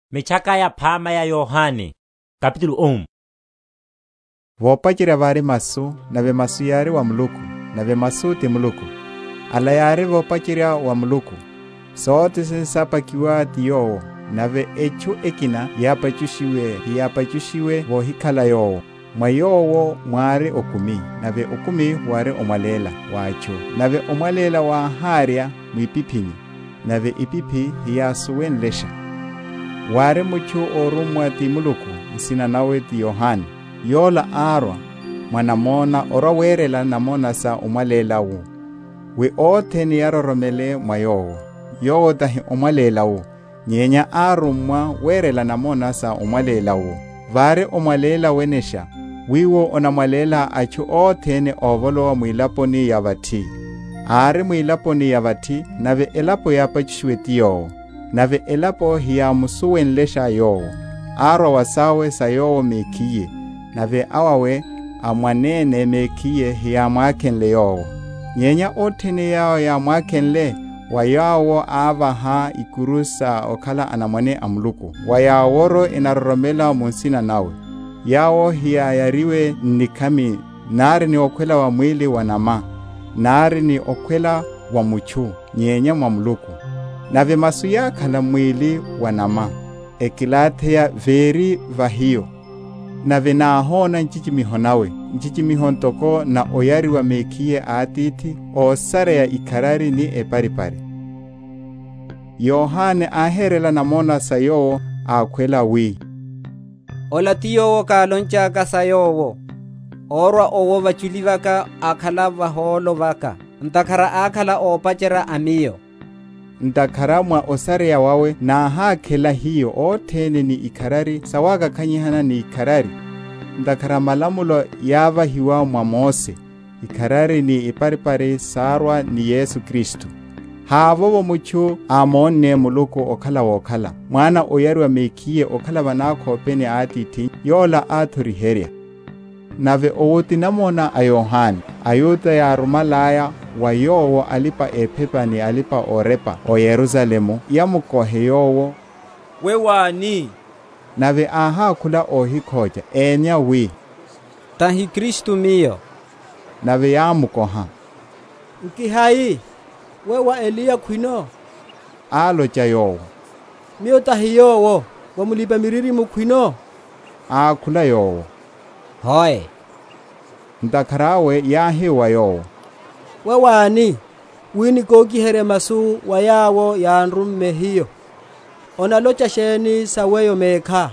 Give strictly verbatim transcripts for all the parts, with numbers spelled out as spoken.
Michaka ya phama ya Yohane kapitulo um. Vopachira vari masu na ve masu yari wa muluku na ve masu ti muluku. Ala yari vopachira wa muluku. Sote sensapakiwa ti yowo na ve echu ekina yapachushiwe yapachushiwe vohikala yowo. Mwa yowo mwari okumi na ve okumi wari omwalela wacho na ve omwalela wa haria mwipipini na ve ipipi hiyasuwenlesha. Ware mucho orumwa ti muluku isina nawe ti Yohane yola arwa mwanamona orawerela namona sa omwalela wu we otheni yaroromele mwayowo yowo tahi omwalela wu nyenya arumwa werela namona sa omwalela wu vare omwalela wenesha wiwo onamwalela achu otheni ovolowa mwilaponi ya vati ari mwilaponi ya vati nave elapo yapachishwe ti yowo nave elapo hiya musuwenlesha yowo arwa wasawe sa yowo mekiye nave awawe amwanene mekiye hiya mwakenle yowo nyenya othene yao ya mwakenle wayawo avaha ikurusa okhala anamwane amuluku wayaworo inaroromela munsina nawe yawo hiya yariwe nikami nari ni okwela wa mwili wanama nari ni okwela wa muchu nyenya mwa muluku nave masu yakhala mwili wanama ekilathea veri vahiyo nave naahona nchichimiho nawe nchichimiho ntoko na oyari wa mekiye aatiti osare ya ikarari ni eparipari. Yohane aherela namona sayowo akwela wi ola tiyowo kalonchaka sayowo orwa owo vachulivaka akhala vaholo vaka ntakhara akhala opachera amiyo ntakhara mwa osare ya wawe na hakhela hiyo othene ni ikarari sawaka khanyihana ni ikarari ntakhara malamulo yavahiwa mwa Mose ikarari ni iparipari sarwa ni Yesu Kristu havovo muchu amone muluku okhala wokhala mwana oyarwa mekiye okhala vanakho pene atiti yola athuriheria nave owuti namona a Yohane ayuta ya rumalaya wa yowo alipa ephepa ni alipa orepa o Yerusalemu yamukohe yowo we wani nave aha khula ohikhoja enya wi tahi Kristu miyo nave yamukoha nkihai we wa Eliya khwino alo cha yowo miyo tahi yowo wa mulipa miriri mukhwino a khula yowo hoye ntakharawe yahiwa yowo we wani wini kokihere masu wayawo yanrumme hiyo onalocha sheni saweyo mekha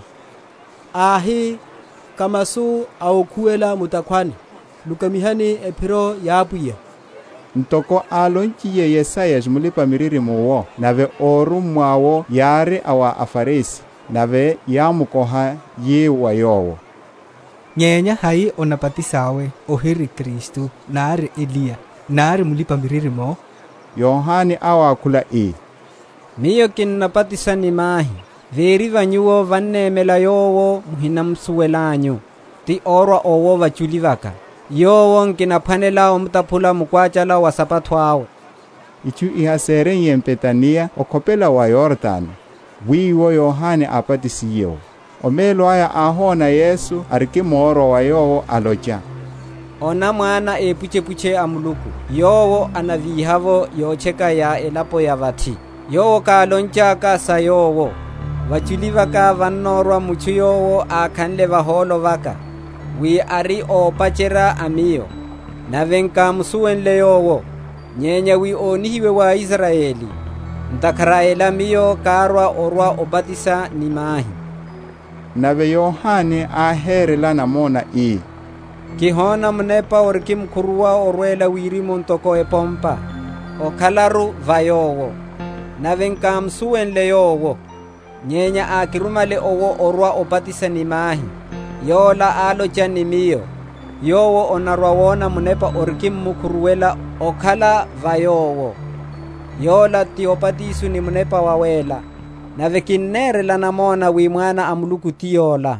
ahi kamasu aukuela mutakwani lukamihani epiro yapuye ntoko alonchiye Yesaya jmulipa miriri muwo nave orumwawo yari awa afaresi nave yamukoha ye wa yowo nyenya hai onapatisawe ohiri Kristu nari Eliya nari mulipa miriri mo Yohane awa kula e miyo kinnapatisani mahi veri vanyuwo vannemela yowo muhina msuwelanyu ti orwa owo vachulivaka yowo nkinaphanela omutaphula mukwachala wa sapathwawo ichu ihasere yempetania okhopela wa Yordani wiwo Yohane apatisiyewo omelo aya ahona Yesu arikimoro wa yowo alocha ona mwana epuchepuche amuluku yowo anavihavo yocheka ya elapo ya vati yowo kalonchaka sa yowo vachulivaka vannorwa muchu yowo akhanle vaholo vaka wi ari opachera amiyo navenka musuwenle yowo nyenya wi onihiwe wa Israeli ntakhara elamiyo karwa orwa obatisa ni mahi nave Yohane aherela namona e kihona mnepa oriki mkhuruwa orwela wiri muntoko epompa okhalaru vayowo navenka msuwenle yowo nyenya akirumale owo orwa opatisa ni mahi yola alocha ni miyo yowo onarwa wona mnepa oriki mkhuruwela okhala vayowo yola ti opatisu ni mnepa wawela nave kinnerela namona wi mwana amuluku tiyola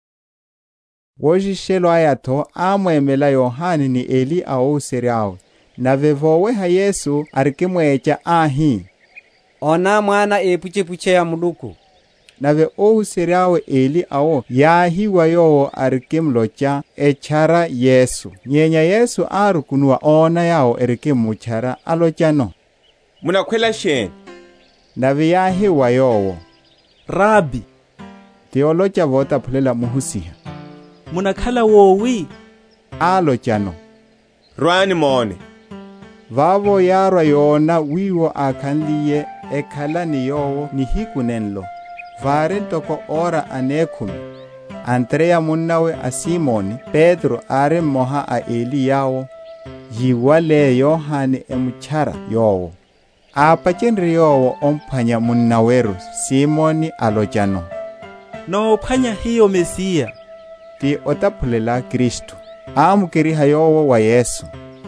wojishelo ayatho amwemela Yohane ni Eli aouseriawe nave voweha Yesu arikimwecha ahi ona mwana epuchepuche ya muluku nave ohuseriawe eli awo yahiwa yowo arikimlocha echara Yesu. Nyenya Yesu arukunua ona yao erikimuchara alochano. Munakwela shen. Nave yahiwa yowo. Rabi. Teolocha vota phulela muhusiha. Munakhala wowi. Alochano. Rwani mone. Vavo yarwa yona wiwo akhanliye ekhala ni yowo ni hikunenlo. Vare toko ora anekhumi. Andrea munnawe a Simoni, Pedro are moha a eli yawo. Yiwale Yohane emuchara yowo. Apachenri yowo omphanya munnaweru Simoni alochano. No phanya hiyo Mesia. Ti otaphulela Kristu. Amukeriha yowo wa Yesu.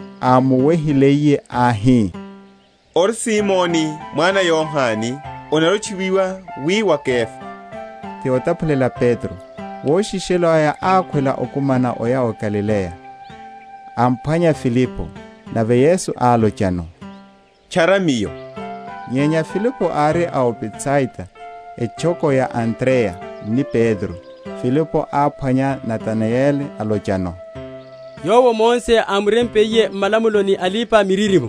Amuwehileye ahi. Or Simoni mwana Yohani onarochiwiwa wiwa Kefa. Ti otaphulela Pedro. Woshishelo aya akwela okumana oya o Galilea. Amphanya Filipo. Nave Yesu alochano. Charamiyo. Nyenya Filipo are ao Betsaida. Echoko ya Andrea ni Pedro. Filipo aphanya Nathanael alochano. Yowo monse amrempeye malamuloni alipa miririmu.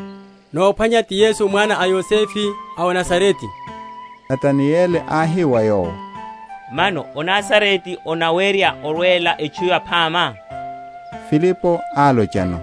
No phanya ti Yesu mwana a Yosefi au Nasareti. Nathanael ahiwa yowo. Mano o Nasareti onaweria orwela echuya phama. Filipo alochano.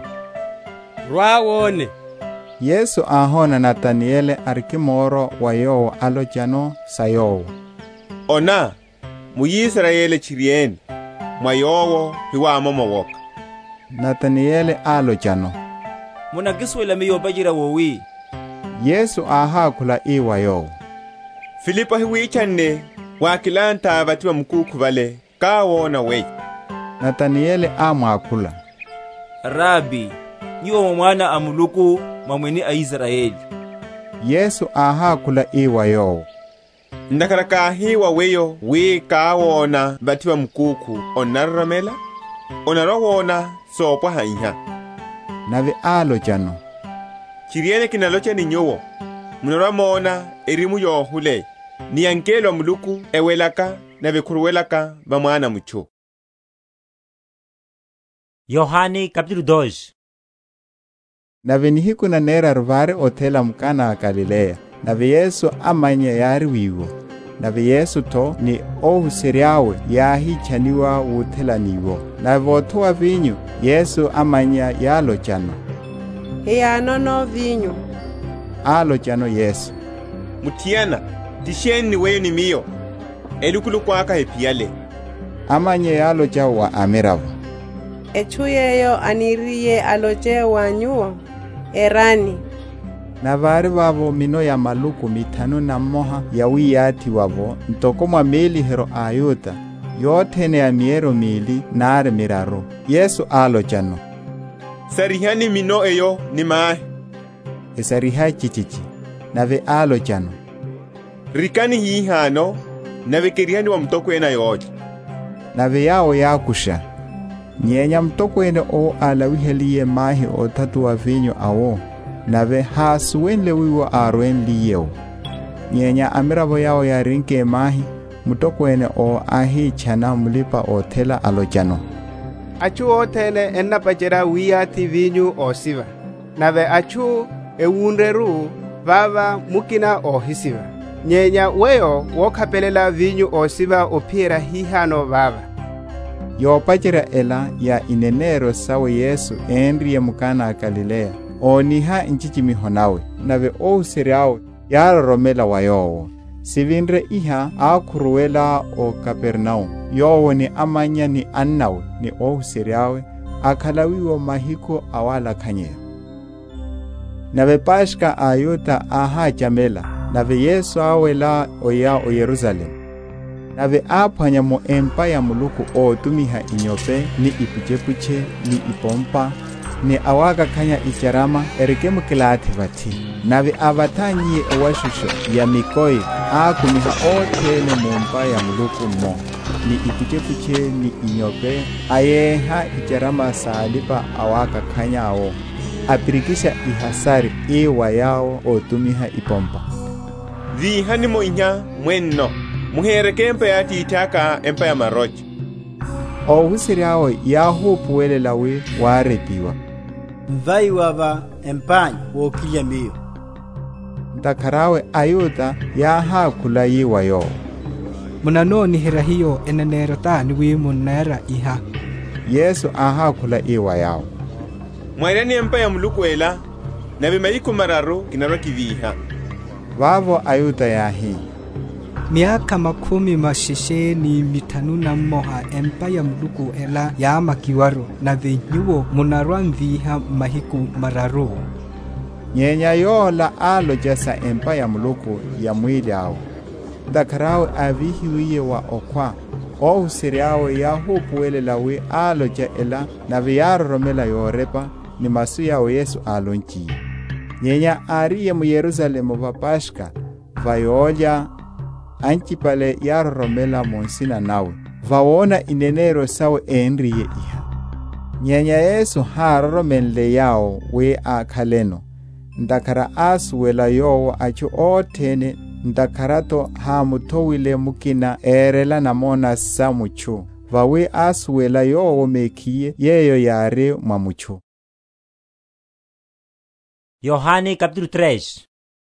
Rwa wone. Yesu ahona Nathanael arikimoro wa yowo alochano sayowo. Ona mu Israeli chirieni mwa yowo hiwa momowoka. Nathanael alochano. Munakiswela miyo bajira wowi. Yesu aha kula iwa yowo. Filipo hiwichanne wakilanta abatiwa mkuku vale kawona wei. Nathanael amwakula. Rabi, niwo mwana amuluku mamweni a Israeli. Yesu aha kula iwa yowo. Ndakaraka hiwa weyo we kawona batiwa mkuku onarramela onarowona sopwa hanya. Nave alochano. Chiriene kinalocha ni nyowo munaramona erimu yohule ni ankelo muluku ewelaka na vekuruwelaka va mwana mucho. Yohane capítulo dois. Nave nihiku na nera ruvare othela mkana a Galilea. Nave Yesu amanya yari wiwo. Nave Yesu to ni ohuseriawe yahi chaniwa wuthela niwo. Nave othuwa vinyu Yesu amanya yalochano. Heyano no vinyu. Alochano Yesu. Mutiana tisheni weyo ni miyo elukulu kwaka hepiale. Amanya yalocha wa amirava. Echuyeyo aniriye aloche wanyuo erani. Navari vavo mino ya maluku mitano na moha ya wiyati wavo ntoko mwa meli hero ayuta yothene ya miero mili nare miraro. Yesu alochano. Sarihani mino eyo ni mahe. Esariha chichichi. Nave alochano. Rikani hii hano nave keriani wa mtokwena yoji. Nave yao yakusha. Nyenya mtokwene o alawiheliye mahi o tatu wa vinyo awo. Nave hasuwenle wiwo arwen liyeo. Nyenya amiravo yao ya rinke mahi mtokwene o ahi chana mulipa o thela alochano. Achu o thele enna pachera wiyati vinyu o siva. Nave achu ewunreru vava mukina o hisiva. Nyenya weyo wokhapelela vinyu o siva ophira hihano vava. Yopachera ela ya inenero sawe Yesu enriye mukana a Galilea. Oniha nchichimiho nawe. Nave ohuseriawe yaroromela wa yowo. Sivinre iha akuruwela o Kapernaum. Yowo ni amanya ni annawe ni ohuseriawe akhalawiwo mahiko awala khanyea. Nave pashka ayuta aha chamela. Nave Yesu awela oya o Yerusalem. Nave aphanya mo empaya muluku o tumiha inyope ni ipuchepuche ni ipompa ni awaka khanya icharama erikemu kilati vati. Nave avatanyi ewashusho ya mikoi akumiha othene mumpa ya muluku mo ni ipuchepuche ni inyope ayeha icharama saalipa awaka khanya awo. Apirikisha ihasari iwa yao o tumiha ipompa. Vihani mo inya mwenno muhereke empa ya tiitaka empa ya marocha. Ohusiriawe yahupuwelela we warepiwa. Mvai wava empanyi wokilya miyo. Ndakarawe ayuta yahakula yiwa yo. Munanoni hira hiyo enenero tani wimunera iha. Yesu ahakula iwa yao. Mwairani empa ya muluku ela, na bimayiku mararu kinaro kiviha. Vavo ayuta yahi. Miaka makumi mashisheni mitanu na moha empa ya muluku ela ya makiwaro na venyuo munarwa mviha mahiku mararu. Nyenya yola alo jasa empa ya muluku ya mwili ao. Ndakarawe avihiwiye wa okwa. Ohusiriawe yahupuwelela we alo ja ela na viyaroromela yorepa ni masu yao Yesu alonchi. Nyenya ariye mu Yerusalemu vapashka vayoja anchipale yaroromela monsina nawe. Vawona inenero sawe enriye iha. Nyenya Yesu haroromenle yao we akhaleno. Ndakara asuwela yowo achu otene ndakarato hamutowile mukina erela namona samuchu. Vawe asuwela yowo mekiye yeyo yare mwamuchu. Yohane capítulo três.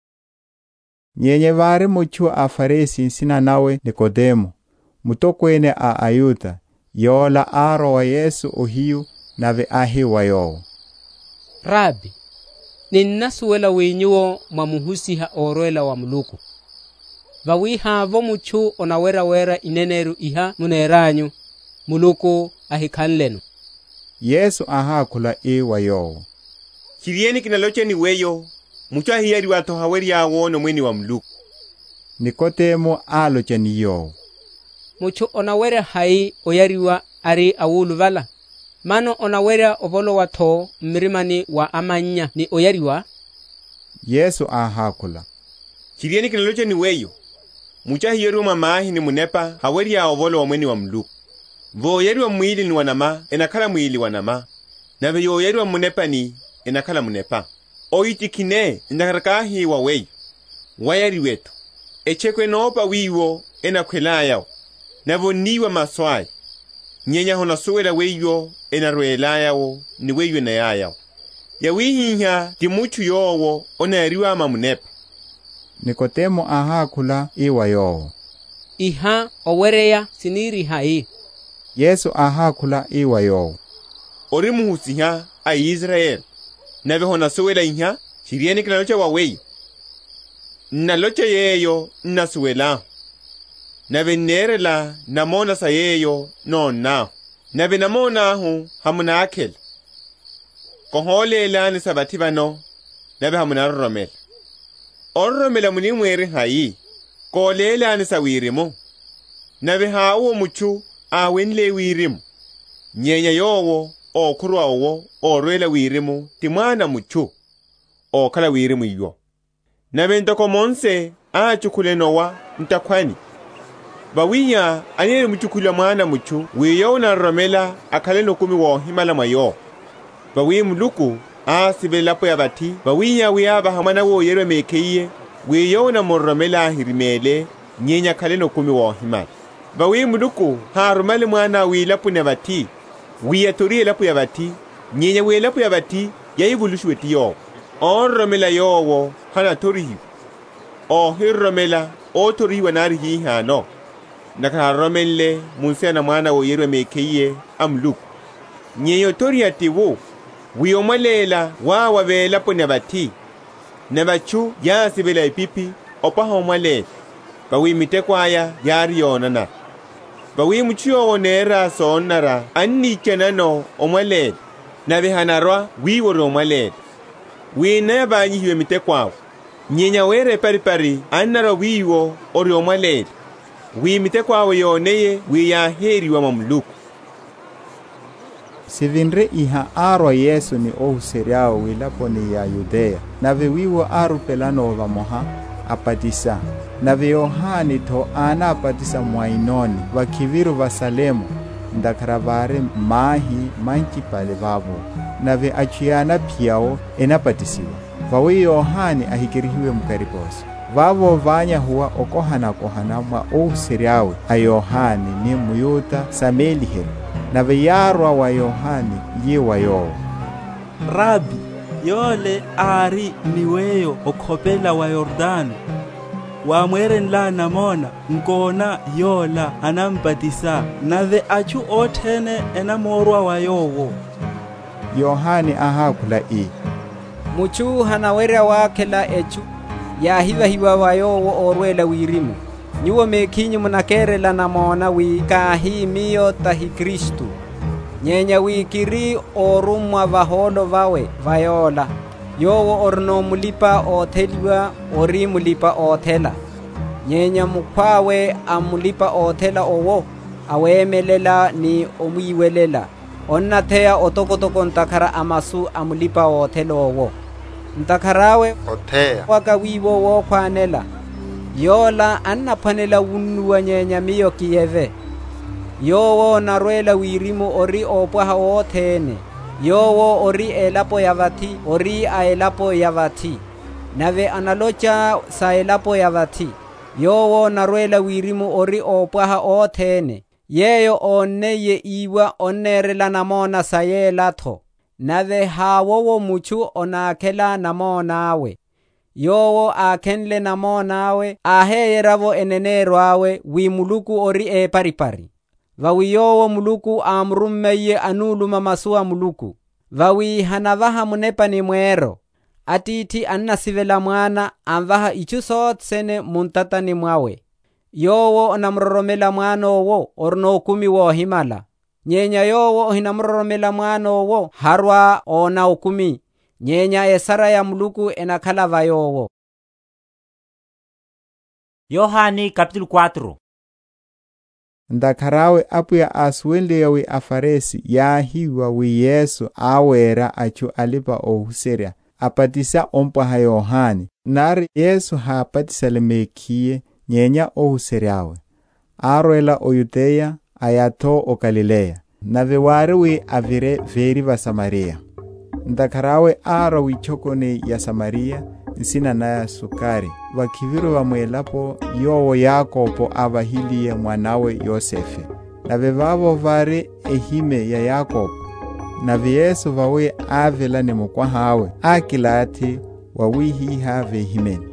Nyenye vare muchu a faresi nsina nawe Nikodemo. Mutokwene a ayuta. Yola aro wa Yesu ohiyu nave ahi wa yowo. Rabi, ninnasuwela wenyuo mwamuhusiha oroela wa muluku. Vawiha vo muchu onawera wera ineneru iha muneranyu muluku ahikanlenu. Yesu ahakula iwa yowo. Chirieni kinaloche ni weyo, muchu ahiyari wato haweri ya wono mweni wa muluku. Nikodemo aloche ni yowo. Muchu onawera hai oyariwa ari awulu vala. Mano onawera ovolo wato mirimani wa amanya ni oyariwa. Yesu ahakula. Chirieni kinaloche ni weyo, muchu ahiyari wa mamahi ni munepa haweri ya ovolo wa mweni wa muluku. Vo oyari wa mwili ni wanama, enakala mwili wanama. Na veyo oyari wa munepa ni enakala munepa. Oitikine ndakarakahi wa weyo. Wayari wetu. Echekwe noopa wiwo enakwela yao. Navo niwa maswai. Nyenya hona suwela weyo enarwela yao ni weyo na yao. Ya wihinya timuchu yowo onayariwa ama munepa. Nikodemo ahakula iwa yowo. Iha owereya siniri hai. Yesu ahakula iwa yowo. Orimu husiha a Israel. Nave hona suwela iha, chirieni kinaloche wa weyo. Naloche yeyo nasuwela. Nave nerela namona sa yeyo no na. Nave namona hu hamuna akel. Kohole elani sabatiba no. Nave hamuna romel. Oromela muni mwere hai. Kole elani sa wirimo. Nave hao muchu awenle wirimo. Nyenya yowo o kurwa owo o rwela wirimu timwana muchu o kala wirimu yo. Nave ntoko monse a chukule nowa ntakwani. Bawiya anere muchukula mwana muchu wiyo na romela akale no kumi wo himala mayo. Bawi muluku a sibelapo ya bati bawiya wiyaba hamana wo yerwe mekeye wiyo na moromela hirimele nyenya kale no kumi wo himala. Bawi muluku harumale mwana wilapo ne bati wiya tori lapo ya bati nyenya we lapo ya bati ya ivulushu weti yo. On romela yowo hana tori hiu. O hir romela o tori hiwa nari hii hano. Naka romele munsia na mwana wo yerwe mekeye amluku. Nyeyo tori ya tiwo. Wiyo malela wa wawe lapo ne bati. Nebachu ya sibela ipipi opaha umale. Bawi mitekwaya yari yonana. Bawi muchiyo wonera sonara anni kenano omale. Nabe hanarwa wiworo omale. Wi neba nyihiwe mitekwawo. Nyenya were pari pari annara wiwo ori omale. Wi mitekwawo yoneye wi ya heri wa mamluku. Sivinre iha aro Yesu ni ohuseriao wilapo ni ya Yudea. Nave wiwo aru pelano wa moha apatisa. Nave Yohani to ana apatisa mwainoni wakiviru wa Salemu ndakaravare mahi manchi pale vavo. Nave achiana piao enapatisiwa. Vawe Yohani ahikirihiwe mkariposi. vavo vanya huwa okohana-kohana mwa ohuseriawe a Yohane ni muyuta samelihelo, na veyarwa wa Yohane yiwa yowo. Rabi, yole ari niweyo okhopela wa Yordano, wa mweren la namona nkona yola anampatisa, nave achu othene enamorwa wa yowo. Yohane ahakula i muchu hanaweria wake la echu ya hiva hiva wa yowo orwela wirimu, nyuwo mekinyu munakerela namona wika hi miyo tahi Kristu, nyenya wikiri orumwa vaholo vawe vayola, yowo orno mulipa otheliwa ori mulipa othela, nyenya mukwawe amulipa othela owo awemelela ni omwiwelela, onnathea otokotoko ntakhara amasu amulipa othela owo, ntakharawe othea waka wiwo wo khwanela, yola annaphanela wunnuwa nyenya miyo kiyeve, yowo narwela wirimu ori opwaha othene, yowo ori elapo yavathi ori aelapo yavathi, nave analocha sa elapo yavathi, yowo narwela wirimu ori opwaha othene, yeyo oneye iwa onerela namona sa yelatho, nave hawowo muchu onakhela namonawe, yowo akhenle namonawe aheyeravo enenerwawe wi muluku ori eparipari, vawi yowo muluku amrummeye anuluma masuwa muluku, vawi hanavaha munepa ni mwero, atiti annasivela mwana amvaha ichu sotsene muntata ni mwawe, yowo onamroromela mwana owo orno kumi wo himala, nyenya yowo hinamroromela mwana owo harwa ona ukumi, nyenya esara ya muluku enakhala vayowo. Yohane capítulo cuatro. Ndakharawe apuya asuwenleya wi afaresi yahiwa wi Yesu awera achu alipa ohuseria apatisa ompwaha Yohane, nari Yesu haapatisa lemekhiye nyenya ohuseriawe, arwela o Yudeya ayatho o Galileya, nave wari wi avire veri va Samaria. Ndakharawe ara wichokone ya Samaria nsina na sukari, vakiviro vamwelapo yowo Yakobo avahiliye mwanawe Yosefe, nave vavo vari ehime ya Yakobo, nave Yesu vawe avela ni mukwahawe akilati wawihiha vehimeni.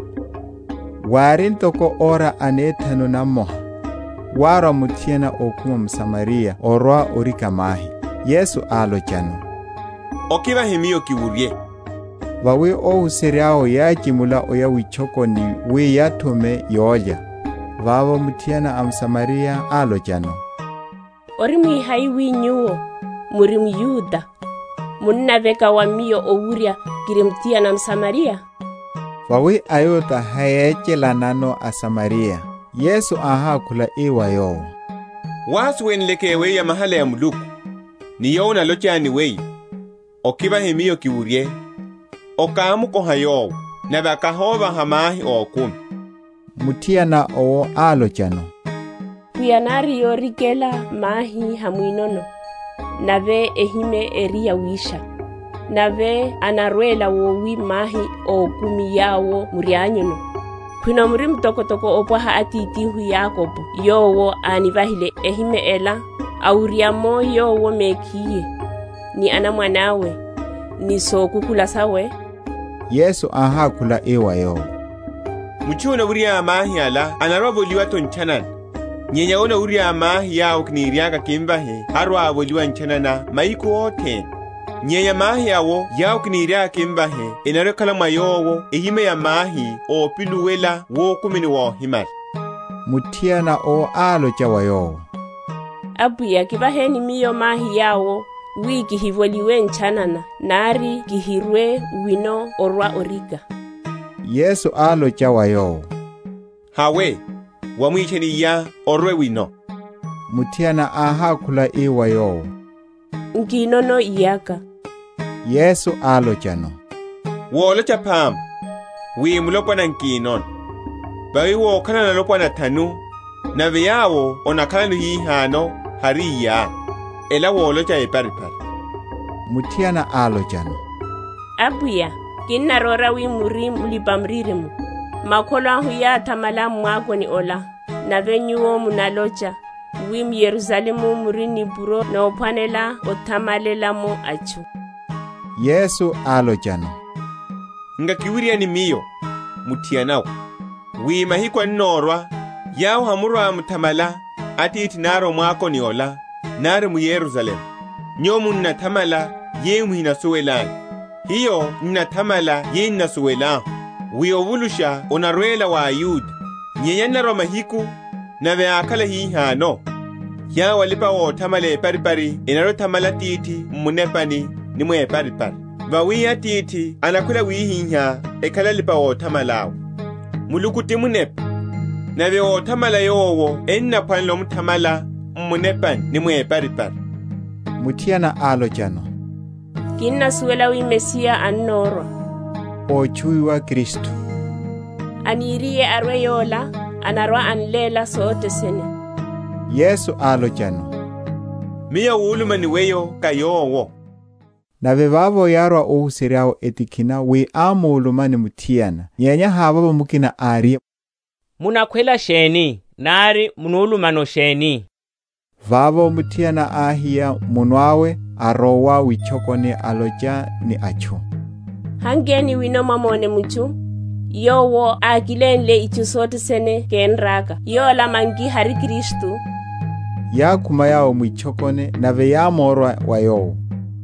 Wari ntoko ora anethano na moha, wara mutiena okuma msamaria orwa orikamahi. Yesu alochano okiva himiyo kiwurie, vawe ohuseriao yakimula oya wichokoni we yatome yolya, vava mutiena amsamaria alochano ori mwihai winyuwo muri myuda munnaveka wa miyo owuria kirimtiana msamaria, vawe ayota hayechelanano a Samaria. Yesu ahakula iwa yowo wasu wenlekewe ya mahala ya muluku, ni yowo nalochani wei, okiva himiyo kiwurie, okamukoha yowo, na vakahova hamahi okumi. Mutiana owo alochano kuyanari yorikela mahi hamwinono, nave ehime eria wisha, nave anarwela wowi mahi okumi yawo murianyono, kwino muri mtokotoko opwaha atitihu Yakobo, yowo anivahile ehime ela auriamo yowo mekiye, ni ana mwanawe ni sokukula sawe. Yesu ahakula iwa yowo muchuna uria amahi ala anarwa voliwa tonchanan, nyenya ona uria amahi yao kiniriaga kimbahe harwa voliwa nchanana maiku ote, nyenya mahi yawo yao kiniriaga kimbahe inarekala mayowo ehime ya mahi o piluwela wo kumini wo himari. Mutiana o alocha wa yowo abuya kibaheni miyo mahi yawo wiki hivoliwe nchanana nari gihirwe wino orwa origa. Yesu alocha wa yowo hawe wamwicheni ya orwe wino. Mutiana ahakula iwa yowo nkinono iyaka. Yesu alochano wolocha pam wi mulopwa na nkinon, bawi wo kana na lopwa na tanu, na viyawo onakala nuhihano hariya, ela wolocha eparipari. Mutiana alochano abuya kinarora wi muri mulipamririmu, makolo ahu ya tamala mwako ni ola na venyuo munalocha wim Yerusalemu murini buro na opanela otamalela mo achu. Yesu alochano nga kiwiria ni miyo mutianao wi mahikwa norwa yao hamurwa mutamala ati itinaro mwako ni ola nare mu Yerusalemu nyomu na tamala yemu hinasuwelani hiyo na tamala yenu nasuwela wi ovulusha onarwela wa Ayuda nyenya roma hiku na ve akala hi hano ya walipa wo tamale paripari inaro tamala titi munepani ni mwe paripari bawi ya titi anakula wi hinya ekala lipa wo tamalao mulukuti munepa na ve wo tamala yowo enna panlo mutamala munepani ni mwe paripari mutiana alochano kinna suwela wi Mesia annorwa ochui wa Kristo aniriye arwe yola anarwa anlela sote sene. Yesu alochano miya wuluma ni weyo kayowo na vevavo yarwa ohusiriao etikina we amuluma ni mutiana nyenya hava mukina ari munakwela sheni nari munuluma no sheni vavo mutiana ahia munwawe arowa wichokone aloja ni achu hangeni wino mamone muchu yowo akilenle ichu sote sene kenraka yola mangi hari Kristu ya kuma yao mwichokone na ve ya morwa wa yowo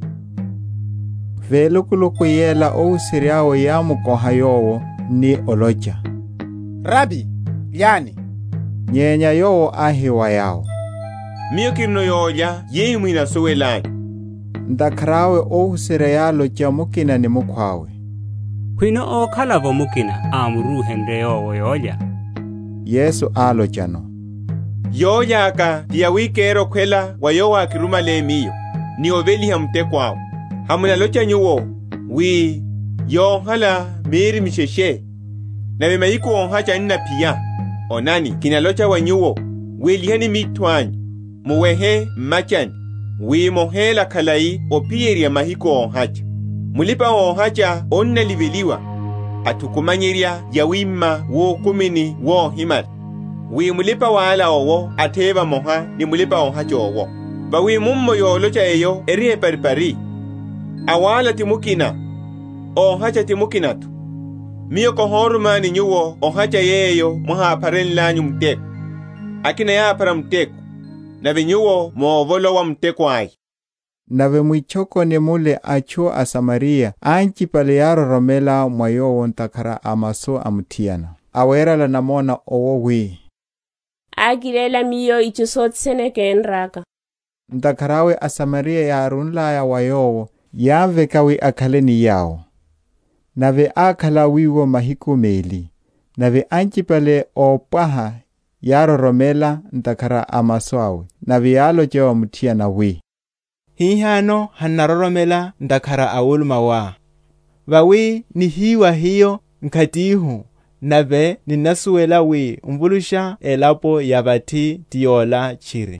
ve lukuluku yela ou siriao ya mukoha yowo ni oloja Rabi yani nyenya yowo ahi wa yao miyo kirno yoja yeyu mwina suwelani ndakrawe ou siriao loja mukina ni mukwawe kwino okalavo mukina amuru hendre yowo yoja Yesu alochano yoja ka dia wikero kwela wa yowa kiruma le miyo ni oveli hamte kwao hamuna locha nyuwo wi yo hala miri misheshe na bemayiku onhacha nina pia onani kinalocha wa nyuwo weli hani mitwanyi muwehe machani wi mohela kalai opiyeri ya mahiko onhacha mulipa onhacha onna liveliwa atukumanyiria ya wima wo kumini wo himari wi mulipa wala owo ateba moha ni mulipa onhacha owo ba wi mummo yolocha eyo erie paripari awala timukina onhacha timukinatu miyo kohoruma ni nyuwo onhacha yeyo moha paren lanyu mteku akina ya para mteku na vinyuwo movolo wa mteku ai na ve mwichoko ni mule acho a Samaria anchi pale yaro romela mwayo wontakara amaso amutiana awera la namona owo wi agilela miyo ichu sote sene kenraka ntakarawe a Samaria ya runla ya wayowo ya vekawi akaleni yao na ve akala wiwo mahiku meli na ve anchi pale opaha yaro romela ntakara amasoawe na ve yalo jewa mutia na wi hihano hanaroromela ndakara awuluma wa vawi ni hiwa hiyo nkatihu na ve ninasuwela wi umvulusha elapo yabati tiola chiri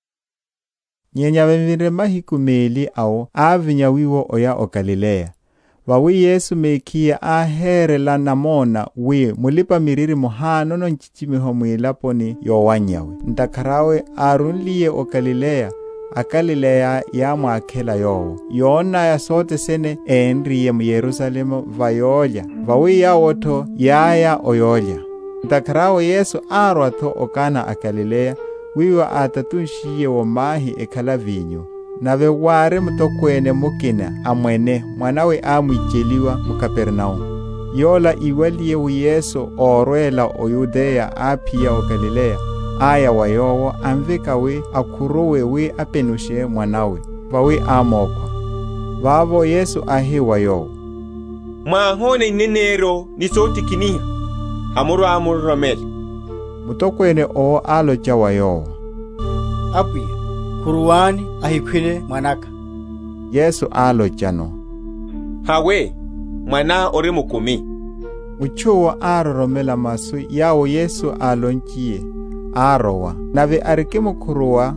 nyenya vemvire mahiku meli ao avinya wiwo oya o Galilea vawi Yesu mekia aherela namona wi mulipa miriri muhano no nchichimiho mwilapo ni yowanyawe ndakarawe arunliye o Galilea a Galilea ya mwakela yowo yona ya sote sene enriye mu Yerusalemu vayoja vawi ya woto yaya oyoja ndakarawe Yesu arwato okana a Galilea wiwa atatunshiye wo mahi ekala vinyo na ve ware mutokwene mukina amwene mwanawe amwijeliwa mu Kapernaum yola iwaliye u Yesu orwela o Yudea apia o Galilea aya wayowo amvekawe akuruwe we apenushe mwanawe vawe amokwa vavo Yesu ahe wayowo mwahone nenero ni soti kiniha amuru amuru romeli mutokwene o aloja wayowo apuya kuruwani ahikwile mwanaka Yesu alojano hawe mwana ori mukumi uchuwa aroromela masu yawo Yesu alonchiye arowa nave arikimu kuruwa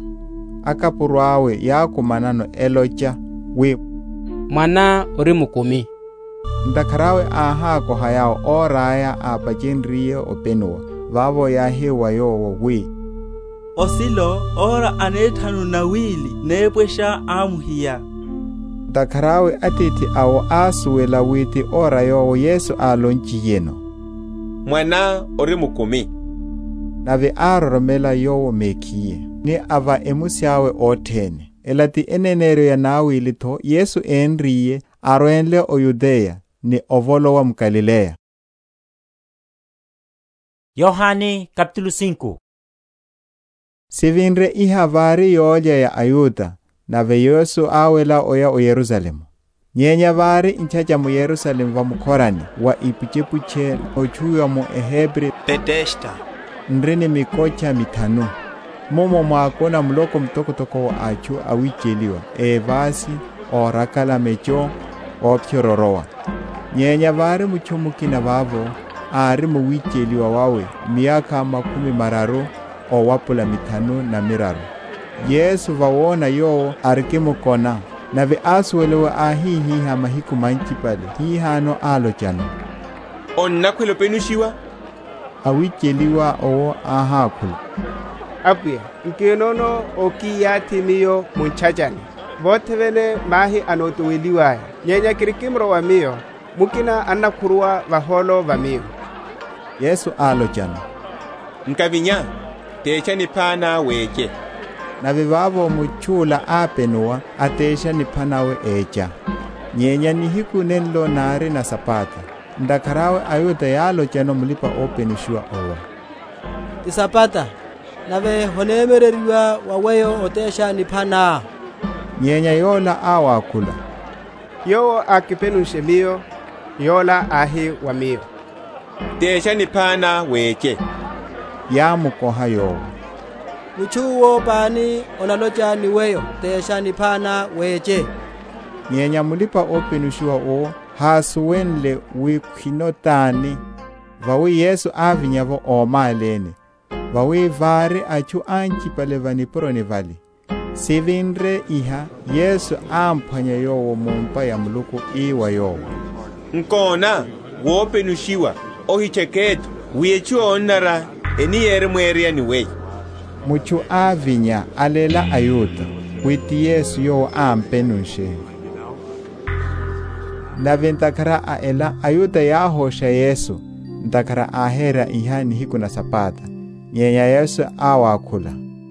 akapurwawe yakumanano eloja we mwana ori mukumi ndakharawe ahako hayao oraya apajenriye openua vavo yahewa yowo wi osilo ora anethanu na wili nepwesha amuhiya ndakharawe atiti awo asuwela witi ora yowo Yesu alonchi yeno mwana ori mukumi nave aroromela yowo mekiye ni ava emusyawe othene elati enenero ya nawili tho Yesu enriye aroenle o Yudea ni ovolo wa mGalileya. Yohane kapitulo cinco. Sivinre ihavari yolya ya Ayuda nave Yesu awela oya o Yerusalemu. Nyenya vari inchacha mu Yerusalemu va mukorani wa ipuchepuche ochuya mu Ehebri Bethesda nrini mikocha mitanu. Momo mwakona mloko mtokotoko wa achu awicheliwa evasi orakala mecho opyororowa. Nyenya vari muchumukina vavo ari muwicheliwa wawe miaka makumi mararu o wapula mitanu na miraru. Yesu vawona yo arikimukona nave asuwelewe ahihi hama hiku manchipale hihano alo chano onna kwelo penushiwa awicheliwa owo ahakulu apuya nkenono okiyatimiyo munchachani vothevene mahi anotuweliwaya nyenya kirikimro wa miyo mukina anakurua vaholo va miyo. Yesu alo chano nkavinya techa nipana weke nave vavo muchula apenua atesha nipanawe echa nyenya nihiku nenlo nari na sapata ndakharawe Ayuda yalo chano mulipa openishua owa tisapata nave honemereriwa waweyo otesha nipana nyenya yola awakula yowo akipenushe miyo yola ahi wa miyo tesha nipana weke yamukoha yowo muchuwo pani onalocha niweyo tesha nipana weche nyenya mulipa openishua owo hasuwenle wikhinotani vawi Yesu avinyavo omalene vawi vari achu anchipale vaniporoni vali sivinre iha Yesu amphanya yowo mumpa ya muluku iwa yowo nkona wopenushiwa ohicheketu wiyechu onnara eniyere mweria niwei muchu avinya alela Ayuda witi Yesu yowo ampenushe nave ntakara aela Ayuda yahosha Yesu ntakara ahera ihani hiku na sapata nyenya Yesu awakula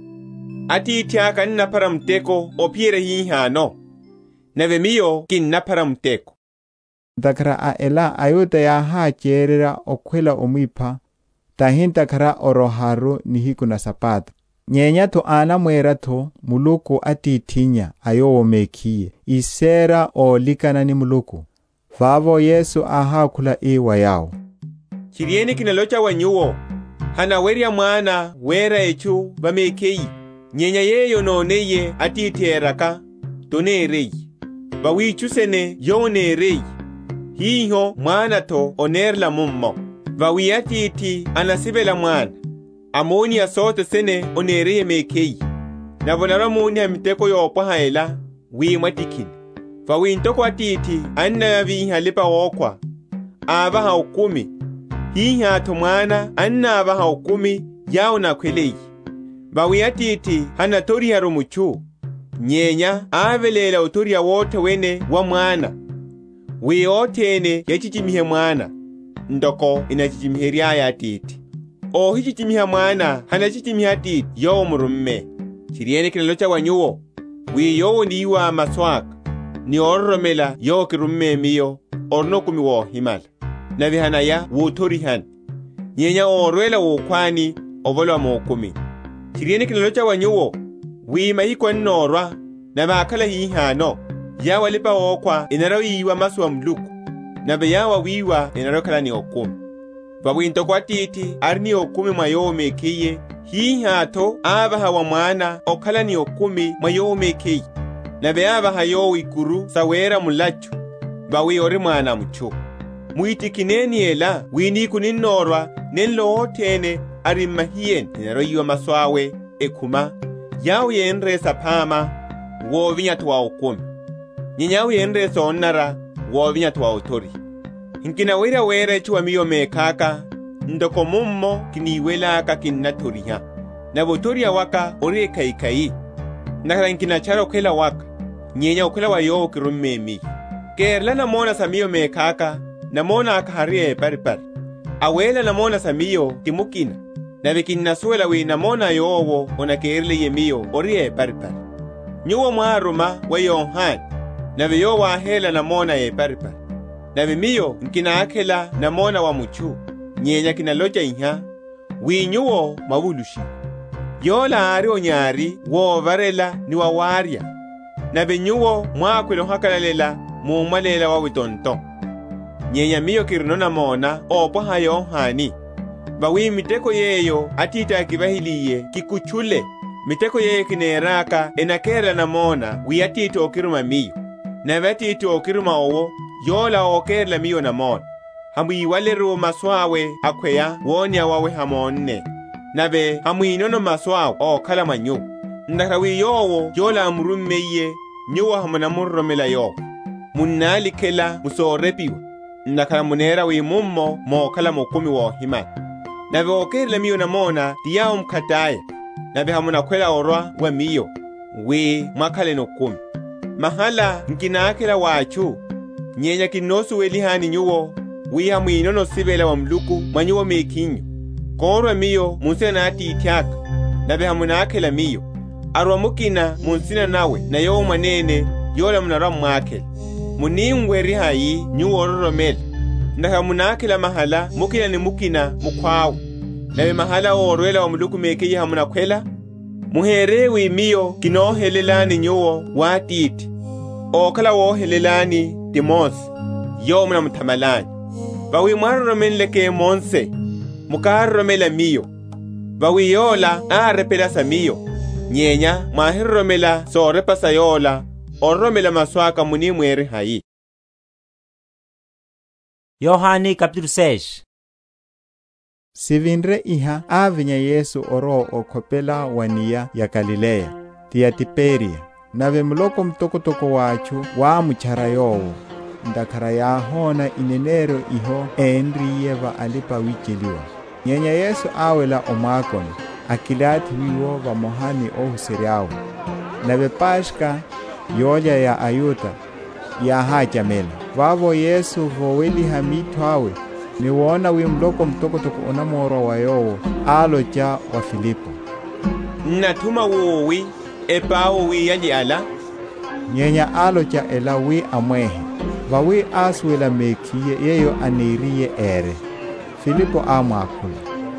ati itiaka nina para mteko opiere hihano nave miyo kinna para mteko ntakara aela Ayuda yahacherera okwela omwipa tahintakara oroharu ni hiku na sapata nyenya to ana mwera to muluku atitinya ayowo mekiye isera o likana ni muluku vavo Yesu ahakula iwa yao chirieni kinalocha wanyuwo hana weria mwana wera echu vamekei nyenya yeyo noneye atiteraka tonerei vawichusene yonerei hiho mwana to onerla mummo vawi atiti anasibela mwana amoni asote sene onereye mekei navonara moni amiteko yopa haela wimwatikini vawi ntoko atiti anna yaviha lipa wokwa ava haukumi hiha to mwana anna ava haukumi yao na kwelei vawi atiti hana tori haro muchu nyenya avelela utori ya wote wene wa mwana wi otene yachichimihe mwana ndoko inachichimiheria ya atiti o hichichimiha mwana hana chichimiha atiti yowo murumme chiriene kinalocha wanyuwo wi yowo niwa maswaka ni orromela yowo kirumme miyo orno kumi wo himala navi hana ya wutori han nyenya orwela wukwani ovolo mokumi chiriene kinalocha wanyuwo wi mahiko nnorwa na bakala hihano yawa lipa wokwa inaro iwa maswa mluku nabe yawa wiwa inaro kala ni okumi vawinto kwa titi arni okumi mayowo mekiye hihato abaha wa mwana okala ni okumi mayowo mekiye nabe abaha yowo ikuru sawera mulachu vawi ori mwana muchu muitikineni ela wini kuninnorwa nenlo otene arimahien inaro iwa maswawe ekuma yawo yenresa pama wo vinyatu wa okumi nyenyawu yenresa onnara wo vinyatu wa otori Nkina wira wera chua miyo mekaka, ndoko mummo kiniwelaka kinaturiha. Na botoria waka ore kai kai. Nakara nkina charo kela waka, nyenya ukela wa yo kirummemi. Kerla na mona samiyo mekaka, na mona akaharie paripar. Awela na mona samiyo timukina. Na bekinna suela we na mona yowo ona kerle yemiyo orie paripar. Nyuwa mwaruma wa yonhan, na beyo wa hela na mona e paripar. Na bemiyo nkina akela na mona wa muchu, nyenya kina loja inha, wi nyuwo mawulushi. Yola ari onyari wo varela ni wa waria, na benyuwo mwakwelo hakalela mumalela wa witonto. Nyenya miyo kirinona mona opo hayo hani. Bawi miteko yeyo atita kibahiliye kikuchule. Miteko yeyo kineraka enakera na mona wiyatito okiruma miyo. Na batito okiruma owo yola okerla miyo na mona. Hamu iwaleru maswawe akweya wonya wawe hamonne. Nabe hamu inono maswawe o kala manyu. Ndakawi yowo yola amurumeye nyuwa hamuna murromela yo. Munali kela musorepiwa. Ndakala munera wi mummo mo kala mokumi wo himani. Nabe okerla miyo na mona tiyao mkataye. Nabe hamuna kwela orwa wa miyo. We makale no kumi. Mahala nkina akela wachu. Nyenya kinosu welihani nyuwo. We hamu inono sibela wa mluku manyuwo mekinyo. Korwa miyo munsena ati itiaka. Nabe hamuna akela miyo. Arwa mukina munsina nawe na yo manene yola munara mwakela. Muningwe rihayi nyuwo ororomela. Ndaka munakela mahala mukina ni mukina mukwawo. Nawe mahala orwela wa muluku mekeye hamuna kwela. Muherewe miyo kinohelelani nyuwo watiti. Okala wohelelani timosi. Yo muna mutamalani. Bawi mwaroromeleke monse. Mukaromela miyo. Bawi yola arepela sa miyo. Nyenya mahiromela sorepasa yola. Oromela maswaka muni mwere hayi. Yohani capítulo seis. Sivinre iha avinya Yesu oro okopela wania ya Galilea, tia Tiberia. Nave mloko mtokotoko wachu wa muchara yowo. Ndakara ya hona inenero iho enriye va alipa wichiliwa. Nyenya Yesu awela omakoni, akilati wiwo va mohani ohusiriawo. Nave pashka yoja ya ayuta ya hajamela. Vavo Yesu voweli hamitwawe ni wona wimloko mtokotoko onamoro wa yowo aloja wa Filipo. Natuma wowi epawo wi yanji ala. Nyenya aloja ela wi amwehe. Vawi aswela mekiye yeyo aniriye ere. Filipo amwakula.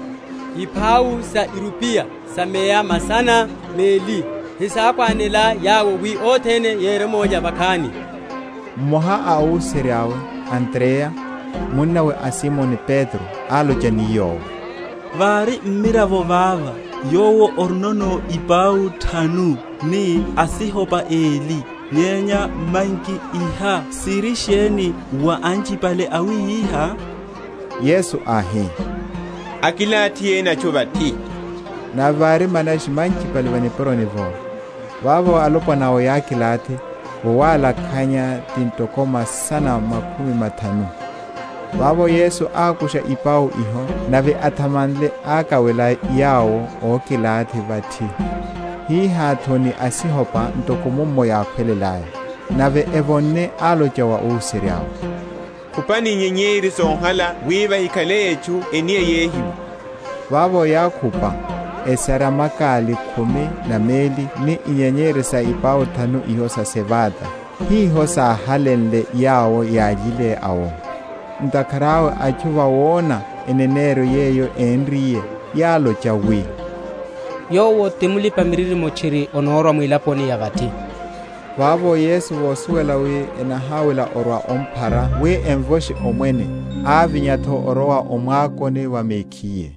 Ipau sa irupia sa meya masana meli. Hisa kwa nela yawo wi otene yere moja bakani. Moha au seriawe Andrea munawe a Simon Pedro aloja ni yowo. Vari miravo vava yowo ornono ipau tanu ni asihopa eli. Nyenya manki iha sirisheni wa anchi pale awi iha. Yesu ahi. Akilati ena chobati. Na vari manashi manchi pale vaniporonevo. Vavo alopa nao yaki lati. Wala kanya tintokoma sana makumi matanu. Vavo Yesu akusha ipau iho. Nave atamanle akawela yao okilati vati. Hii hatoni asihopa ntokomumo ya kwelelaye. Nave evone aloja wa usiriao. Kupani nyenyeri sonhala wiva hikale echu enie yehimu. Vavo ya kupa. Esara makali kumi na meli ni inyenyeri sa ipao tanu iho sa sevada. Hii ho sa halenle yao ya jile awo. Ndakarawe achuwa wona enenero yeyo enriye yalo chawi. Yowo timulipa miriri mochiri onoro mwilaponi ya vati. Vavo Yesu wosuela we enahawela orwa ompara we envoshi omwene. Avinyato oroa omwakone wa mekiye.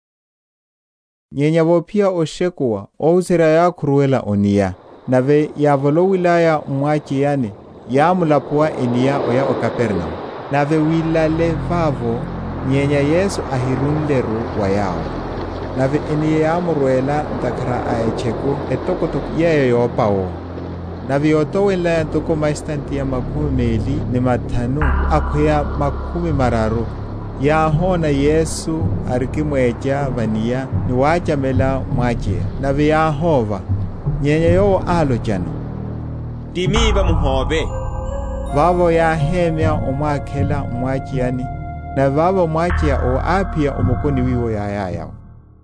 Nyenya vopia oshekuwa ousera ya kuruela onia. Nave ya volo wilaya umwachi yani ya mulapua enia oya o Kapernaum. Nave wilale vavo nyenya Yesu ahirunderu wa yao. Nave enia ya muruela takara aecheku etokotoko yeyo yopao. na viyotowela toko maistanti ya makumi meli ni matanu akwea makumi mararu. Ya hona Yesu arikimweja vania ni wajamela mwajia na vya hova nyenye yo alo jano timiba muhobe vavo ya hemya omwakela mwajiani na vavo mwajia o apia omukoni wiwo ya yao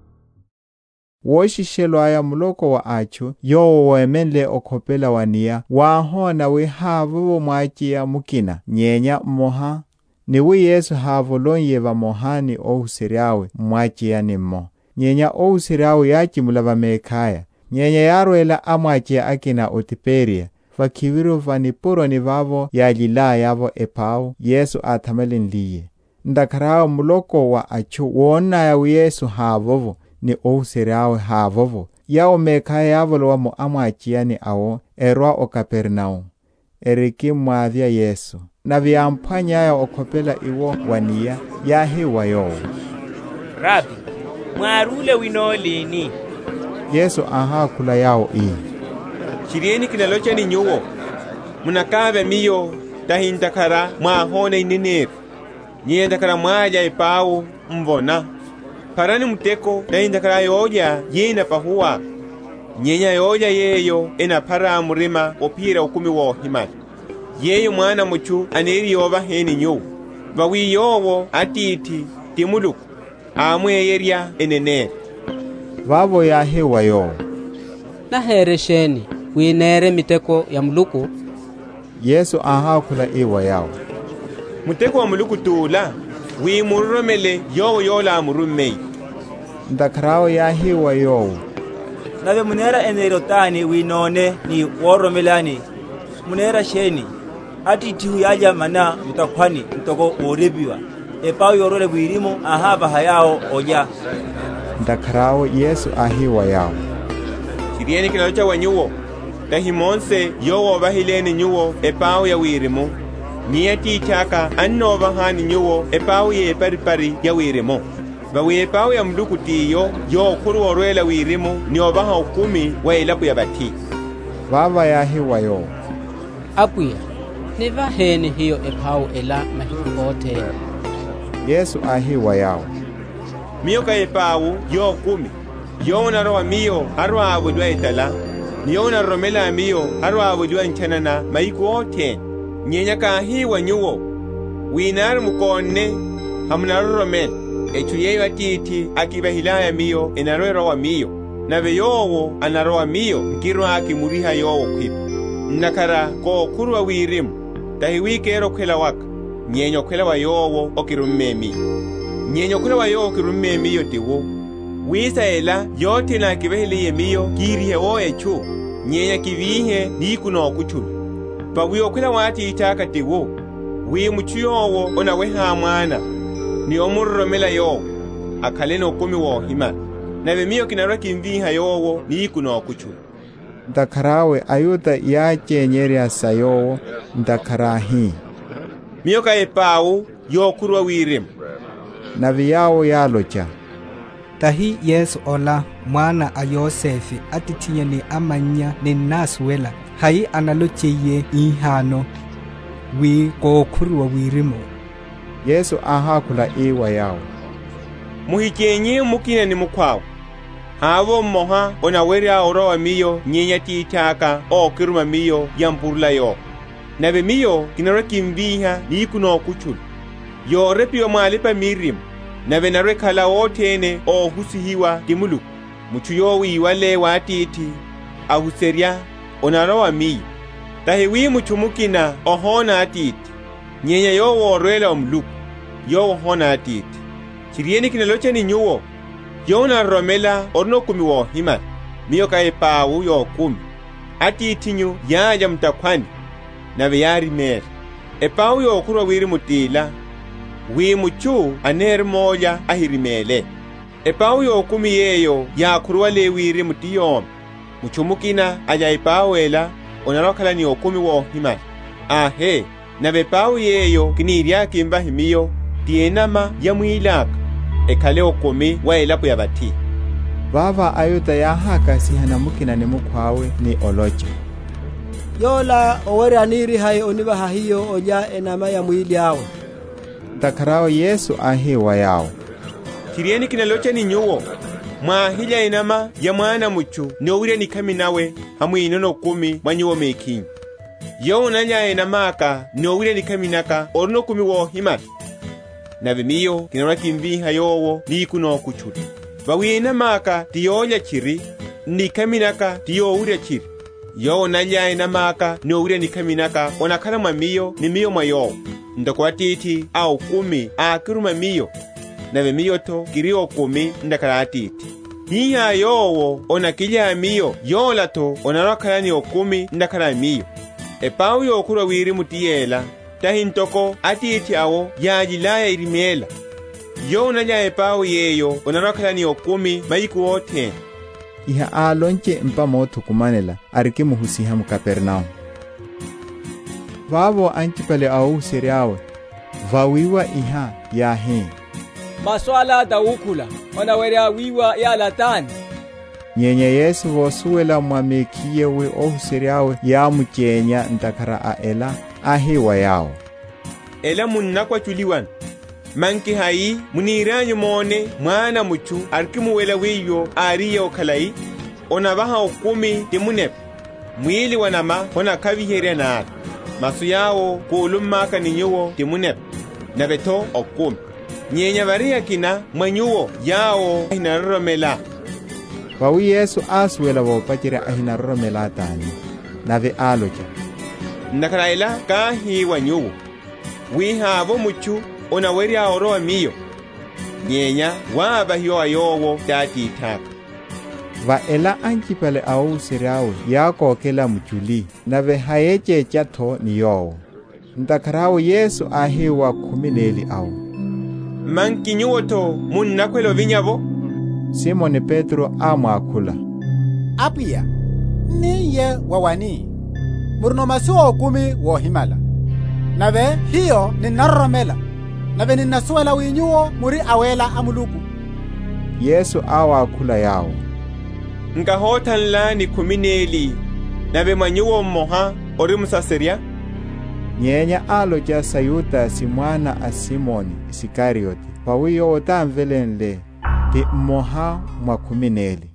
woshishelo aya muloko wa acho yo wemenle okopela wania wahona we havo mwajia mukina nyenya moha niwe Yesu havolonye va mohani ohusiriawe mwajia nimo nyenya ohusiriawe yaki mulava mekaya nyenya yarwela amwajia akina otiperia vakiviru vanipuro ni vavo yalila yavo epau Yesu athamelin liye ndakarao muloko wa acho wona ya Yesu havovo ni ohusiriawe havovo yao mekaya yavolo mo amwajia ni awo erwa o Kapernao eriki mwadhia Yesu na viampanya ya okopela iwo wania ya hewa yo. Rabi, mwarule winolini. Yesu aha kula yao ii. Chirieni kinalocha ni nyuo. Munakabe miyo tahintakara mwahone ininir. Nyiendakara mwaja ipau mbona. Parani muteko tahintakara yoja yena pahua. Nyenya yoja yeyo ena para murima opira ukumi wo himali. Yeyo mwana muchu aneri yoba heni nyo bawi yowo atiti timuluku amwe yeria enene vavo ya hewa yo na heresheni winere miteko ya muluku. Yesu aha kula ewa yao muteko wa muluku tula wi murumele yowo yola murumei ndakarao ya hewa yo nave munera enerotani winone ni woromelani munera sheni ati tihu yaja mana mutakwani mtoko orebiwa epao yorole bwirimo ahaba hayao oja ndakarao Yesu ahiwa yao chirieni kinalocha wanyuo tahimonse yowo bahileni nyuo epao ya wirimo niyati itaka anno bahani nyuo epao ye paripari ya wirimo bawe epao ya mduku tiyo yo kuru orwela wirimo ni obaha ukumi wa ilapu ya bati vava ya hiwa yo apuya neva heni hiyo epau ela mahiku ote. Yesu ahiwa yao miyo ka epau yo kumi yo unarowa miyo harwa abudwa itala niyo unaromela miyo harwa abudwa nchanana mahiku ote nyenya ka hiwa nyuo winar mukone hamunaroromela echu yeyo atiti akiba hilaya miyo enarowa miyo nabe yowo anarowa miyo nkirwa akimuriha yowo kwipa nakara ko kurwa wirimu tahi wikero kwela waka nyenyo kwela wa yowo okirumemi nyenyo kwela wa yowo okirumemi yotiwo wisa ela yote na kibehele yemiyo kirihe wo echu nyenya kivihe nikuno okuchulu pawiyo kwela wati itaka tiwo wi muchuyowo ona weha mwana ni omurromela yowo akaleno kumi wo hima nabe miyo kinarwa kimviha yowo nikuno okuchulu ndakarawe ayuda ya chenyeria sayowo ndakarahi miyo ka epau yo kurwa wirim na viyawo yalocha tahi Yesu ola mwana a Yosefi atitinya ni amanya ni naswela hai analocheye ihano wi ko kurwa wirimo Yesu aha kula ewa yao muhikenye mukina ni mukwawo havo moha ona weria orowa miyo nyenya titaka o kiruma miyo yampurla yo nabe miyo kinaro kimbiha nikuno kuchulu yo repio malipa mirim nabe narwe kala otene o husihiwa timulu muchu yo wiwale watiti ahuseria onarowa miyo tahiwi muchu mukina ohona atiti nyenya yo worwela omluku yo ohona atiti chirieni kinalocha ni nyuo Yona romela orno kumi wo hima miyo ka epau yo kumi ati itinyu yaja mtakwani na viyari mer epau yo kurwa wiri mutila wi muchu aner moja ahirimele epau yo kumi yeyo ya kurwa le wiri mutiyom muchu mukina aja epau ela onarokala ni okumi wo hima ahe na bepau yeyo kiniria kimba himiyo tienama ya mwilaka ekale okumi wa elapu ya bati vava ayuda ya haka sihana mukina ni mukwawe ni olocha yola owere aniri hai oniva hahiyo oja enama ya mwili awe. Ntakarao Yesu ahiwa yao. Chirieni kinalocha ni nyuo. Mwahilya inama ya mwana muchu niowire ni kami nawe hamu inono kumi mwanyuo mekinyi. Yo nanya inama aka niowire ni kami naka orno kumi wo himati. Na vimiyo kinora kimbiha yowo ni kuno kuchuri. Vawina maka tiyonya chiri ni kami naka tiyo ure chiri. Yo nanya inama aka niowire ni kami naka onakala mamiyo ni miyo mayo. Ndakwa titi au kumi akiruma miyo. Na vimiyo to kirio kumi ndakala titi. Hiya yowo onakilya miyo yola to onarokala ni okumi ndakala miyo. Epau yokura wiri mutiyela tahintoko atiti awo yajilaya irimela. Yo nanya epau yeyo onarokala ni okumi mayiku wote. Iha alonche mpa motu kumanela ariki muhusiha mu Kapernaum. Vavo anchipale au seriawe vawiwa iha yahe. Maswala daukula onawerea wiwa ya latani. Nyenye Yesu vosuwela mwamekiye we ohuseriawe ya mukenya ntakara a ela ahiwa yao. Ela munakwa chuliwan. Manki hai muniranyu mone mwana muchu arkimuwela wiyo ariya okalai. Onabaha okumi timunep. Mwili wanama hona kavihere na masu yao kulumaka ninyuo timunep. Nabeto okumi. Nyenya varia kina manyuo yao hinaroromela. Wawi Yesu aswela wopachira ahinaroromela tani. Nave alocha. Nakaraila kahi wanyuo. Wihavo muchu onaweria oroa miyo. Nyenya waba hiyo ayowo tati itaka. Va ela anchipale au sirawe yako kela mchuli. Nave hayeche chato ni yowo. Ntakarao Yesu ahiwa kumineli au. Manki nyuoto munnakwelo vinyavo. Simon Petro amwakula. Apuya, niye wawani. Murno masuo kumi wo himala. Nave hiyo ni narromela. Nave ni nasuela winyuo muri awela amuluku. Yesu awakula yao. Nga hotan la ni kumineli. Nave manyuo moha orimusaseria. Nyenya aloja sayuta simwana a Simoni Isikarioti. Pawiyo otamvelenle ti moha mwa kumineli.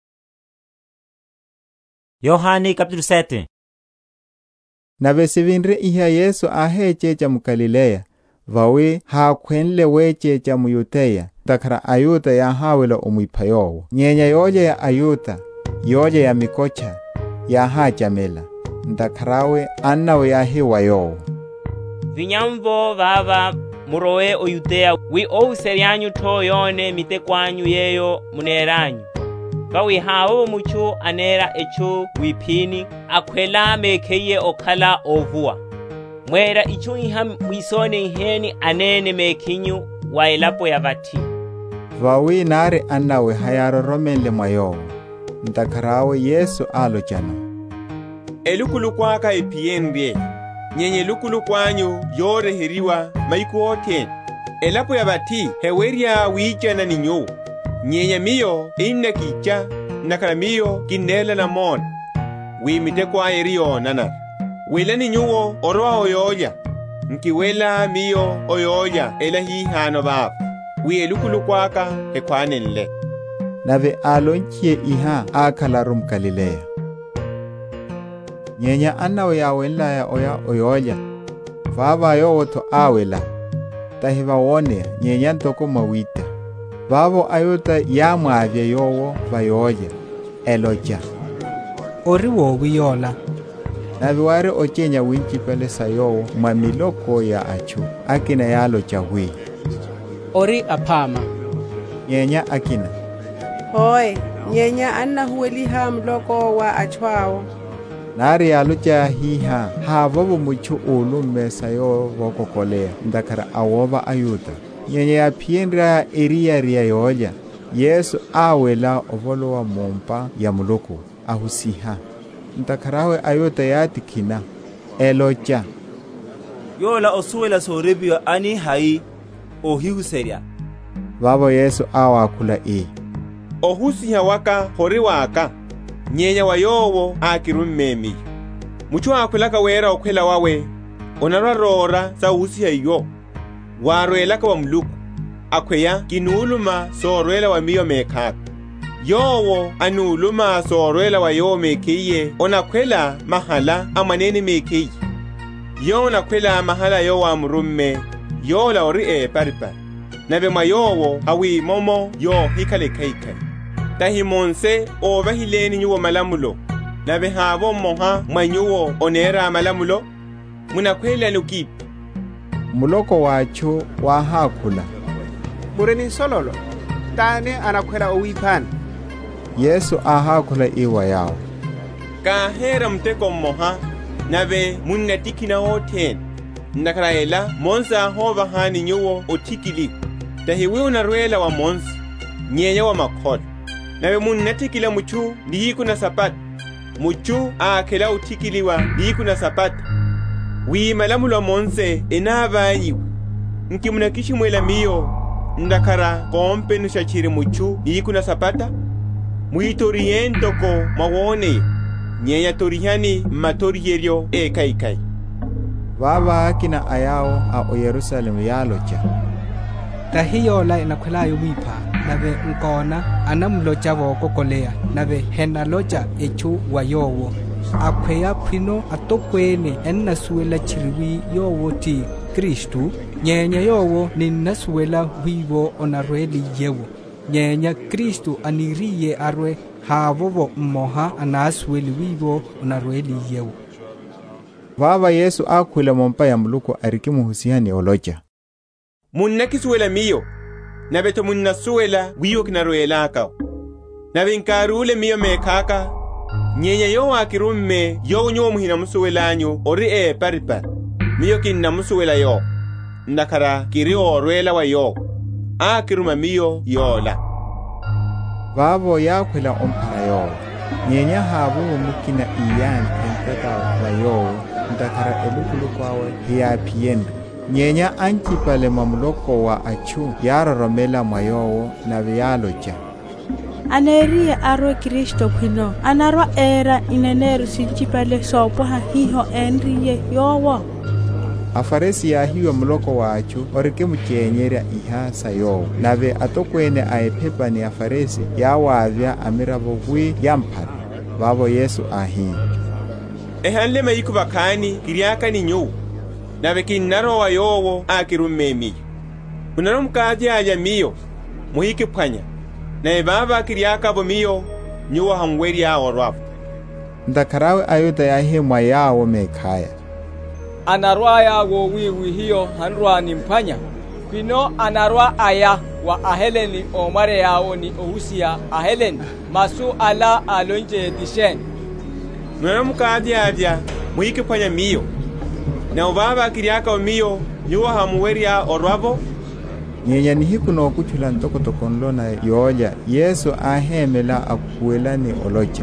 Yohani kapitulo sete. Na vesivinre iha Yesu ahechecha mu Galilea. Vawe hakwenle wechecha mu Yuteya. Takara ayuta ya hawela umuipayowo. Nyenya yoje ya ayuta, yoje ya mikocha, ya hachamela. Ndakarawe annawe ya hiwa yowo. Vinyamvo vava murowe o Yudea wi ou serianyu to yone mite kwanyu yeyo muneranyu. Vawi hao muchu anera echu wipini akwela mekeye okala ovua. Mwera ichu iha mwisone iheni anene mekinyu wa elapo ya vati. Vawi nare annawe hayaroromenle mayowo. Ndakarawe Yesu alochana. Elukulu kwaka epienrie. Nyenye lukulu kwanyu yore heriwa maiku oten. Elapo ya bati heweria wicha na ninyo. Nyenye miyo inna kicha nakala miyo kinela na mon. Wimite kwa erio nanar. Wela ninyo orwa oyoya. Nkiwela miyo oyoya elahi hano bab. Wi elukulu kwaka hekwanenle. Nave alonchie iha akalarum Galilea. Nyenya annawe ya wela ya oya oyoya. Vava yowoto awela. Tahiva wone nyenya ntoko mawita. Vavo ayuta ya mwavya yowo vayoya. Eloja. Ori wo wiyola. Naviware ochenya winchipele sayowo mamiloko ya achu. Akina ya aloja hui. Ori apama. Nyenya akina. Hoi, nyenya anna huweliha mloko wa achwao. Nari alucha hiha havobo muchu ulu mesayo vokokolea ndakara awoba ayuta. Nyenye ya piendra eria ria yoja. Yesu awela ovolo wa mompa ya muluku ahusiha. Ndakarawe ayuta yati kina. Elocha. Yola osuwela soribio ani hai ohihu seria. Vavo Yesu awakula i. Ohusiha waka hori waka. Nyenya wa yowo akirumemi. muchu akhwelaka wera okhwela wawe onarwa rora sa usi hiyo warwelaka wa muluku akhweya kinuluma sorwela wa miyo mekhaka yowo anuluma sorwela wa yo mekiye onakhwela mahala amanene mekiye yo onakhwela mahala yo wa murumme yo la ori e paripari nabe mayowo awi momo yo hikale kaikale tahimonse ovahileni nyuwo malamulo nabe habo moha manyuwo onera malamulo munakhwela nukipi muloko wacho wahakula mureni sololo tane anakhwela owiphana Yesu ahakula iwa yao kahera mteko moha nabe munnatikina hoten nakaraela monza hova hani nyuwo otikili tahiwe unarwela wa monza nyenya wa makholo nabe munnatikila muchu lihiku na sapata muchu akela otikiliwa lihiku na sapata wiimalamulo wa monze enabayiwe nkimunakishi mwela miyo ndakara kompe nushachiri muchu lihiku na sapata muitorientoko mawone nyenya torihani matorieryo ekaikai baba akina ayao a o Yerusalemu yalocha tahiyola inakhwelayo mipha nabe nkona anamlocha boko kolea nabe hena locha echu wayowo akhweya phino atokwene ennasuela chiriwi yowo ti Kristu nyenya yowo ninnasuela wiwo onarweli yewo nyenya Kristu aniriye arwe havovo mmoha anasueli wiwo onarweli yewo baba Yesu akhwela mompa ya muluku ariki muhusihani olocha munnakisuela miyo nabeto munnasuela wiyo kinarwelaka nabe nkarule miyo mekhaka nyenya yo akirumme yo nyo muhina musuelanyo ori e paripari miyo kinna musuela yo ndakara kiri orwela wa yo akiruma miyo yola babo yakhwela ompara yo nyenya habu mukina iyan enteka wa yo ndakara elukulu kwawe hiya piendo nyenya antipale mamuloko wa achu yaroromela mwayowo na vyalocha anerie arwe Kristo kwino anarwa era ineneru sinchipale sopo hiho enriye yowo afaresi ya hiyo muloko wa achu orike mchenyera iha sayo nabe atokwene aepepa ni afaresi ya wavya amirabo hui yampara babo Yesu ahi ehanle mayiku bakani kiriaka ni nyu nabe kinnaro wa yowo akirummemi unaro mkaji aja miyo muhiki panya na baba kiriaka bo miyo nyuwa hamweri ya orwafu ndakarawe ayuda ya hemwa yawo mekhaya anarwa ya wo wiwi hiyo hanrwa ni mpanya kwino anarwa aya wa aheleni omare yawo ni ohusia aheleni masu ala alonje dishen nwana mukadi adia muhiki panya miyo na baba kiriaka miyo nyuwa hamweri ya orwabo nyenya ni hiku no kuchula ntoko tokonlo na yoja Yesu ahemela akuela ni olocha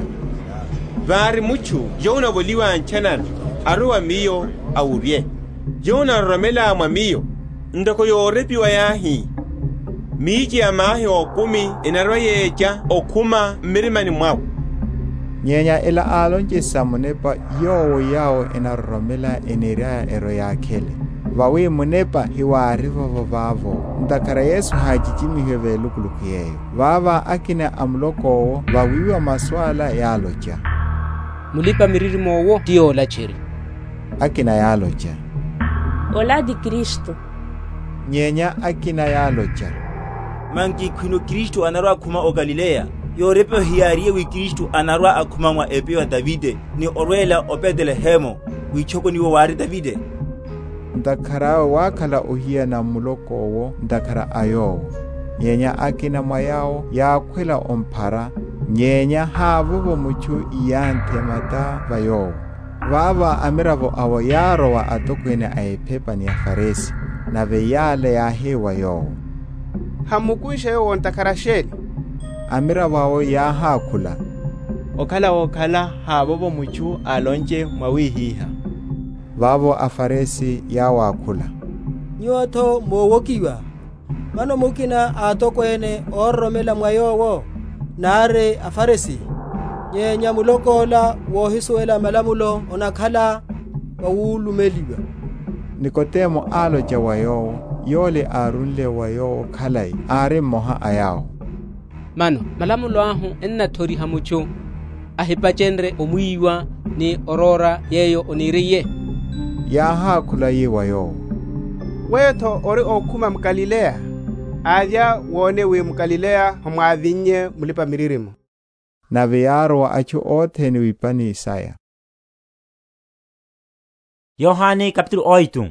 bari muchu yona boliwa anchanan aruwa miyo awurie yona romela mamiyo ndako yorepi wa yahi miji amahi okumi enarwayeja okuma mirimani mwawo nyenya ela alonje samunepa yowo yao enaromela eneria ero yakele vawe munepa hiwari vavo vavo ndakara Yesu hajijimi lukuluku yeyo vava akina amlokowo vawiwa maswala yalocha mulipa miririmo wo dio la chiri akina yalocha ola di Kristo nyenya akina yalocha mangi kwino Kristo anarwa kuma o Galilea yorepe hiarie wi Kristo anarwa akuma mwa epe wa Davide ni orwela o Bethlehemo wichoko ni wari Davide ndakara wakala uhia na mulokowo ndakara ayo nyenya akina mwayao yakhwela ompara nyenya havuvo muchu iyante mata bayo baba amiravo awo yaro wa atokwene aepepa ni afaresi na veyale ya hewa yo hamukuisha yo ndakara sheli amiravo awo ya hakula okala okala havuvo muchu alonje mwawihiha babo afaresi ya wakula nyoto mowokiwa mano mukina atokwene oromela mwayowo nare afaresi nyenya mulokola wohisuela malamulo onakhala wawulumeliwa. Nikodemo aloja wayowo yole arunle wayowo khalai are moha ayao. Mano malamulo ahu enna thori hamucho ahipachenre omuiwa ni orora yeyo oniriye. Yaha kula ye wayowo. Weto ori okuma mgalilea. Aja wone we mgalilea homwavinye mulipa miririmo. Na veyaro achu otheni wipani Isaya. Yohane capítulo oito.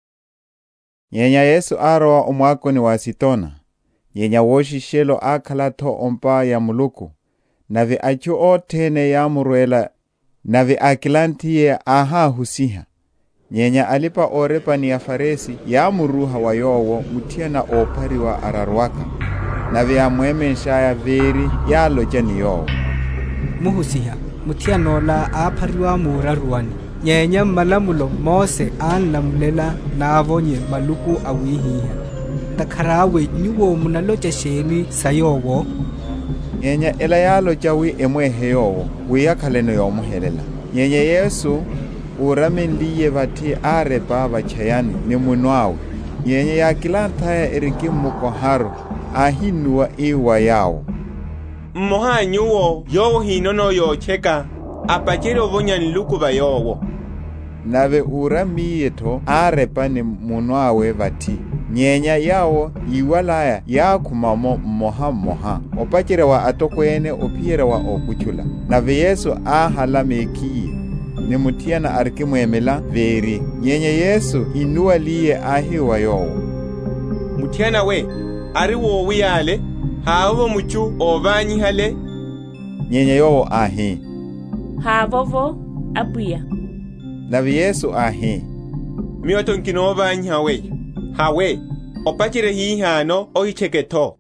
Nyenya Yesu aroa umwakoni wa Sitona. Nyenya woshishelo akhala tho ompa ya muluku. Nave achu othene ya murwela. Nave akilantiye aha husiha. Nyenya alipa orepa ni ya faresi ya muruha wa yowo mutiana opari wa ararwaka. Nave ya mweme nshaya veri ya loja ni yowo. Muhusiha mutiano la apari wa muraruani. Nyenya malamulo Mose anlamulela na avonye maluku awihiha. Takarawe nyuwo munaloja sheni sayowo. Nyenya ela ya loja wi emwe heyowo wiya kaleno yomuhelela. Nyenya Yesu uramendiye vati are baba chayani ni munwawe. Nyenya ya kilantaya eriki mukoharo ahinuwa iwa yao. Mmoha nyuwo yowo hinono yo cheka apachiri ovonya niluku va yowo. Nave uramiyeto arepa ni munwawe vati. Nyenya yao iwalaya ya kumamo moha moha. Opachire wa atokwene opire wa okuchula. Nave Yesu ahala mekiye. Ni mutiana arkimwemela veri. Nyenya Yesu inuwa liye ahi wa yowo. Mutiana we, ari wo wiyale, haavo muchu ovanyi hale. Nyenya yowo ahi. Haavovo abuya. Navi Yesu ahi. Miyoto nkino ovanyi hawe. Hawe, opachire hii hano ohicheketo.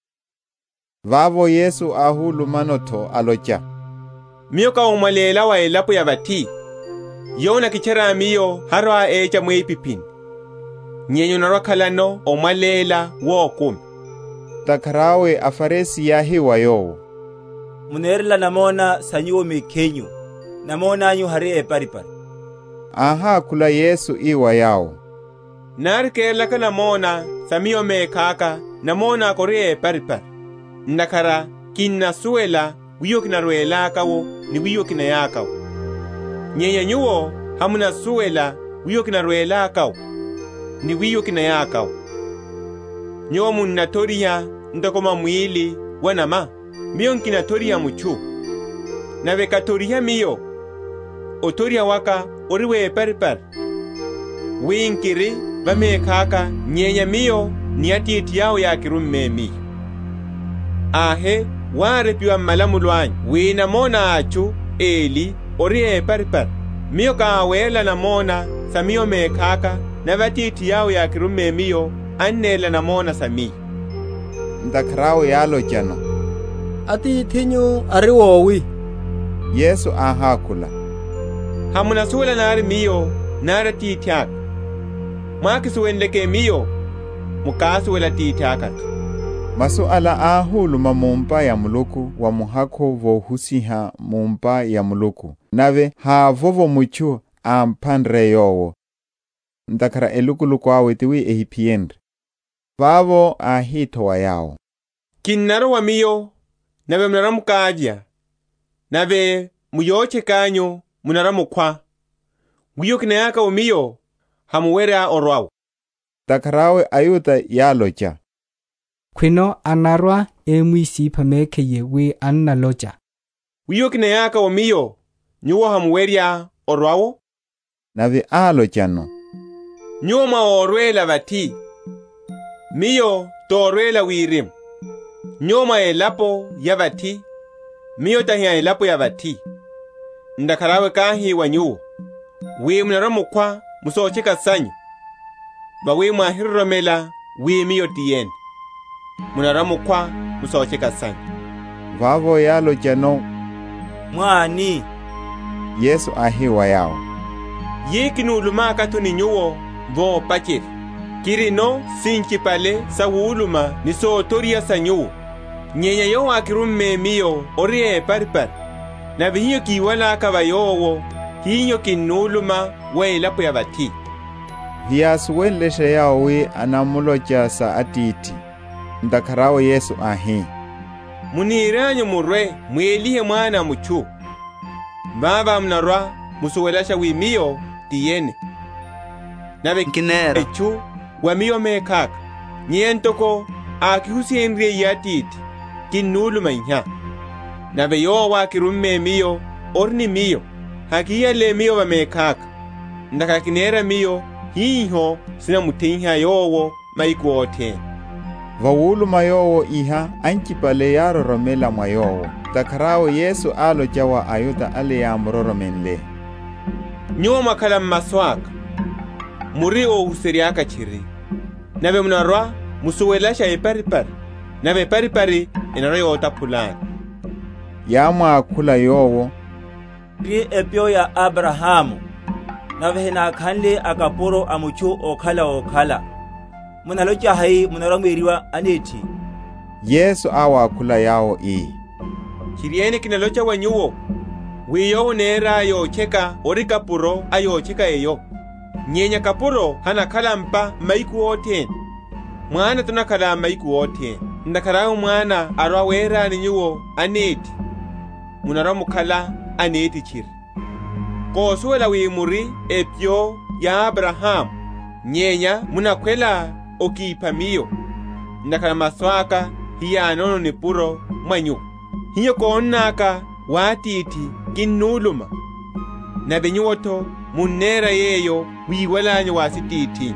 Vavo Yesu ahulu manoto alocha. Miyoka umalela wa elapu ya vati. Yona kichera miyo harwa echa mwepipin. Nyenyo narokalano umalela wo kumi. Takarawe afaresi yahi wa yowo. Munerla namona sanyiwo mekenyu. Namona anyu hari eparipari. Aha kula Yesu iwa yao. Narikela ka namona samiyo mekaka namona kori eparipari. Ndakara kinna suela wiyo kinarwela kawo ni wiyo kinayakawo. Nyenya nyuwo hamuna suela wiyo kinarwela kawo ni wiyo kinayakawo. Nyuwo munatoria ndakoma mwili wanama miyo nkinatoria muchu. Nave katoria miyo otoria waka oriwe eparipari. Winkiri vamekaka nyenya miyo ni atieti yao ya kirummemi. Ahe warepiwa malamulo anyu wina mona achu eli ori eparipari. Miyo kawela na mona samiyo mekaka na vatiti yao ya kirume miyo annela na mona sami. Ndakarawe yalo jano. Ati tinyu ariwowi. Yesu ahakula. Hamuna suwela nari miyo nara titiak. Mwaki suwendeke miyo mukasuwela titiakatu. Masu ala ahulu mamumpa ya muluku wa muhako vohusiha mumpa ya muluku. Nave ha vovo muchu ampandre yowo. Ndakara elukuluku awetiwi ehipiendre. Vavo ahito wa yao. Kinnaro wa miyo nave mnaramukavya. Nave muyoche kanyo munaramukwa. Wiyo kinayaka wa miyo hamuwera orwawo. Takarawe ayuta yalocha. Kwino anarwa emwisi pamekeye we annaloja. Wiyo kinayaka wa miyo nyuwo hamuweria orwawo. Nave alochano. Nyuwo maorwela vati. Miyo torwela wirim. Nyuwo maelapo ya vati. Miyo tahia elapo ya vati. Ndakarawe kahi wa nyuwo. We mnaramukwa musocheka sanyu. Bawe mahiromela we miyo tiyeni. Munaramukwa musocheka sanyu. Vavo yalo jano. Mwani. Yesu ahiwa yao. Yekinu uluma katuni nyuwo vo pachiri. Kirino sinchi pale sa uluma ni so toria sa nyuwo. Nyenya yo akirumme miyo orie paripar. na vihinyo kiwala ka bayowo hinyo kinuluma weilapo ya bati hiyasuwenleshe yawi anamulocha sa atiti ndakarawo Yesu ahi muniranyo murwe mwelihe mwana muchu baba mnarwa musuwelasha wimiyo tiyene nabe kinera echu wamiyo mekaka nyientoko akihusienrie yatiti kinuluma nha nabe yo wakirumme miyo orni miyo hakiyale miyo bamekaka ndakakinera miyo hiho sina mutinha yowo maikuote vawuluma yowo iha ankipale yaroromela mwa yowo takarawo Yesu alo jawa ayuta ale yamuroromenle nyuwa makala maswaka muri o huseriaka chiri nabe munarwa musuwelasha eparipari nabe paripari inaro yota pulani yamwa kula yowo ri epyo ya Abrahamu nabe hina kanle akaporo amuchu okhala okhala munalocha hai munaramwiriwa aneti Yesu awa kula yao i chiriene kinalocha wanyuwo wiyo nera yo cheka orikapuro ayo cheka eyo nyenya kapuro hana kalampa maiku oten mwana tunakala maiku oten ndakarawo mwana arwa wera ninyuwo aneti munaramu kala aneti chiri kosuela wimuri epyo ya Abraham nyenya munakwela okipamiyo ndakala maswaka hiya anono ni puro mwanyu hiyo koonnaka watiti kinuluma na benyuwoto munera yeyo wiwalanyo wasititi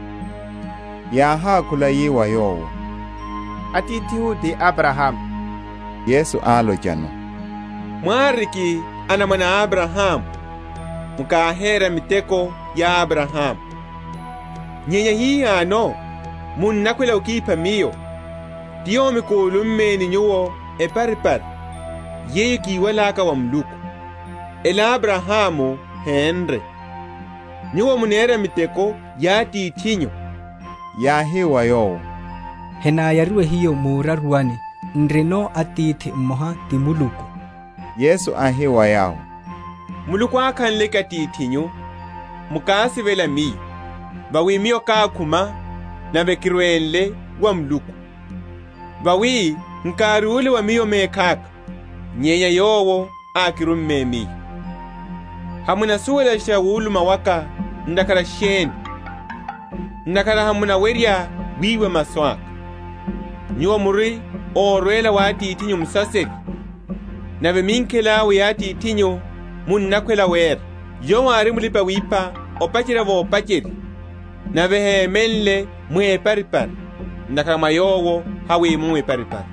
yaha kula yiwa yowo atiti hudi Abraham Yesu alo jano mwariki ana mwana Abraham mukahera miteko ya Abraham nyenya hii ano munnakwela ukipa miyo diyo mikulumme ni nyuwo eparipar yeye kiwalaka wa mluku ela Abrahamu henre nyuwo munera miteko ya titinyo ya hewa yowo hena yarue hiyo muraruani nreno atiti mmoha timuluku Yesu ahewa yao muluku akanleka titinyo mukasi vela mi bawimiyo kakuma na bekirwenle wa mluku bawi nkarule wa miyo mekaka nyenya yowo akirumme mi hamuna suwela shawuluma waka ndakara sheni ndakara hamuna weria wiwe maswaka nyuwa muri orwela wati itinyo msaseri nabe minkela wati itinyo munnakwela wera yo wari mulipa wipa opachira vo opachiri nabe hemenle mwe paripari ndakara mayowo hawi mwe paripari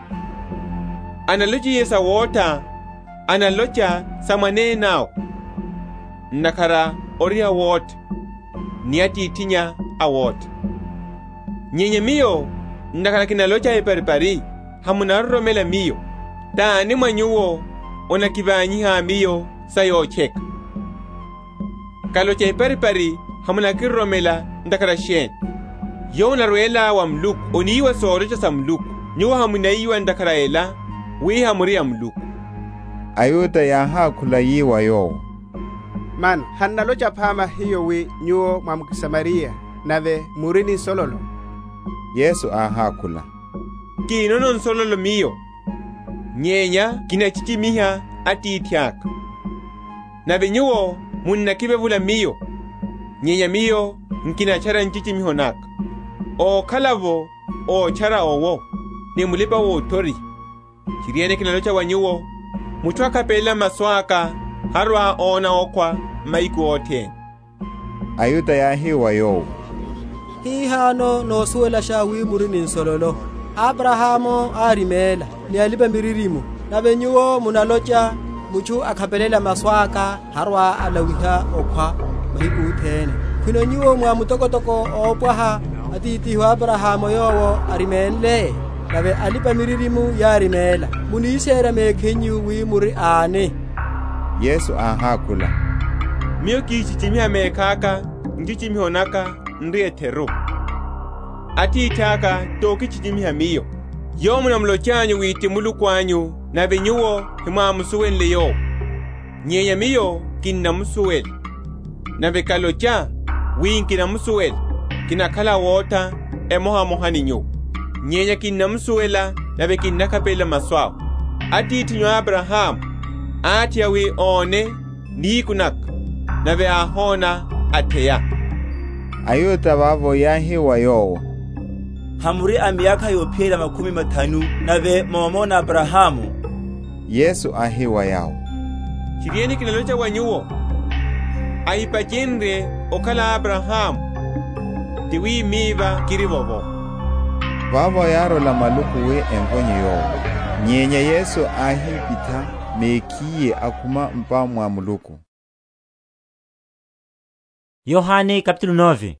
analochi yesa wota analocha samane nao ndakara oria wota niati itinya awota nyenye miyo ndakara kinalocha eparipari hamunaromela miyo tani mwanyuwo ona kibanyi ha miyo sayo cheka kalocha eparipari hamunakiromela ndakara shen yo narwela wa mluku oniwa sorocha sa mluku nyuwa hamunaiwa ndakara ela wi hamuri amluku ayuta yaha kula yiwa yowo man hannalocha phama hiyo wi nyuwo mwamukisamaria nabe murini sololo Yesu aha kula kinonon sololo miyo nyenya kinachichimiha atitiaka nabe nyuwo munnakibevula miyo nyenya miyo nkinachara nchichimihonaka o kalavo o chara owo ni mulipa wo tori chiriene kinalocha wanyuwo muchwa kapela maswaka harwa ona okwa maiku oten ayuta yahewa yowo hi hano no suwela shawi murini nsololo Abrahamu arimela ni alipa mbiririmu na benyuwo munalocha muchu akapelela maswaka harwa alawiha okwa maiku tene kwino nyuwo mwa mutokotoko opwaha atiti wa Abrahamu yowo arimenle nabe alipa miririmu yarimela munisera mekenyu wi muri ane Yesu aha kula miyo kichichimia mekaka ngichimihonaka ndiye tero ati itaka toki chichimia miyo yo muna mlochanyu witi mulu kwanyu na benyuwo hima musuwenle yo nyenya miyo kinna musuwel nave kalocha win kina musuwel kina kala wota e moha mohani nyo nyenya kinna musuwela nave kinna kapela maswaw ati tinyo Abraham ati yawi one ni kunak nave ahona ateya ayuta vavo yahiwa yowo hamuri amyaka yopyela makumi matanu nave momona Abrahamu Yesu ahiwa yao chirieni kinalocha wanyuo aipajenre okala Abraham tiwi miva kirivovo vavo yaro la maluku we engonyo yowo nyenya Yesu ahipita mekiye akuma mpa mwa muluku. Yohane kapitulo nove.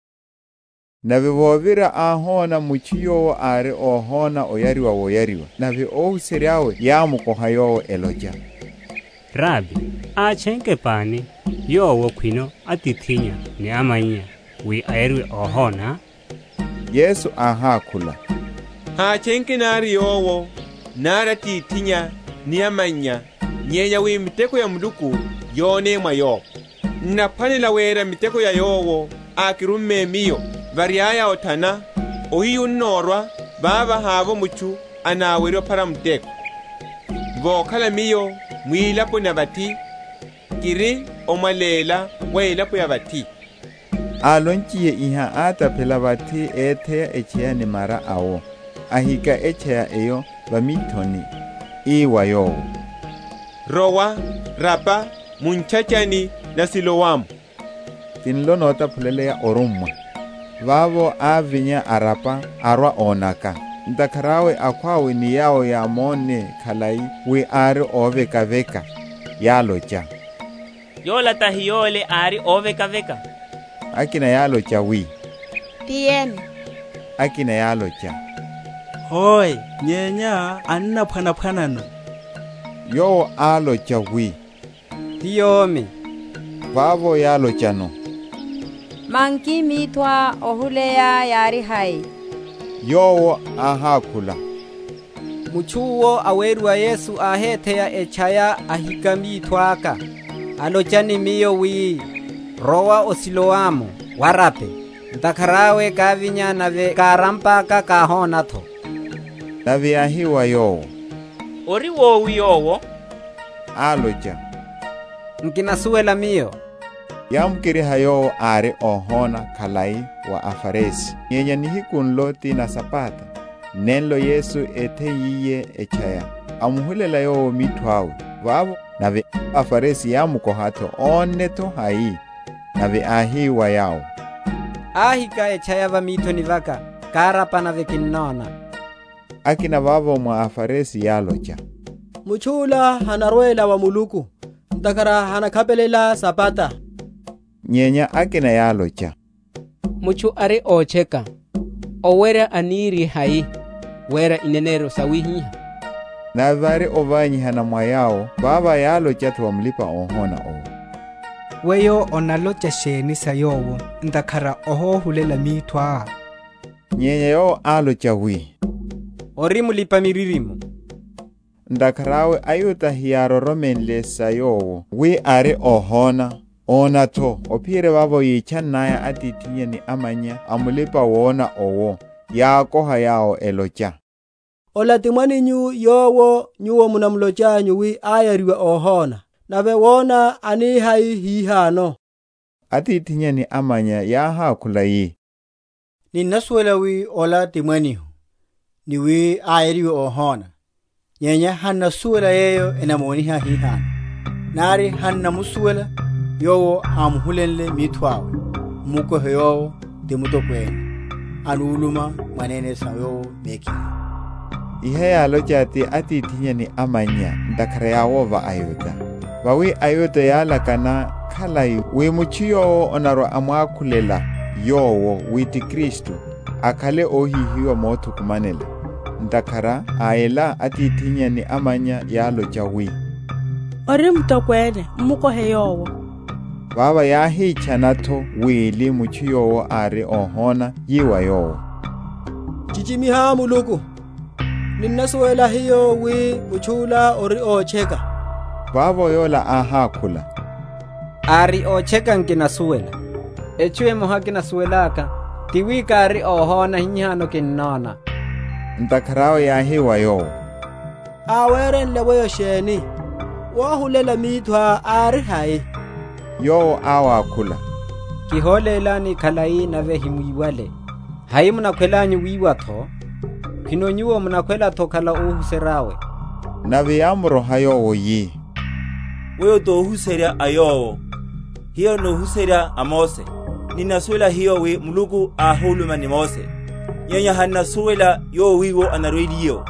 Nabe vovira ahona muchiyo are ohona oyariwa woyariwa nabe ohuseriawe yamukoha yowo eloja Rabi achenke pani yowo kwino atithinya ni amanya wi ayarwe ohona Yesu ahakula ha chenke nari yowo nara titinya ni amanya nyenya wi miteko ya mduku yone mayo na panela wera miteko ya yowo akirume miyo variaya otana ohiyu norwa baba havo muchu anawero para mteko vo kala miyo mwilapo na bati kiri omalela weilapo ya bati alonchiye iha ata pela bati etea echea ni mara awo ahika echea eyo bamitoni iwa yowo rowa rapa munchachani na silowamu tinlonota pulele ya orumwa vavo avinya arapa arwa onaka ntakarawe akwawe ni yao ya mone kalai we ari oveka veka yalocha yola tahiyole ari oveka veka akina yalocha wi tiene akina yalocha hoy nyenya anna phana phanano yo alocha wi tiyomi vavo yalocha no manki mitwa ohuleya yari hai yowo ahakula muchuwo awerwa Yesu aheteya echaya ahikamitwaka alochani miyo wi rowa osiloamu warape ntakarawe kavinya nave karampaka kahonatho nave ahiwa yowo ori wowu yowo alocha nkinasuwela miyo yamkiri hayo are ohona kalai wa afaresi nyenya nihikunlo tina sapata nenlo Yesu ete yiye echaya amuhulela yo mitwawe vavo nave afaresi yamukohato oneto hai nave ahiwa yao ahika echaya vamito nivaka karapa nave kinnona akina vavo mwa afaresi yalocha muchula hanarwela wa muluku ntakara hanakapelela sapata nyenya akina yalocha muchu are ocheka owera aniri hai wera inenero sawihi na vari ovanyi hana mwayao baba yalocha tuwamlipa ohona o weyo onalocha sheni sayowo ndakara oho hulela mitwa nyenya yo alocha wi orimulipa miririmu ndakarawe ayuta hiyaroromenle sayowo wi are ohona ona to opire babo yichanaya atitinya ni amanya amulipa wona owo yakoha yao elocha ola timwani nyu yowo nyuwo munamlocha nyuwi ayariwa ohona nave wona ani hai hihano atitinya ni amanya yaha kulayi ninaswela wi ola timwani niwi ayariwa ohona nyenya hanna suwela yeyo enamoni ha hihano nari hanna musuwela yowo amuhulenle mitwawe muko heyowo temutokweni anuluma manene sayo meki ihe yalocha ati atitinya ni amanya ndakara yawo va ayuta vawi ayuta yalakana khalai we muchiyo onaro amwakulela yowo witi Kristo akhale ohihiwa motu kumanela ndakara ayela atitinya ni amanya yalocha wi ori mtokwene muko heyowo baba yahichanato wili muchiyowo ari ohona yiwa yowo chichimiha muluku ninnaswela hiyo wi muchula ori ocheka vavo yola ahakula. Ari ocheka nkinasuwela. Echue moha kinasuwelaka. Tiwika ari ohona hinyano kinnona. Ntakarao yahiwa yo. Aweren leweyo sheni. Wahulela mitwa ari hai. Yo awa kula. Kiholela ni kalai na vehimuiwale. Hai munakwela wiwa to. Kinonyuo munakwela to kala uhuserawe. Na viamro hayo oyi. Weyo to uhuseria ayo. Hiyo no uhuseria amose. Ninasuela hiyo we muluku ahuluma ni mose. Nyanya hanasuela yo wiwo anaruidiyo.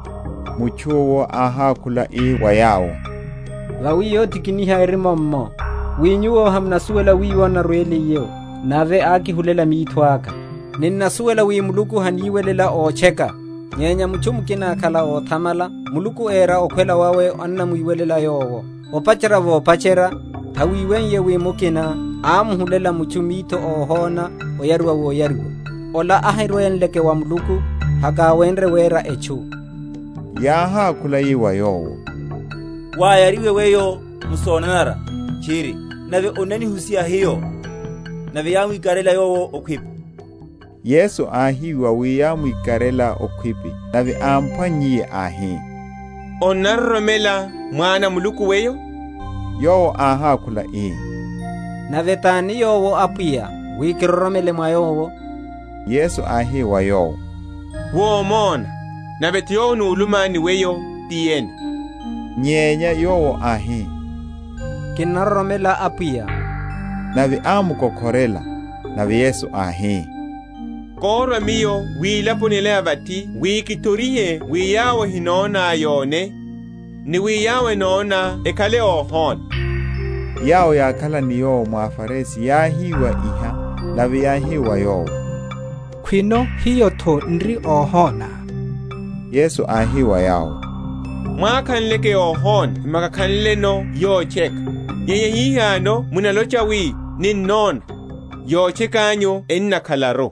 Muchuo ahakula i wayao. Wawiyo tikiniha erimammo. Winyuo hamnasuela wiwo anarueliyo. Nave aki hulela mitwaka. Ninasuela wi muluku haniwelela ocheka. Nyenya muchumukina kala o thamala. Muluku era okwela wawe anna muiwelela yowo. Opachera vo pachera. Hawiwenye wi mukina. Amuhulela muchumito ohona oyarwa wo yarwa. Ola ahirwenleke wa muluku. Haka wenre wera echu. Yaha kula iwa yowo. Wa yariwe weyo musonara. Chiri. Nave onani husia hiyo. Nave yamu ikarela yowo okwipu. Yesu ahiwa wiyamu ikarela okwipi. Nave ampanyi ahi. Onarromela mwana muluku weyo? Yowo aha kula i. Nave tani yowo apia. Wikiroromele mwa yowo. Yesu ahiwa yowo. Wo mona. Nave tiyo nuulumani weyo tiyene. Nyenya yowo ahi. Kinarromela apia. Nave amu kokorela. Nave Yesu ahi. Korwa miyo wilapunile abati wikitoriye wiyawe hinona ayone ni wiyawe nona ekale ohon. Yao yakala ni yo mwafaresi yahiwa iha nave yahiwa yo. Kwino hiyo to nri ohona. Yesu ahiwa yao. Mwakanleke ohon makakanle no yo cheka. Yenye hihano munalocha wi ni non yo chekanyo enna kalaro.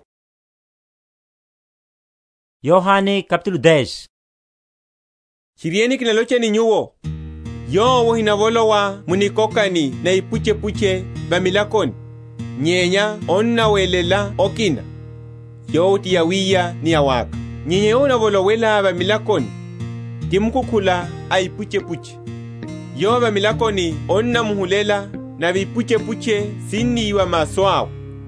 Yohane capítulo dez. Chirieni kinalocha ni nyuo. Yo wo hinavolo wa munikokani na ipuche puche bamilakoni. Nyenya onna welela okina. Yo tiyawiya ni awaka. Nyenye ona volo wela bamilakoni. Timkukula aipuche puche. Yo bamilakoni onna muhulela na bipuche puche sini wa maswao.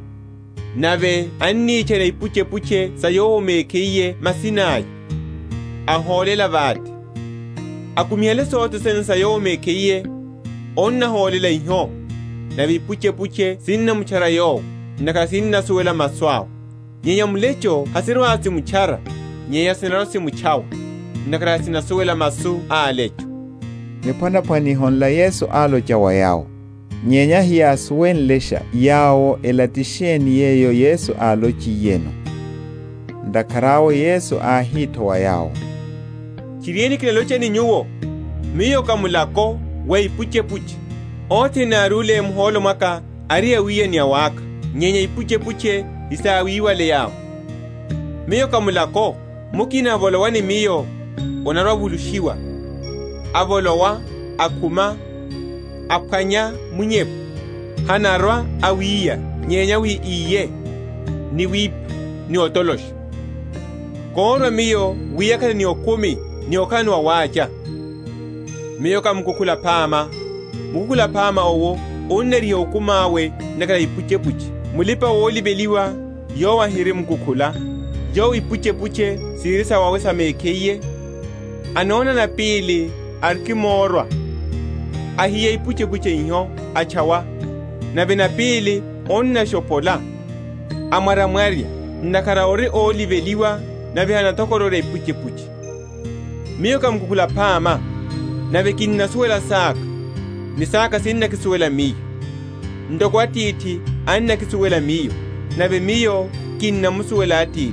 Nave anni chere ipuche puche sayo mekeye masinai. Aholela vati. Akumiele sote sen sayo mekeye. Onna holela iho. Nave ipuche puche sinna mchara yo. Naka sinna suwela maswao. Nyenya mlecho hasiru asi mchara. Nyenya sinarosi mchawa. Naka sinna suwela masu aalecho. Nipana pani honla Yesu alo jawa yao. Nyenya hiya suwen lesha yao elatisheni yeyo Yesu alo chiyeno. Ndakarawo Yesu ahito wa yao. Chirieni kinalocha ni nyuo. Miyo kamulako wei puche puche. Ote narule mholo maka aria wiye ni awaka. Nyenya ipuche puche isa wiwa le yao. Miyo kamulako mukina volowani miyo onarwa bulushiwa. Avolowa akuma apkanya munyepu. Hanarwa awiya nyenya wi iye ni wip ni otolosh. Korwa miyo wiyakale ni okumi ni okanu wa waja. Miyo ka mkukula pama. Mkukula pama owo oneri okumawe nakala ipuche puche. Mulipa woli beliwa yo wahiri mkukula. Yo ipuche puche sirisa wawesa mekeye. Anona na pili arkimorwa. Ahiye ipuche puche inyo achawa. Na bena pili onna shopola. Amara mwaria. Nakara ori oli beliwa na bihana tokorore ipuche puche. Miyo ka mkukula pama. Na bekin nasuela saka. Ni saka sinna kisuela miyo. Ndoko atiti anna kisuela miyo. Na be miyo kinna musuela atiti.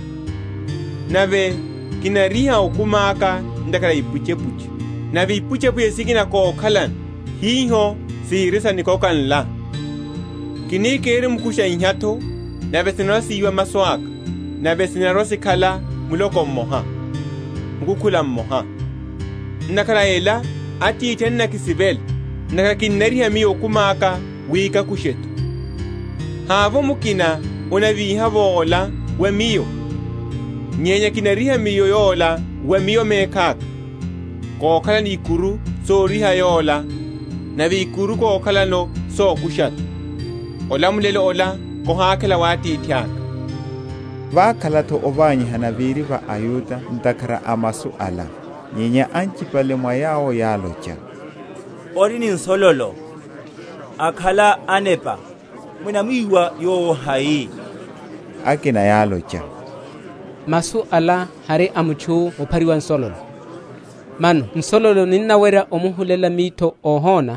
Na be kinariha okumaka ndakara ipuche puche. Na be ipuche puche sikina ko kalan. Hiho sirisa nikokan la. Kini kere mkusha inyato. Na be sinarosi iwa maswaka. Na be sinarosi kala muloko moha. Mkukula moha. Nakara ela ati na kisibel na kineriha miyo kumaka wika kushetu havo mukina unaviha vola wa miyo nyenya kineriha miyo yola wa miyo mekaka kokala ni ikuru so riha yola na vikuru kokala no so kushatu ola mulelo ola kohakela wati ityaka vakhala to ovanyi hanaviri va ayuda ntakara amasu ala nyenya anchipale mwa yao yalocha ori ni nsololo akhala anepa mwina mwiwa yo hai akina yalocha masu ala hari amuchu uphariwa nsololo mano nsololo ninnawera omuhulela mito ohona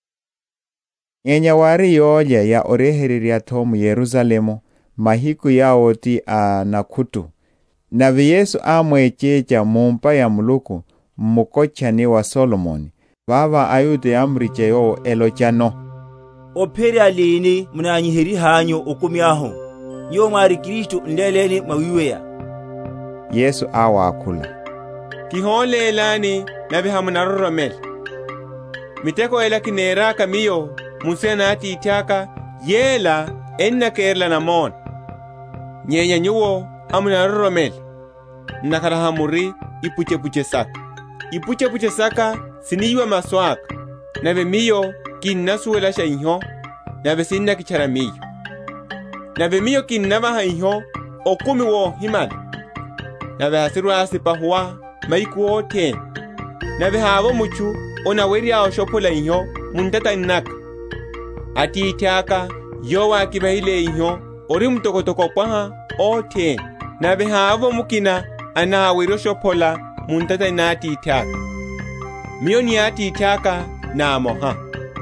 nyenya wari yolya ya oreheriria tomu Yerusalemu mahiku yao ti a nakutu navi Yesu amwechecha mumpa ya muluku mmukochani wa Solomoni vava ayude amriche yo elochano opere alini munanyihiri hanyo okumyaho yo mwari Kristo ndeleni mawiweya Yesu awakula kiholelani nabi hamunaroromel miteko ela kinera kamiyo musena ati ityaka yela enna kerla namon nyenya nyuwo hamunaroromel nakara hamuri ipuche puche saka ipuche puche saka siniwa maswaka nabe miyo kinnasuela sha inho nabe sinna kichara miyo nabe miyo kinnava ha inho okumi wo himala nabe hasirwa asipahuwa maiku oten nabe havo muchu onaweri ao shopola inho muntata innaka ati ityaka yowa kibahile inho ori mtokotoko paha oten nabe havo mukina anaweri shopola muntata inati ityaka miyo ni ati ityaka na moha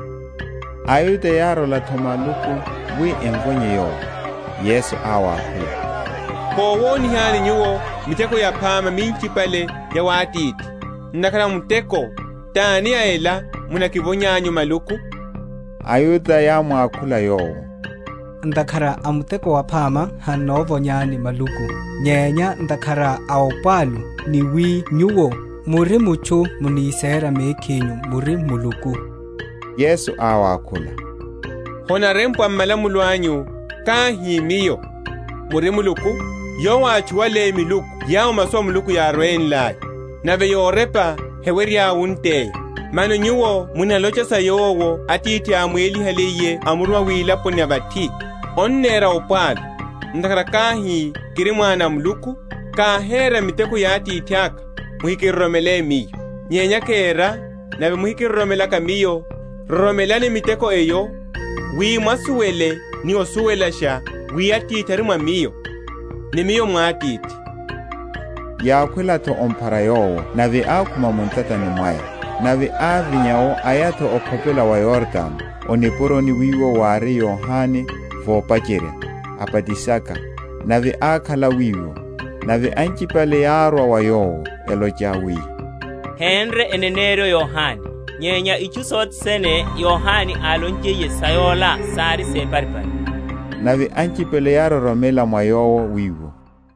ayude yaro la tomaluku wi engonye yo Yesu awakula kowoni hani nyuwo miteko ya pama minchi pale ya watiti nakala muteko tani ya ela muna kivonyanyo maluku ayuda ya mwakula yo ndakara amuteko wa pama hanovo nyani maluku nyenya ndakara aopalu ni wi nyuwo muri muchu munisera mekinyu muri muluku Yesu awakula hona rempo amala mulwanyu kahimiyo muri muluku yo wachuwa le miluku yao maswa muluku ya roen lai nabe yorepa heweri ya unte mano nyuwo munalocha sayowo atiti amweli haleye amurwa wilapo nyabati onnera opad ndakara kahi kiri mwana muluku kahera miteko ya atityaka muhikiromele miyo nyenya kera nabe muhikiromela kamiyo romelani miteko eyo wi mwasuwele ni osuwela sha wi atitari mwa miyo ni miyo mwatiti yakwela to ompara yowo nabe akuma muntata ni mwaya nabe avinyawo ayato okopela wa Yordan onipuroni wiwo wari Yohane vopakere apatisaka nabe akala wiwo nabe anchipale yarwa wa yowo elojawi henre enenero Yohane nyenya ichusot sene Yohane alonje yesayola sari separipari nabe anchipale yaro romela mwa yowo wiwo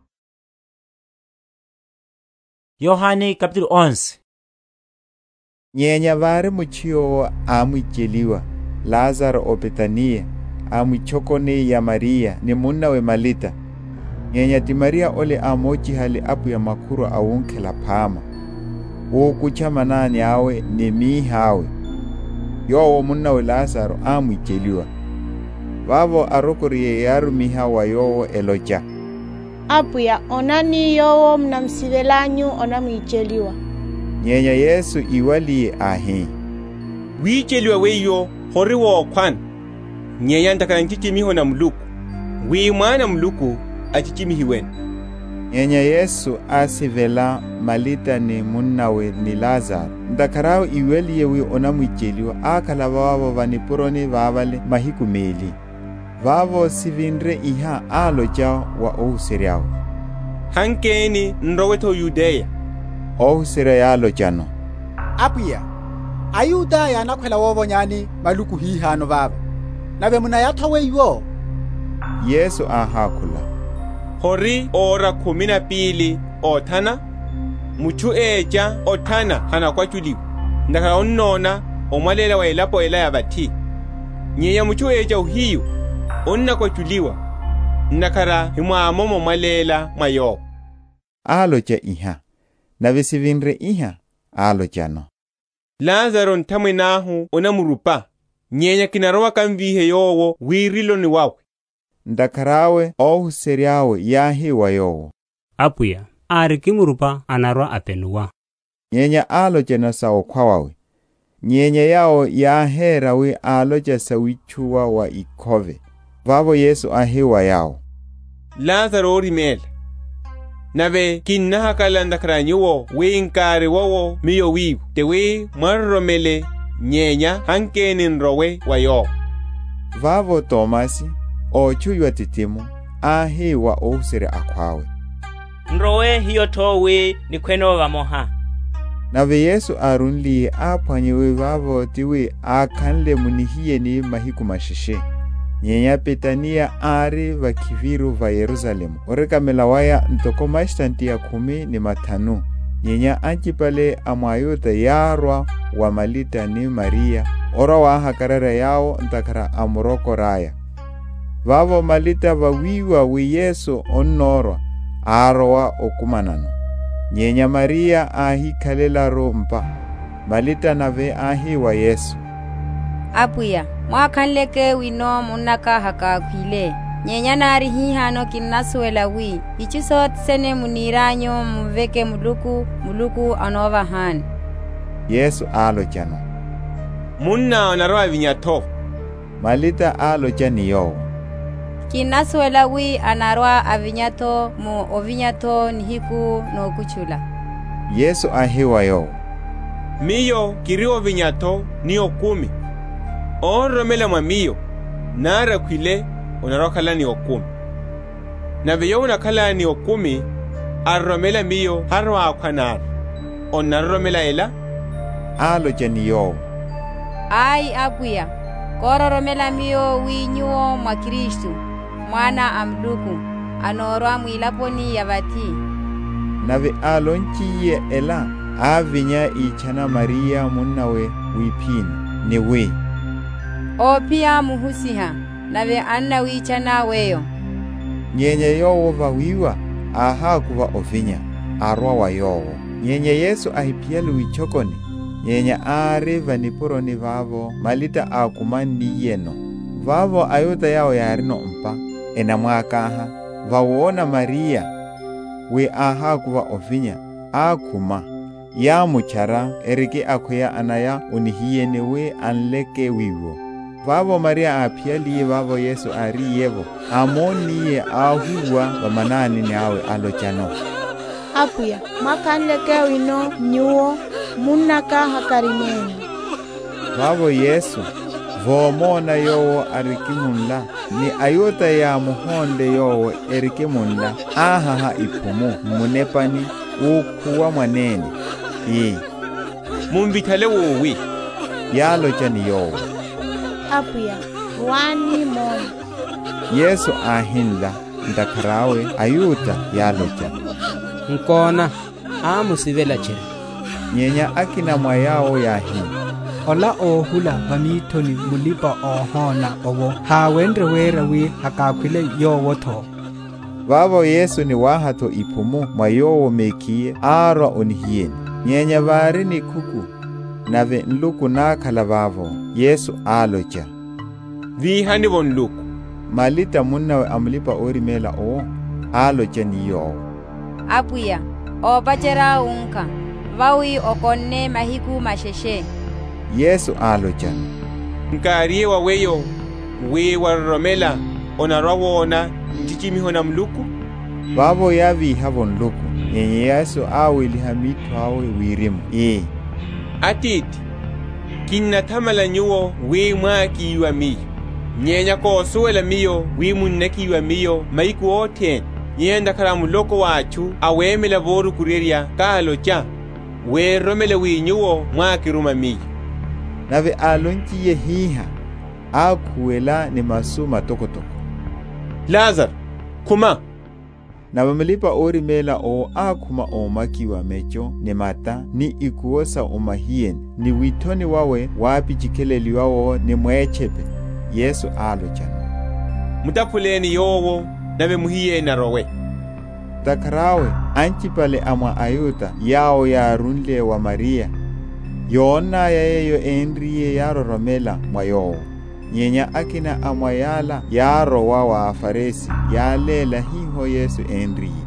Yohane capítulo once. Nyenya vari muchiyo amwicheliwa Lazaro o Betania amwichokone ya Maria ni munna we Malita nyenya ti Maria ole amochi hali apu ya makuru awunkela pama wokucha manani awe ni mihawe yowo munna we Lazaro amwicheliwa vavo arokoriye yaru mihawa yowo elocha apuya onani yowo mnamsivelanyu onamwicheliwa nyenya Yesu iwaliye ahi wicheliwa weyo hori wo kwan nyenya ndakala nchichimiho na muluku wi mwana muluku achichimihiwen nyenya Yesu asivela Malita ni munnawe ni Lazaro ndakarao iwaliye wi onamwicheliwa akala vavo vanipuroni vavale mahiku meli vavo sivinre iha alocha wa ohuseriao hankeni nroweto Yudea ohusera yalo chano apuya ayuda yanakwela wovonyani maluku hihano baba nabe muna yathawe iwo Yesu ahakula hori ora kumina pili othana muchu eja othana hana kwachuliwa ndakara onnona omwalela wa elapo ela ya bati nyenya muchu eja uhiyu onna kwa chuliwa ndakara himwa momo mwalela mayo alocha iha na visivinre iha alochano Lazaro ntamwe nahu onamurupa nyenya kinarowa kamvihe yowo wirilo ni wawe ndakarawe ohu seriawe yahiwa yowo apuya ari kimurupa anarwa apenuwa nyenya alocha na sawo kwawawe nyenya yao yaherawe alocha sawichuwa wa ikove vavo Yesu ahiwa yao Lazaro orimela nabe kinnaha kalanda kranyo winkare wowo miyo wibu tewe marromele nyenya hankenin rowe wayo vavo Tomasi ochuywa titimu ahiwa ohusere akwawe nrowe hiyo towe ni kweno vamoha nabe Yesu arunli apwanyewe vavo tiwe akanle munihiye ni mahiku mashishe nyenya Petania ari vakiviru va Yerusalemu orekamela waya ntoko mashtanti ya kumi ni matanu nyenya anchipale amwayuta yarwa wa Malita ni Maria ora wa hakarara yao ntakara amuroko raya vavo Malita vawiwa wi Yesu onnorwa arwa okumanano nyenya Maria ahi kalela rompa Malita nave ahi wa Yesu apuya mwakanleke wino munaka haka kwile nyenya nari hihano kinasuela wi ichusot sene muniranyo muveke muluku muluku anova han Yesu alochano munna onarwa vinyato Malita alochani yo kinasuela wi anarwa avinyato mu ovinyato nihiku no kuchula Yesu ahiwa yo miyo kiriwo vinyato niyo kumi onromela mamiyo nara kwile onarokala ni okumi na beyo unakala ni okumi arromela miyo harwa akwanar onarromela ela alocha ni yo ai apuya kororomela miyo winyuo mwa Kristu mwana amluku anorwa mwilaponi yabati nabe alonchiye ela avinya ichana Maria munnawe wipini ni we o pia muhusiha nabe anna wichana weyo nyenye yowo vawiwa aha kuva ovinya arwa wa yowo nyenye Yesu ahipialu wichokoni nyenye are vanipuroni vavo Malita akumani yeno vavo ayuta yao yarino mpa ena mwakaha vawona Maria we aha kuva ovinya akuma ya muchara erike akuya anaya unihiyene we anleke wiwo vavo Maria apiali vavo Yesu ari yevo amoni ahuwa wamanani ni awe alochano apuya makanleke wino nyuo munaka hakarimeni vavo Yesu vomona yowo arikimunla ni ayuta ya muhonde yowo erikimunla ahaha ipumu munepani ukuwa mwaneni i mumbitale wowi yalochani yowo apuya wani mon Yesu ahinla ndakarawe ayuta yalocha nkona amusivela chere nyenya akina mwayao yahin ola ohula vamitoni mulipa ohona owo hawendre wera wi hakakwile yowo tho vavo Yesu ni wahato ipumu mwayowo mekie arwa onihiyeni nyenya vari ni kuku nave nluku nakhala vavo Yesu alocha vihani von luku Malita munnawe amlipa orimela o alocha ni yo apuya opachera unka vawi okonne mahiku masheshe Yesu alocha nkariye waweyo we warromela onarwawona ndichimihona mluku vavo yavi havon luku nyenye Yesu awili hamitu awe wirimu e atiti kinna tamala nyuo we mwaki yuwa miyo nyenya ko suwela miyo we munnaki yuwa miyo maiku oten nyenda karamu loko wachu awemela voru kureria kalocha we romele we nyuo mwaki ruma miyo nave alonchi ye hiha akuela ni masuma tokotoko Lazar kuma na vamilipa orimela o akhuma omakiwa mecho ni mata ni ikuosa omahien ni witoni wawe wapichikeleliwa wo ni mwechepe. Yesu alochana, mutapuleni yowo nave muhiyena rowe. Takarawe anchipale amwa ayuta yao ya runle wa Maria yona ya yeyo enriye yaroromela mwayowo nyenya akina amwa yala yaro wa wa faresi yalela hiho Yesu enriye.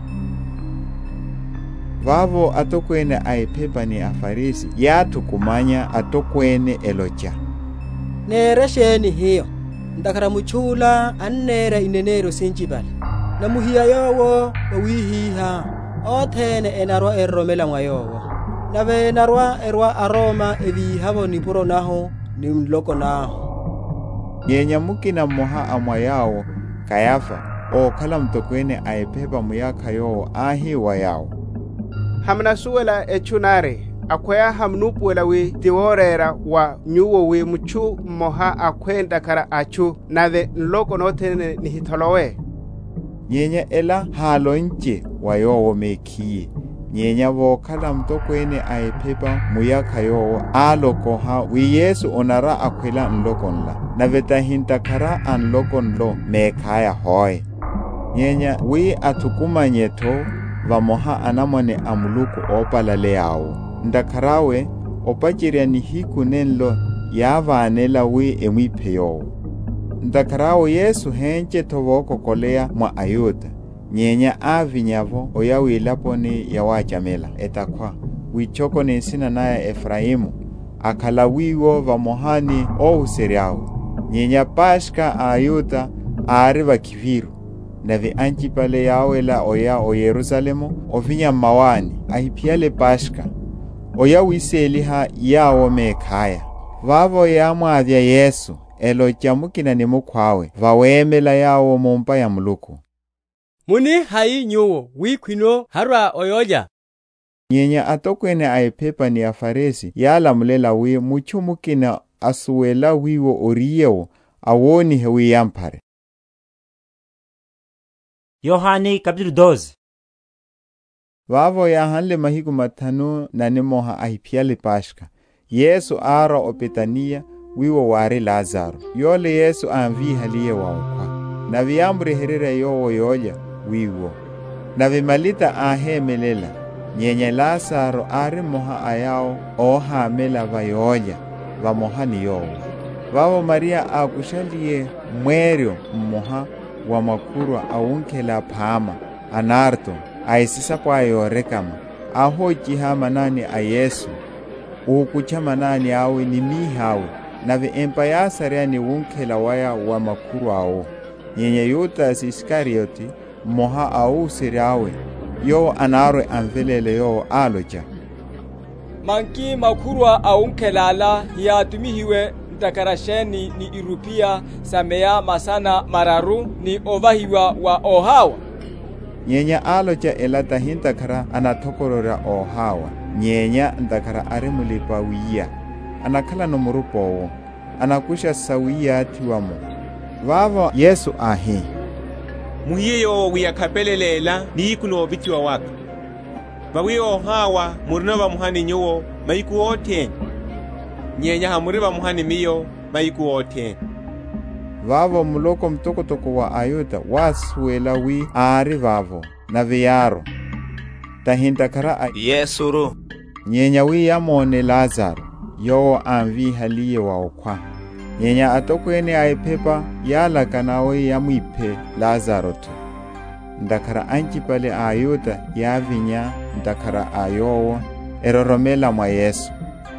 Vavo atokwene aipepa ni afarisi yatukumanya atokwene elocha. Neresheni hiyo ndakara muchula annera inenero sinchibale na muhiya yowo wihiha othene enarwa eromela mwayowo nave narwa erwa aroma evihavo ni puro naho ni mloko naho. Nyenya mukina moha amwa yao Kayafa o kala mtokwene aipepa muyaka yowo ahi wa yao. Hamna suwela echunare akwea hamnupuela wi tiworera wa nyuwo wi muchu moha akwenda kara achu nave nloko notene ni hitolowe. Nyenya ela halonche wa yowo mekiye. Nyenya vokala mtokwene aipepa muyaka yowo alokoha wi Yesu onara akwela nlokonla nave tahinta kara anlokonlo mekaya hoye. Nyenya wi atukuma nyeto vamoha anamone amuluku opalale yao. Ndakarawe opachiria ni hiku nenlo yavanela wi emwipe yowo. Ndakarawe Yesu henche tovoko kolea mwa ayuta nyenya avinyavo oyawilaponi yawachamela etakwa wichoko nensina naya Efraimu akala wiwo vamohani ohuseriao nyenya Pashka ayuta ariva kiviru nave anchipale yawela oya o Yerusalemu ovinya mawani ahipiale Pashka oya wiseliha yawo mekhaya vavo yamwadhya Yesu elo chamukina ni mukwawe vawemela yawo mompa ya muluku. Muni hai nyuwo wikwino harwa oyoja. Nyenya atokwene aipepa ni afaresi yala mulela wi muchumukina asuwela wiwo oriyewo awoni hewi yampare. Yohani kapitulu doze. Vavo ya hanle mahiku matanu na nemoha ahipiale Pashka. Yesu ara opetania wiwo ware Lazaro. Yole Yesu anvi haliye waokwa. Na viyambure herera yowo yoja wiwo. Na vimalita ahemelela. Nyenye Lazaro ari moha ayao oha mela vayoja. Vamoha ni yowo. Vavo Maria akushalie mwerio mmoha wa makurwa aunkela pama anarto aisisa kwa yorekama ahoji hama nani a Yesu ukuchama nani awe ni mihawe nave empa yasaria ni unkela waya wa makurwa ao nyenye Yudas Iskarioti moha au siriawe yo anarwe anvelele yo aloja manki makurwa aunkelala yatumihiwe ntakarasheni ni irupia samea masana mararu ni ovahiwa wa ohawa. Nyenya aloja elata hintakara anatokorora ohawa. Nyenya ntakara aremulipa wiya. Anakala nomurupo anakusha sawiya tiwamo. Vavo Yesu ahi. Muhiyo wiya kapelelela ni ikuno bitiwa waka. Vawiyo ohawa murnova muhani nyuwo maiku oteni. Nyenya hamuriva muhani miyo maiku oteni. Vavo muloko mtokotoko wa ayuta wasuela wi ari vavo na viyaro. Tahintakara a Yesuru. Nyenya wi yamone Lazaro yo anvi haliye wa okwa. Nyenya atokwene aipepa yala kanawe yamwipe Lazaro tu. Ndakara anchipale ayuta yavinya ndakara ayowo eroromela mwa Yesu.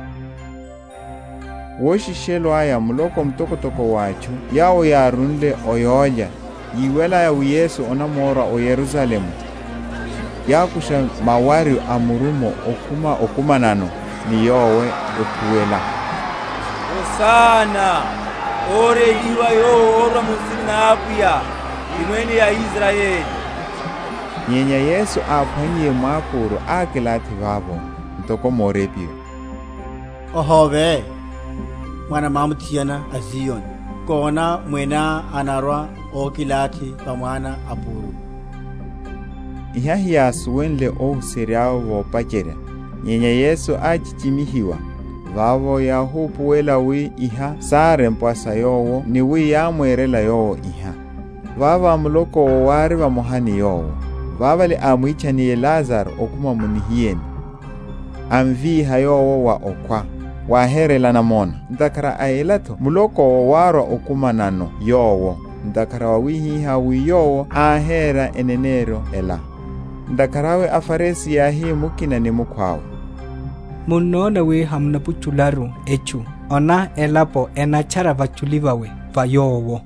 Woshishelo aya muloko mtokotoko wachu yao ya runle oyoja yiwela ya Yesu onamora o Yerusalemu yakusha mawari amurumo okuma okuma nano ni yowe okuwela Osana ore liwa yo ora musina apuya imweni ya Israeli. Nyenya Yesu apanye makuru akilati vavo mtoko morepio ohobe mwana mamutiana azion kona mwena anarwa okilati pamwana apuru iha hiyasuwenle ohuseriao vopakera nyenya Yesu achichimihiwa vavo yahupuwela wi iha sarempwasa yowo ni wi yamwerela yowo iha vava muloko wari vamohani yowo vavale amwichaniye Lazaro okuma munihiyeni amviha yowo wa okwa waherela namona ndakara aelato muloko warwa okuma nano yowo ndakara wawihiha wi yowo ahera enenero ela ndakarawe afaresi yahi mukina ni mukwawe munona we hamna puchularu echu ona elapo enachara vachulivawe vayowo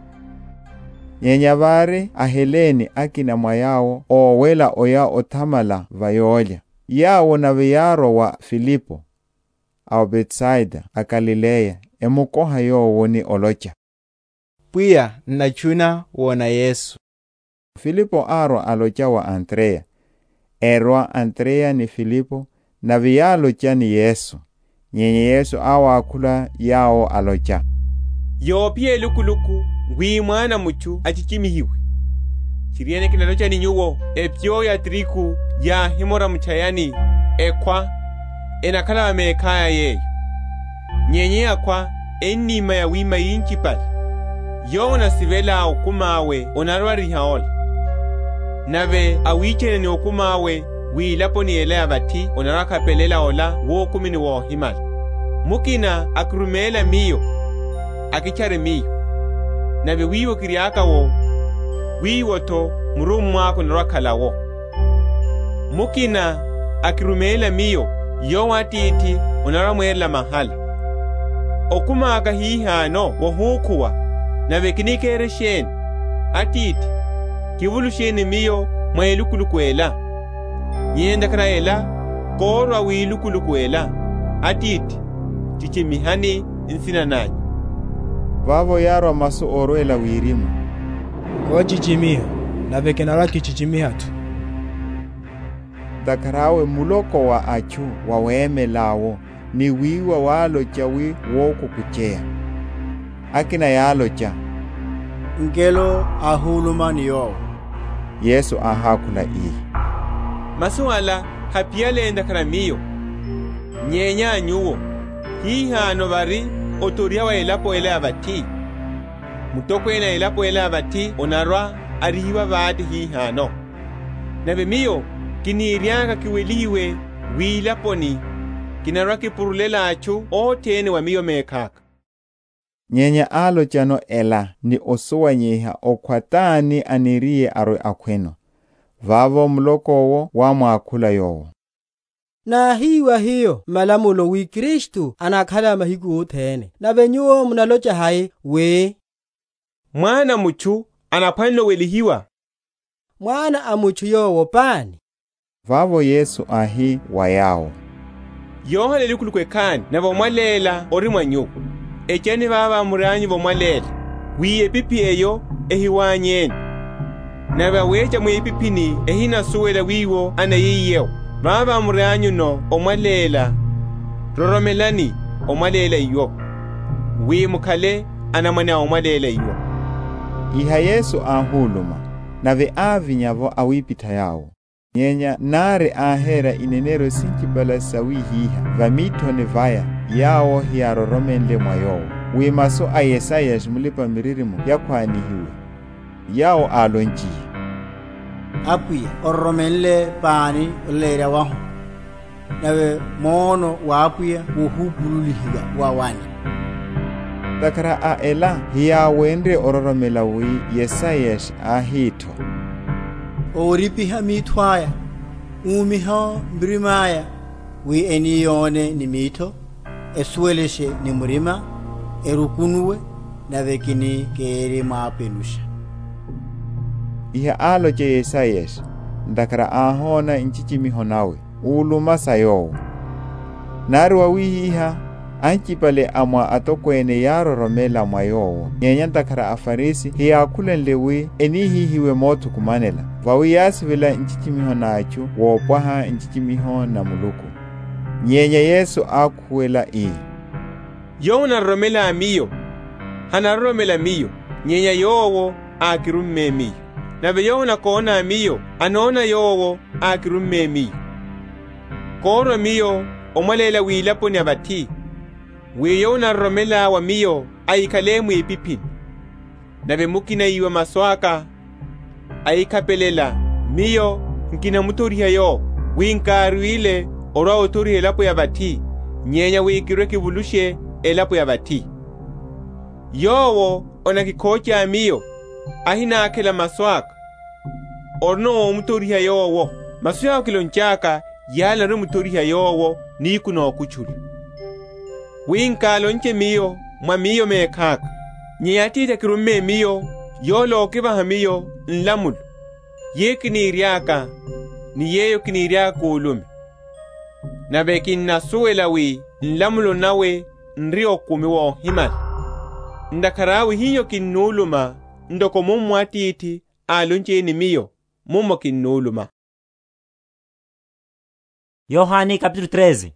nyenya vari aheleni akina mwayawo owela oya othamala vayolya yawo na viyaro wa Filipo au Betsaida a Galileya emukoha yowo ni olocha pwiya nachuna wona Yesu. Filipo aro alocha wa Andrea erwa Andrea ni Filipo na viyalocha ni Yesu nyenye Yesu awa akula yao alocha yopie lukuluku ngwi mwana muchu achichimihiwe chiriene kinalocha ni nyuwo epyo ya triku ya himora mchayani ekwa enakala wamekaya yeyo nyenye akwa enima ya wima inchipali yona sivela okumawe onarwari haola nave awichene ni okumawe wilapo ni elea bati onaraka pelela ola wo kumini wo himal mukina akrumela miyo akichare miyo nave wiwo kiriaka wo wiwo to murumwa kunaraka wo mukina akirumela miyo yowa titi onaramwela mahala okuma akahihano wohukuwa nave kinikere shen atiti kivulu sheni miyo mwaelukulukwela nyenda kraela korwa wilukulukwela atiti tichimihani insina nanyi vavo yarwa masu orwela wirimu kwa chichimia nave kenara kichichimia tu dakarawe muloko wa achu waweme lawo ni wiwa walocha wi woko kuchea akina yalocha ngelo ahulumani yo Yesu ahakula ii masuala hapiale enda karamiyo nyenya nyuwo hiha no bari otoria wa elapo ele abati mutoko ena elapo ele abati onarwa arihiwa baadi hiha no nabe miyo kinirianga kiweliwe wilaponi kinarwa kipurulela achu otene wa miyo mekaka nyenya alo chano ela ni osuwa nyeha okwatani anirie aro akweno vavo mlokowo wa mwakula yowo na hiwa hiyo malamulo wi Kristu anakhala mahiku uthene na benyuo munalocha hai we mwana muchu anaphwanlo welihiwa mwana amuchu yowo pani vavo Yesu ahi wayao yohane likulukwekani na vomwalela ori mwanyuku echeni vava muranyi vomwalela wiye pipi eyo ehiwanyeni na vawecha mwe pipini ehina suwela wiwo ana yiyewo vava muranyi no omwalela roromelani omwalela iyo wi mukale ana mwana omwalela iyo iha Yesu ahuluma nave avinyavo awipita yawo nyenya nare ahera inenero sinkibala sawihiha vamitone vaya yawo hiaroromenle mwayowo wimaso a Yesaya mulipa miririmu yakwanihiwe yawo alonjihi apwi ororomenle pani olera waho nawe mono wapwiya wohupululihiwa wawani dakara a ela hiya wendre ororomela wi Yesaya ahito oripiha mithwaya umiha mbirimaya wi eniyone ni mito esueleshe ni murima erukunuwe na vekini kere mapenusha iha alo che Yesaya ndakara ahona inchichimiho nawe uluma sayo narwa wiha anchipale amwa atokwene yaroromela mwayowo nyenya ndakara afarisi hiya kulenlewi enihi hiwe motu kumanela vawi yasivila inchichimiho nachu wopwaha inchichimiho na muluku nyenya Yesu akuwela ii yowo naroromela miyo hanaroromela miyo nyenya yowo akirumme miyo nabe yowo nakona miyo anona yowo akirumme miyo koro miyo omwalela wilapo ni abati wiyo unaromela wa miyo aikalemu ipipini nabe mukina iwa maswaka aikapelela miyo nkina muturiha yo winkaruile orwa uturi elapo ya bati nyenya wikirwe kivulushe elapo ya bati yowo onakikocha miyo ahina akela maswaka orno omuturiha yowo maswaka kilonchaka yala no muturiha yowo nikuno kuchuli winkalo nche miyo mwa miyo mekaka nyeyatita kirumme miyo yolo kibaha miyo nlamulu yekiniriaka ni yeyo kiniriaka ulumi nabe kinna suwelawi nlamulo nawe nrio kumi wo himal ndakarawi hiyo kinnuluma ndoko mumwatiti alunche ni miyo mumo kinnuluma. Yohani capítulo treze.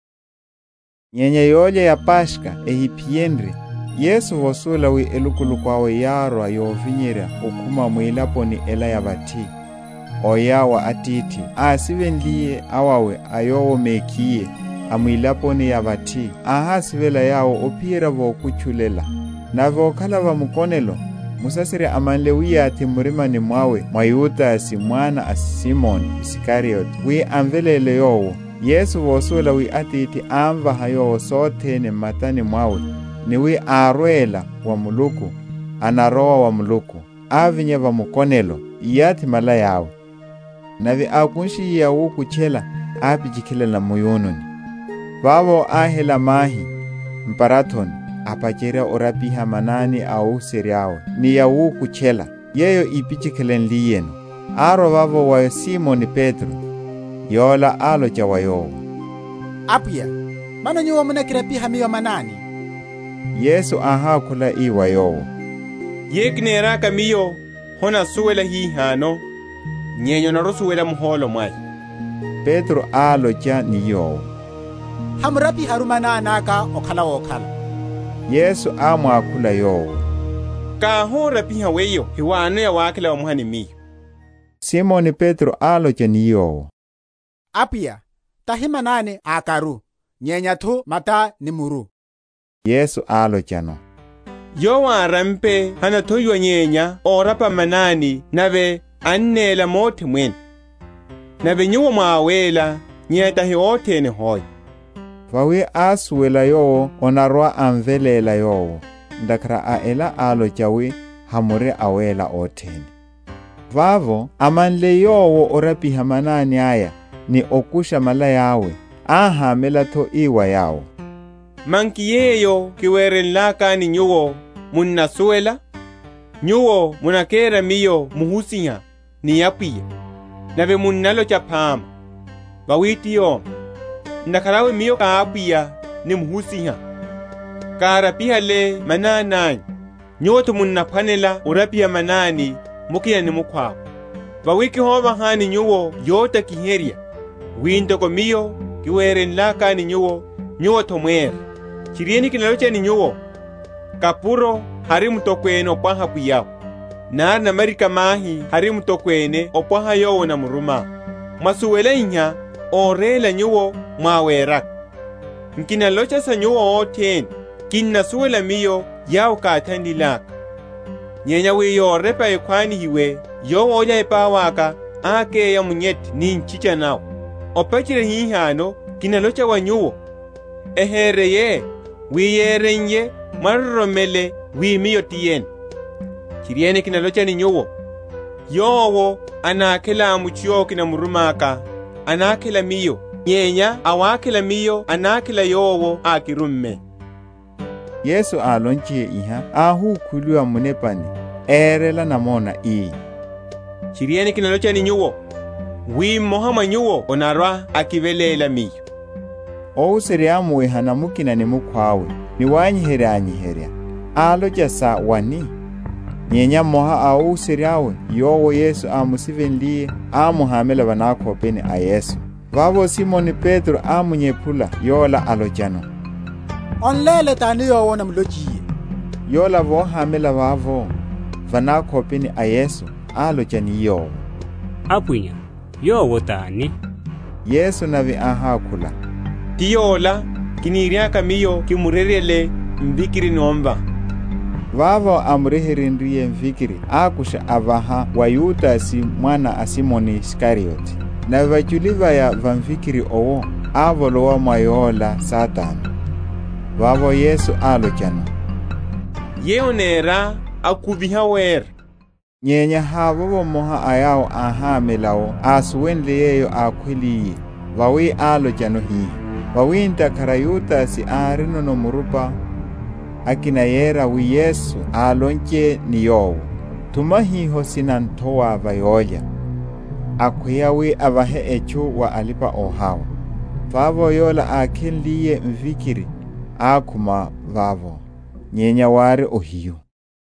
Nyenye yoje ya Pashka ehipienri Yesu vosula wi elukulu kwawe yarwa yovinyira ukuma mwilapo ni ela ya bati oyawa atiti asivenliye awawe ayowo mekiye amwilapo ni ya bati ahasivela yawo opira vokuchulela na vokala va mukonelo musasire amanle wiyati murimani mwawe mwayutasi mwana a Simon Iskariot wi amvelele yowo Yesu vosula wi atiti amva hayowo sotene matani mwawe niwi arwela wa muluku anarowa wa muluku avinye va mukonelo iyati mala yawe navi akunshi ya wuku chela apijikile na muyununi vavo ahela mahi mparathoni apachera orapiha manani au seriawe ni ya wuku chela yeyo ipichikile nliyeno aro vavo wa Simoni Petro yola alo cha wayowo apya mano nyuwa munakira piha miyo manani Yesu aha kula iwa yowo yeknera kamiyo hona suwela hi hano nyenyo na rosuwela muholo mwai Petro alo cha ni yowo hamurapi harumana anaka okhala okhala Yesu amwa kula yowo ka hora piha weyo hiwane ya wakila wa muhani miyo Simoni Petro alo cha ni yowo apia tahima nane akaru nyenya tu mata ni muru Yesu alo chano yowa rampe hana toywa nyenya orapa manani nabe annela mote mwen nabe nyuwa mawela nyeta hi otene hoy fawe aswela yowo onarwa amvelela yowo ndakra aela alo chawe hamure awela otene vavo amanle yowo orapi hamanani aya ni okusha mala yawe aha melato iwa yawo mankiyeyo kiweren laka ni nyuwo munna suela nyuwo munakera miyo muhusinya ni yapiye nabe munnalo chapama bawiti yo ndakarawe miyo kaapiya ni muhusinya karapiha le mananani nyuwo tumunna panela urapiya manani mukiya ni mukwawo bawiki hova hani nyuwo yota kiheria windoko miyo kiweren laka ni nyuwo nyuwo tomwere chirieni kinalocha ni nyuwo kapuro hari mutokwene opwaha kuyawo na na marika mahi hari mutokwene opwaha yowo na muruma masuwela inya orela nyuwo mwawerak nkinalocha sa nyuwo oten kinna suwela miyo yawo katandilaka nyenya wiyo repa ekwani hiwe yowo oja epawaka ake ya munyeti ni nchicha nao opachire hihano kinalocha wa nyuwo ehereye wiyerenye marromele wimiyo tiyen chiriene kinalocha ni nyuwo yowo anakela muchiyo kina murumaka anakela miyo nyenya awakela miyo anakela yowo akirumme Yesu alonchi iha ahu kulua munepani erela namona ii chiriene kinalocha ni nyuwo wi mohama nyuwo onarwa akivelela miyo ou seriamu wehana mukina ni mukwawe ni wanyihere anyiherea alo jasa wani nyenya moha au seriawe yowo Yesu amusivenliye amuhamela banako peni a Yesu vavo Simoni Petro amunyepula yola alo jano onlele tani yowo na mlojiye yola vo hamela vavo vanako peni a Yesu alocha ni yowo. Apwinya, yowo tani? Yesu navi ahakula. Tiyola kiniriaka miyo kimurerele mvikiri nomba. Vavo amureherinriye mvikiri akusha avaha wa Yudasi mwana a Simoni Iskarioti. Na vachulivaya vamvikiri owo avolowa mayola Satani. Vavo Yesu alochano. Yeonera akuviha wer. Nyenya havovo moha ayao ahamelawo asuwenle yeyo akwiliye. Vawi alochano hii. Vawinta karayuta si arino no murupa. Akina yera wi Yesu alonche ni yowo. Tumahiho sinantowa vayoya. Akwia wi avahe echu wa alipa ohawa. Vavo yola akiliye mvikiri. Akuma vavo. Nyenya wari ohiyo.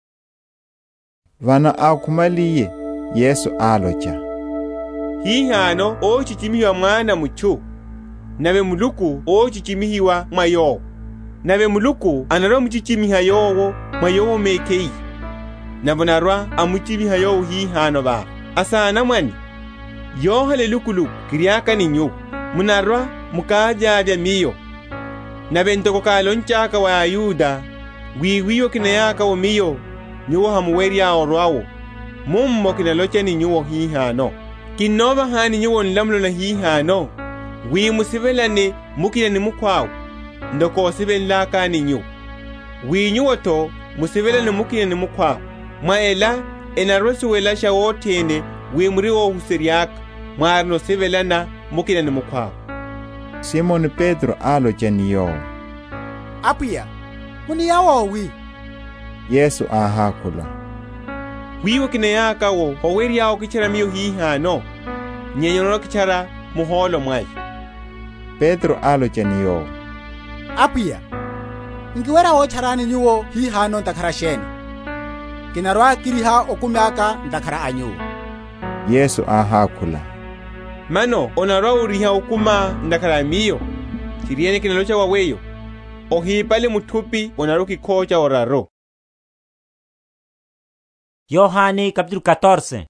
Vana akumaliye Yesu alocha. Hii hano o chichimiwa mwana muchu. Nawe muluku o chichimiwa mayo. Nawe muluku anaro mchichimiwa yowo mayowo mekei. Nabonarwa amuchimiwa yowo hii hano ba. Asana mwani. Yo halelukulu kiriaka ninyu. Munarwa mukaja vya miyo. Nawe ntoko kalonchaka wa Ayuda. Wiwiyo kinayaka wa miyo. Nyuwo hamuweri ya orwawo. Mummo kinalocha ni nyuwo hii hano. Kinova hani nyuwo nlamlo na hii hano. Wi musivela ni mukina ni mukwawo. Ndoko sivela ka ni nyu. Wi nyuwo to musivela ni mukina ni mukwawo. Maela enarwesu wela sha wotene wi muriwo husiriaka. Maarno sivela na mukina ni mukwawo. Simon Pedro alocha ni yowo. Apia, muni yawo wi. Yesu ahakula. Wiwo kinayaka wo howeri yao kichara miyo hii hano. Nyenyono kichara muholo mwai. Pedro alocha ni yowo. Apia, ngiwera wo charani nyuwo hii hano ndakara sheni. Kinarwa kiriha okumyaka ndakara anyu. Yesu ahakula. Mano onarwa uriha okuma ndakara miyo. Chiriene kinalocha waweyo. Ohipale mutupi onaruki kocha oraro. Yohani capítulo catorce.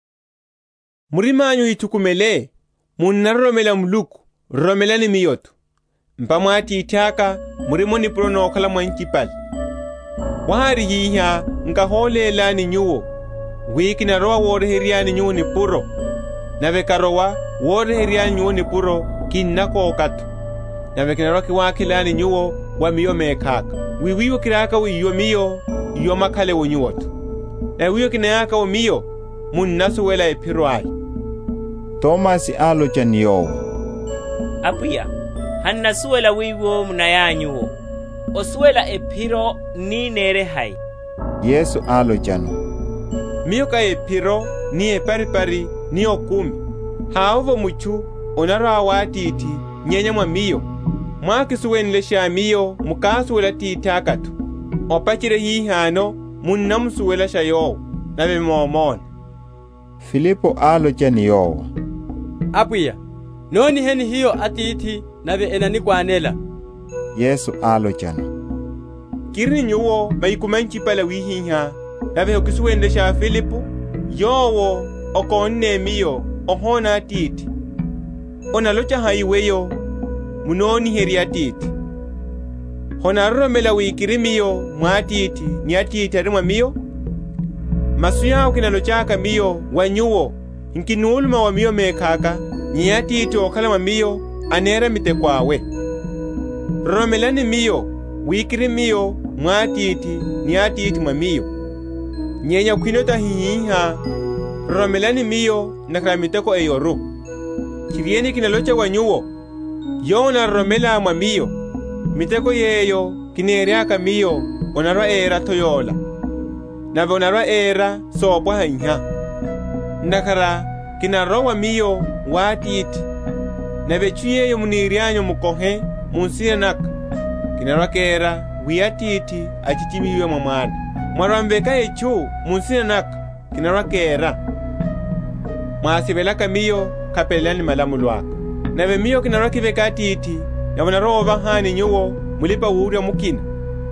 Murimanyu itukumele, munaromela muluku, romela ni miyotu. Mpamwati itaka, murimoni prono okala mwanchipal. Wahari hiha, nkaholela ni nyuo. Wiki na roa woreheria ni nyuo ni puro. Navekarowa, woreheria ni nyuo ni puro, kinako okatu. Navekina kiwakila ni nyuo, wa miyo mekaka. Wiwiwo kiraka wiyo miyo, iyo makale wo nyuotu. Na wiyo kinayaka wo miyo, munnasu wela epiro ai. Thomas alocha ni yowo. Apuya, hanna suwela wiwo munayanyuwo. Osuwela epiro ni nere hai. Yesu alochano. Miyo ka epiro ni epari pari ni okumi. Haovo muchu onara awatiti nyenya mwa miyo. Mwaki suwenle sha miyo mukasuwela titakatu. Opachire hii hano munnamusuwela sha yowo. Nabe momona. Filipo alocha ni yowo. Apuya, noni heni hiyo atiti nabe enani kwanela. Yesu alochano. Kirini nyuwo maikumanchi pala wihiha. Nabe okisuwende sha Filipo. Yowo okonne miyo ohona atiti. Onalocha haiweyo munoni heri atiti. Honaromela wikiri miyo mwatiti ni atiti arimwa miyo. Masuya ukinalochaka miyo wanyuwo. Nkinuluma wa miyo mekaka. Ni atiti okala wa miyo anera mite kwawe. Romelani miyo wikiri miyo mwatiti ni atiti mwa miyo. Nyenya kwinota hihiha. Romelani miyo nakala miteko eyoru. Chirieni kinalocha wanyuwo. Yona romela mwa miyo. Miteko yeyo kineriaka miyo onarwa era toyola. Nabe onarwa era sopo hanya. Ndakara kinarwa miyo watiti. Nabe chuyeyo munirianyo mukohe munsire naka. Kinarwa kera wiyatiti achichimiwe mwa mwana. Mwarambeka echu munsire naka kinarwa kera. Mwasibelaka miyo kapelani malamu waka. Nabe miyo kinarwa kiveka atiti. Yabona roba hani nyuwo mulipa wuria mukina.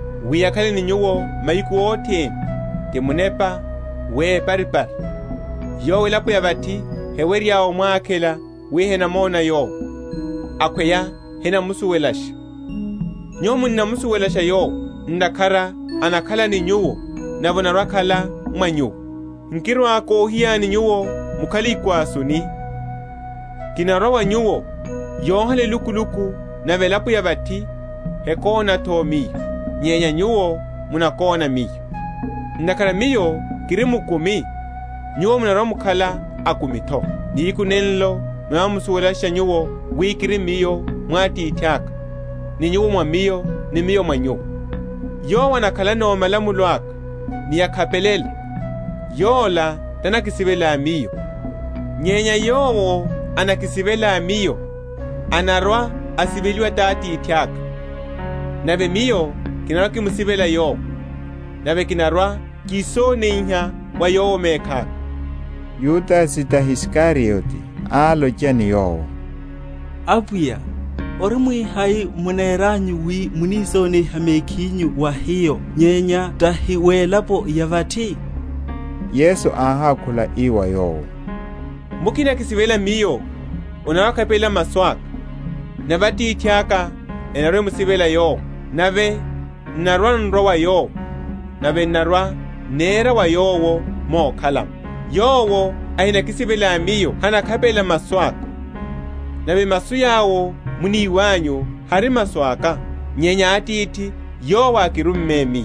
Wiyakale ni nyuwo maiku oteni. Temunepa we paripari. yowe lapo ya bati heweri yao mwakela wihena mona yo akweya hena musu welasha nyomu na musu welasha yo ndakara anakala ni nyuo nabona rakala manyu nkiru ako hiya ni nyuo mukali kwa suni kinarawa nyuo yo hale luku luku na velapo ya bati hekona tomi nyenya nyuo munakona mi ndakara miyo kirimu kumi nyuo munara mukala akumito niku nenlo mwa musuwelasha nyuo wikiri miyo mwati itaka ni nyuo mwa miyo ni miyo mwa nyuo yo wanakala no malamu lwaka ni yakapelele yola tana kisibela miyo nyenya yowo anakisibela miyo anarwa asibeliwa tati itaka nabe miyo kinarwa kimusibela yo nabe kinarwa kiso ninya wa yowo meka Yuda sita Iskarioti alo jani yo abuya orumwi hai muneranyu wi muniso ni hamekinyu wa hiyo nyenya tahiwelapo yavati Yesu aha kula iwa yo mukina kisibela miyo unawaka pela maswaka nabati itiaka enarwe musibela yo nave narwa nrowa yo nave narwa nera wa yowo mo kalam yowo aina kisibela miyo hana kapela maswaka nabe masu yawo muni wanyu hari maswaka nyenya atiti yowa kirumme miyo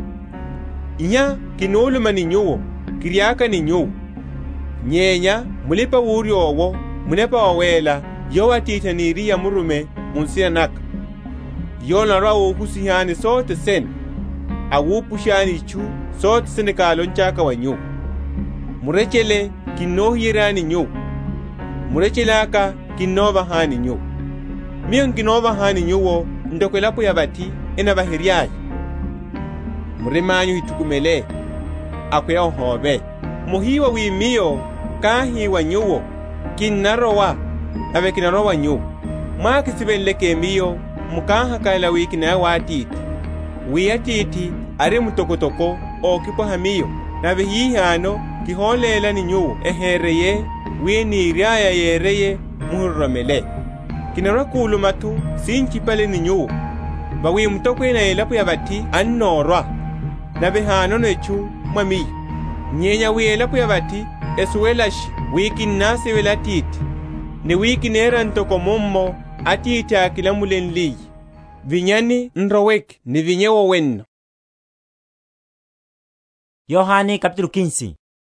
inya kinoluma ni nyuo kiriaka ni nyuo nyenya mulipa wuri owo munepa wawela yowa tita ni ria murume munsia naka yola rawo kusihani sote sen awupushani chu sote senekalo nchaka wa nyuo murechele kinohirani nyu murechelaka kinova hani nyu miyo kinova hani nyuwo ndokwelapo ya bati ena bahiriayi muremanyu hitukumele akwea hobe muhiwa wimiyo kahiwa nyuwo kinarowa abe kinarowa nyu mwakisibeleke miyo mukaha kaila wiki na watiti wiyatiti are mutokotoko okipo hamiyo nabe hihano kiholela ni nyu ehereye wini riaya yereye muhurramele kinara kulumatu sinchipale ni nyu bawi mutokwe na elapo ya bati annorwa nabe hano nechu mami nyenya wi elapo ya bati esuwelashi wiki nasi welatiti ne wiki nera ntoko mommo atiti akila mulenli vinyani nrowek ni vinyewo wenno. Yohani capítulo quince.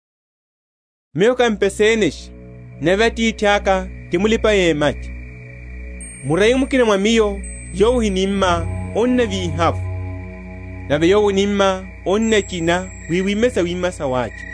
Meo kampesenesh nevati tiaka timulipa yemati murai mukina mwamiyo yo hinimma onna vi hafu nabe yo nimma onna kina wiwi mesa wima sawachi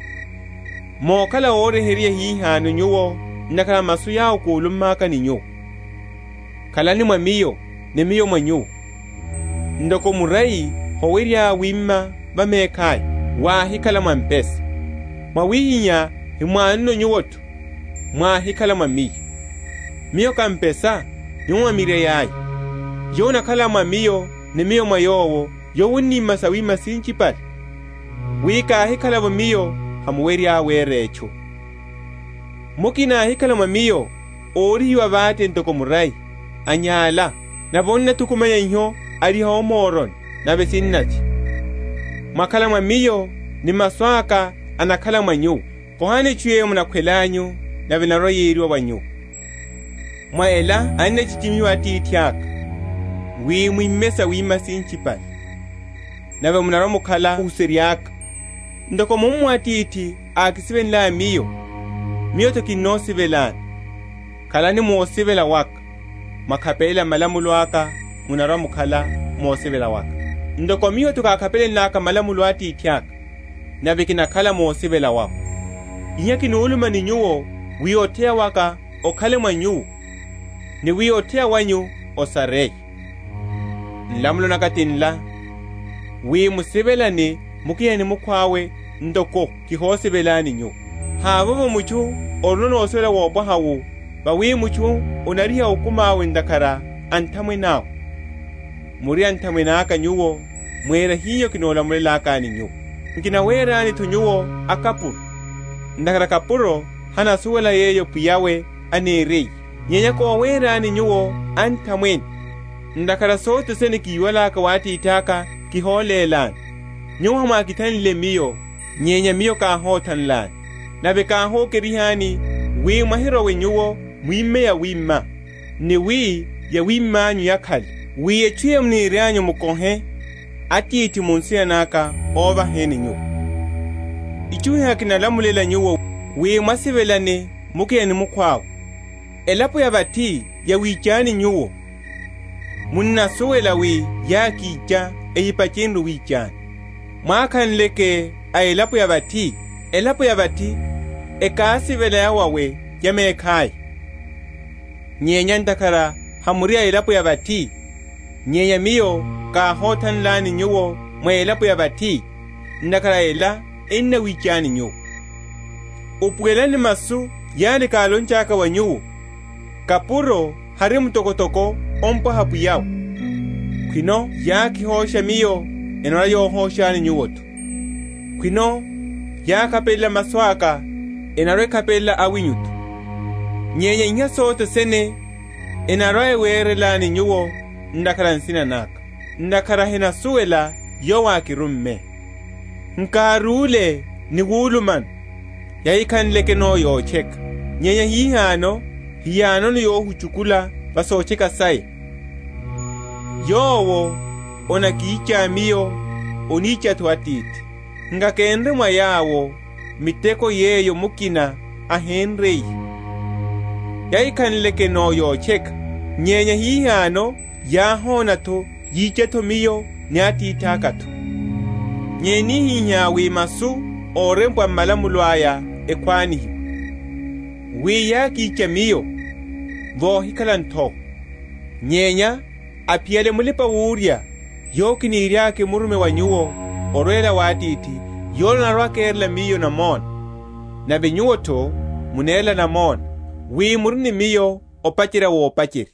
mo kala ore heriya hi hanu nyuwo nakala masu yao kulumma kani nyu kala ni mwamiyo ne miyo mwanyu ndoko murai howiriya wima bamekai wa hikala mwampesa mwawinya himwano nyuwotu mwa hikala mwamiyo miyo kampesa nyuwa mire yayi yona kala mwamiyo ne miyo mwayowo yowuni masawi masinchipali wika hikala mwamiyo hamuweri awere echo mukina hikala mwamiyo ori wa bate ntoko murai anyala na bonna tukumanya nyo ali homoron na besinnati makala mwamiyo ni maswaka anakala mwanyu kohane chuye munakwelanyu na binaroyiri wa banyu mwaela ane chichimi wati itiaka wi mwimesa wima sinchipali na be munaro mukala useriaka ndoko mumu wati iti akisibenla miyo miyo to kinosibelani kala ni mosibela waka makapela malamulo waka munaro mukala mosibela waka ndoko miyo to kakapele naka malamulo wati itiaka na bekina kala mosibela wako inyaki nuluma ni nyuo wiotea waka okale mwanyu ni wiotea wanyu osarei nlamulo nakatinla wi musibela ni mukiya ni mukwawe ndoko kihosibela ni nyu habo muchu oluno osela wobwa hawo bawi muchu onariya ukumawe ndakara antamwe nawo muri antamwe naka nyuo mwera hiyo kinola mulaka ni nyu nkina wera ni tunyuo akapuru ndakara kapuro hana suwela yeyo piyawe anerei nyenya ko werani nyuwo antamwen ndakara sote sene kiwala ka wati itaka ki holelan nyuwa ma kitan le miyo nyenya miyo ka hotan lan nabe ka ho kerihani wi mahiro we nyuwo mwime ya wima ni wi ya wima nyu yakali wi etwem ni rianyo mukonhe ati iti munsia naka oba heni nyu ichuhe hakina lamulela nyuwo wi masibelane mukeni mukwawo elapo ya bati ya wichani nyuwo munna suwela wi ya kicha eyipachendu wichani mwakan leke a elapo ya bati elapo ya bati ekasibela ya wawe ya mekai nyenya ndakara hamuria elapo ya bati nyenya miyo ka hotan lani nyuwo mwa elapo ya bati ndakara ela enna wichani nyuwo upwelani masu yani kalonchaka wa nyuwo kapuro harimu tokotoko ompa hapu yao kwino yaki hosha miyo enora yo hosha ni nyuwotu kwino yakapela maswaka enara kapela awinyutu nyenye nya sote sene enara werela ni nyuwo ndakara nsina naka ndakara hena suwela yo wakirumme nkarule ni wuluman yaikan leke no yo chek nyenye hihano hiyano ni yo huchukula baso cheka sai yowo ona kicha miyo onicha twatiti nga kende mwa yawo miteko yeyo mukina a henrei yaikan leke no yo cheka nyenye hihano ya hona to yiche to miyo nyati takato nyeni hinyawi masu orembwa malamulwaya ekwani wi yaki chamiyo vo hikalanto nyenya apiele mulipa uria yokini iriake murume wa nyuo orela watiti yolna rwakerla miyo na mon na benyuo to munela na mon wi murni miyo opachira wo opachiri.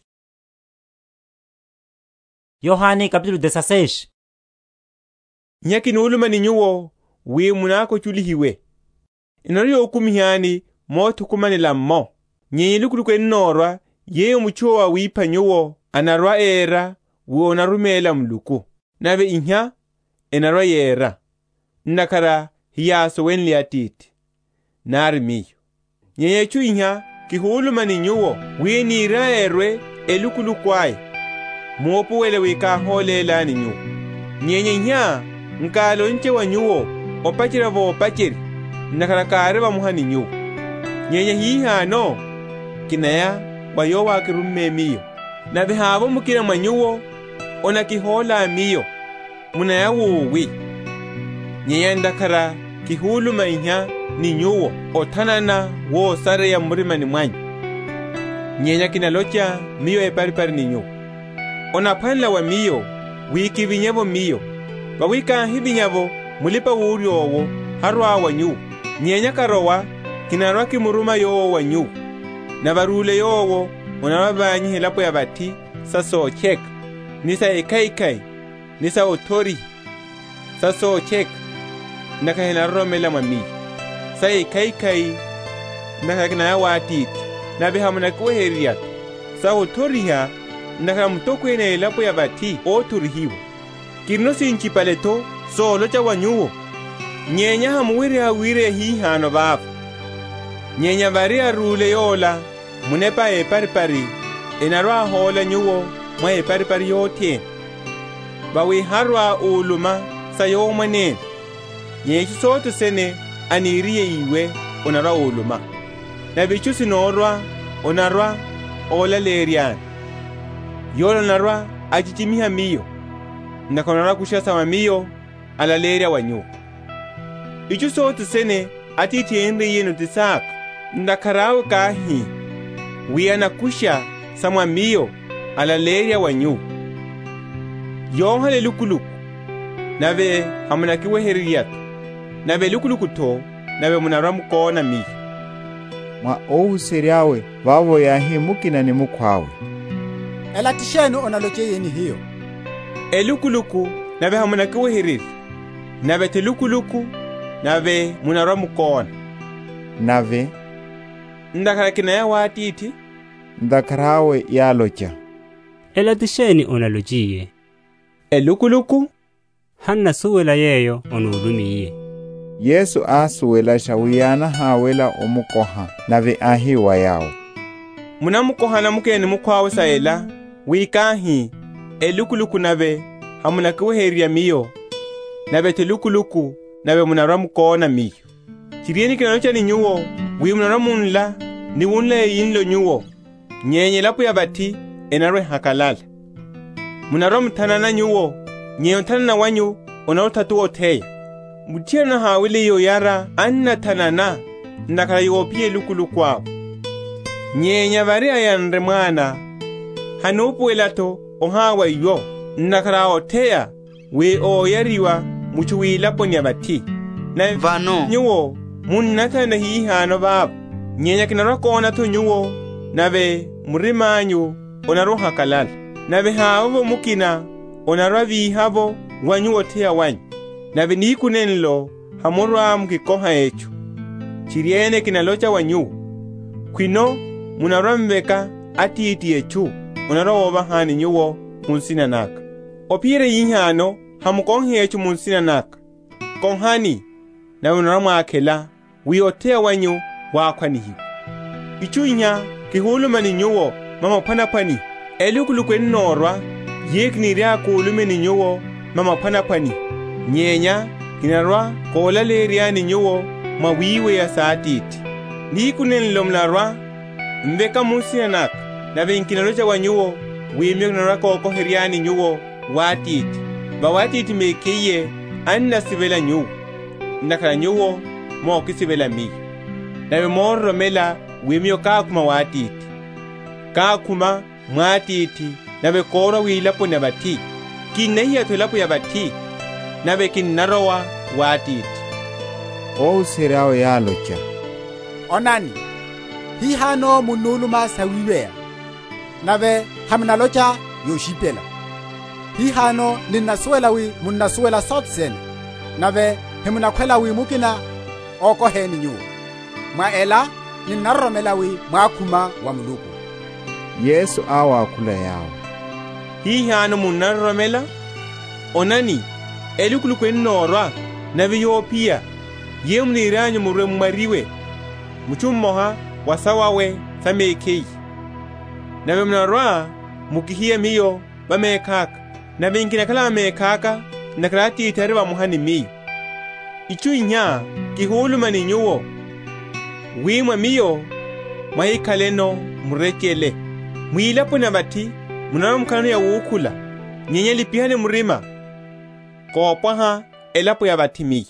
Yohani capítulo dieciséis. Nyaki nuluma ni nyuo wi munako chulihiwe inori okumihani motu kumani la mo nyenyi lukuluku enorwa yeyo muchowa wipa nyuwo anarwa era wo narumela mluku nabe inya enarwa yera ndakara hiyaso wenli atiti nari miyo nyenye chu inya kihuluma ni nyuwo wini raerwe elukulukwai mopu wele wika holela ni nyuwo nyenye inya nkalo nche wa nyuwo opachira vo opachiri ndakara kareba muhani nyuwo nyenye hihano kinaya bayo wakirumme miyo nabe habo mukira manyuwo ona kihola miyo munaya wuwi nyenye ndakara kihulu mainya ni nyuwo otanana wo sare ya murima ni mwanyi nyenye kinalocha miyo eparipari ni nyuwo ona panla wa miyo wiki vinyavo miyo bawika hivinyavo mulipa wuri owo harwa wa nyuwo nyenye karowa kinarwa kimuruma yowo wa nyuwo na barule yowo onababanyi helapo ya bati saso chek nisa ekaikai nisa otori saso chek naka hena romela mami sa ekaikai naka kina ya watiti na bihamuna kuheriat sa otori ha naka mtoko ena helapo ya bati otori hiwo kirno sinchi paleto so locha wanyuwo nyenya hamuwiri hawire hii hano bafu nyenya bari arule yola munepa e paripari enarwa hola nyuwo mwa e paripari yote bawi harwa uluma sayo mane nyechi sote sene aniriye iwe onarwa uluma na bichu sinorwa onarwa ola lerian yola narwa ajichimiha miyo ndakonarwa kushasa wa miyo ala leria wanyu ichu sote sene atiti enri yenu tisak ndakarau kahi wiyana kusha samwa miyo ala leria wanyu yohale lukuluku nabe hamuna kiweheriyat nabe lukuluku to nabe munaramu kona miyo mwa ohu seriawe vavo yahi mukina ni mukwawe elatishenu onaloche yeni hiyo elukuluku nabe hamuna kiweheriri nabe telukuluku nabe munaramu kona nave ndakhala kina ya watiti ndakharawe yalocha elatisheni onalochiye elukuluku hanna suwela yeyo onulumiye. Yesu asuwela shawiyana hawela omukoha nave ahiwa yao. Munamukohana mukeni mukwawe saela wikahi elukuluku nave hamunakiweheria miyo nave telukuluku nave munarwa mukona miyo. Chirieni kinanocha ni nyuwo wi munarwa munla ni unla yinlo nyuwo nyenye lapu ya bati enarwe hakalala. Munarwa mutanana nyuwo nye mtanana wanyu onaro tatu oteya. Mutia na hawile yo yara anna tanana ndakala yopie lukuluku wao. Nyenya vari ayanre mwana hanupu elato ohawa yo ndakala oteya we oyariwa muchu wilapo nyabati na vano nyuwo munnata na hii hano baba nyenya kinarwa kona tu nyuwo nave murimanyu onaro hakalala nave havo mukina onarwa vihavo wanyu oteya wanyu nave nikunenlo hamurwa mkikoha echo chiriene kinalocha wanyu kwino munarwa mbeka atiti echu onarwa oba hani nyuwo munsina naka opire yihano hamukonghe echu munsina naka konghani na unarwa mwakela wiotea wanyu wakwanihiwa ichu inya kihulumani nyuwo mama pana pani elukuluku enorwa yekniria kulumeni nyuwo mama pana pani nyenya kinarwa kola leriani nyuwo mawiwe ya saatiti nikunen lomlarwa mbeka musia nak na benkinalocha wanyuwo wimyo kinarwa koko heriani nyuwo watiti ba watiti mekeye anna sibela nyuwo ndakala nyuwo moki sibela mi na morro mela wimyo kakuma watiti kakuma mwatiti na bekoro wilapo na bati kinaiya tulapo ya bati nabe kinnarowa watiti o serao yalocha onani hi hano munuluma sawiwea nabe hamnalocha yoshipela hi hano ninasuela wi munasuela sotsen nabe hemunakwela wi mukina oko heni nyu maela ninaromela wi makuma wa muluku. Yesu awa kula yao hi hano munaromela onani elukuluku enorwa nabe yopia yemniranyo murwe mariwe muchummoha wasawawe samekei nabe mnarwa mukihia miyo bamekaka nabe inkina kala mekaka nakrati itariba muhani miyo ichu inya kihulumani nyuwo wimwa miyo maikaleno murechele mwilapo na bati munarwa mukano ya wukula nyenye lipihane murima kopaha elapo ya bati miyo.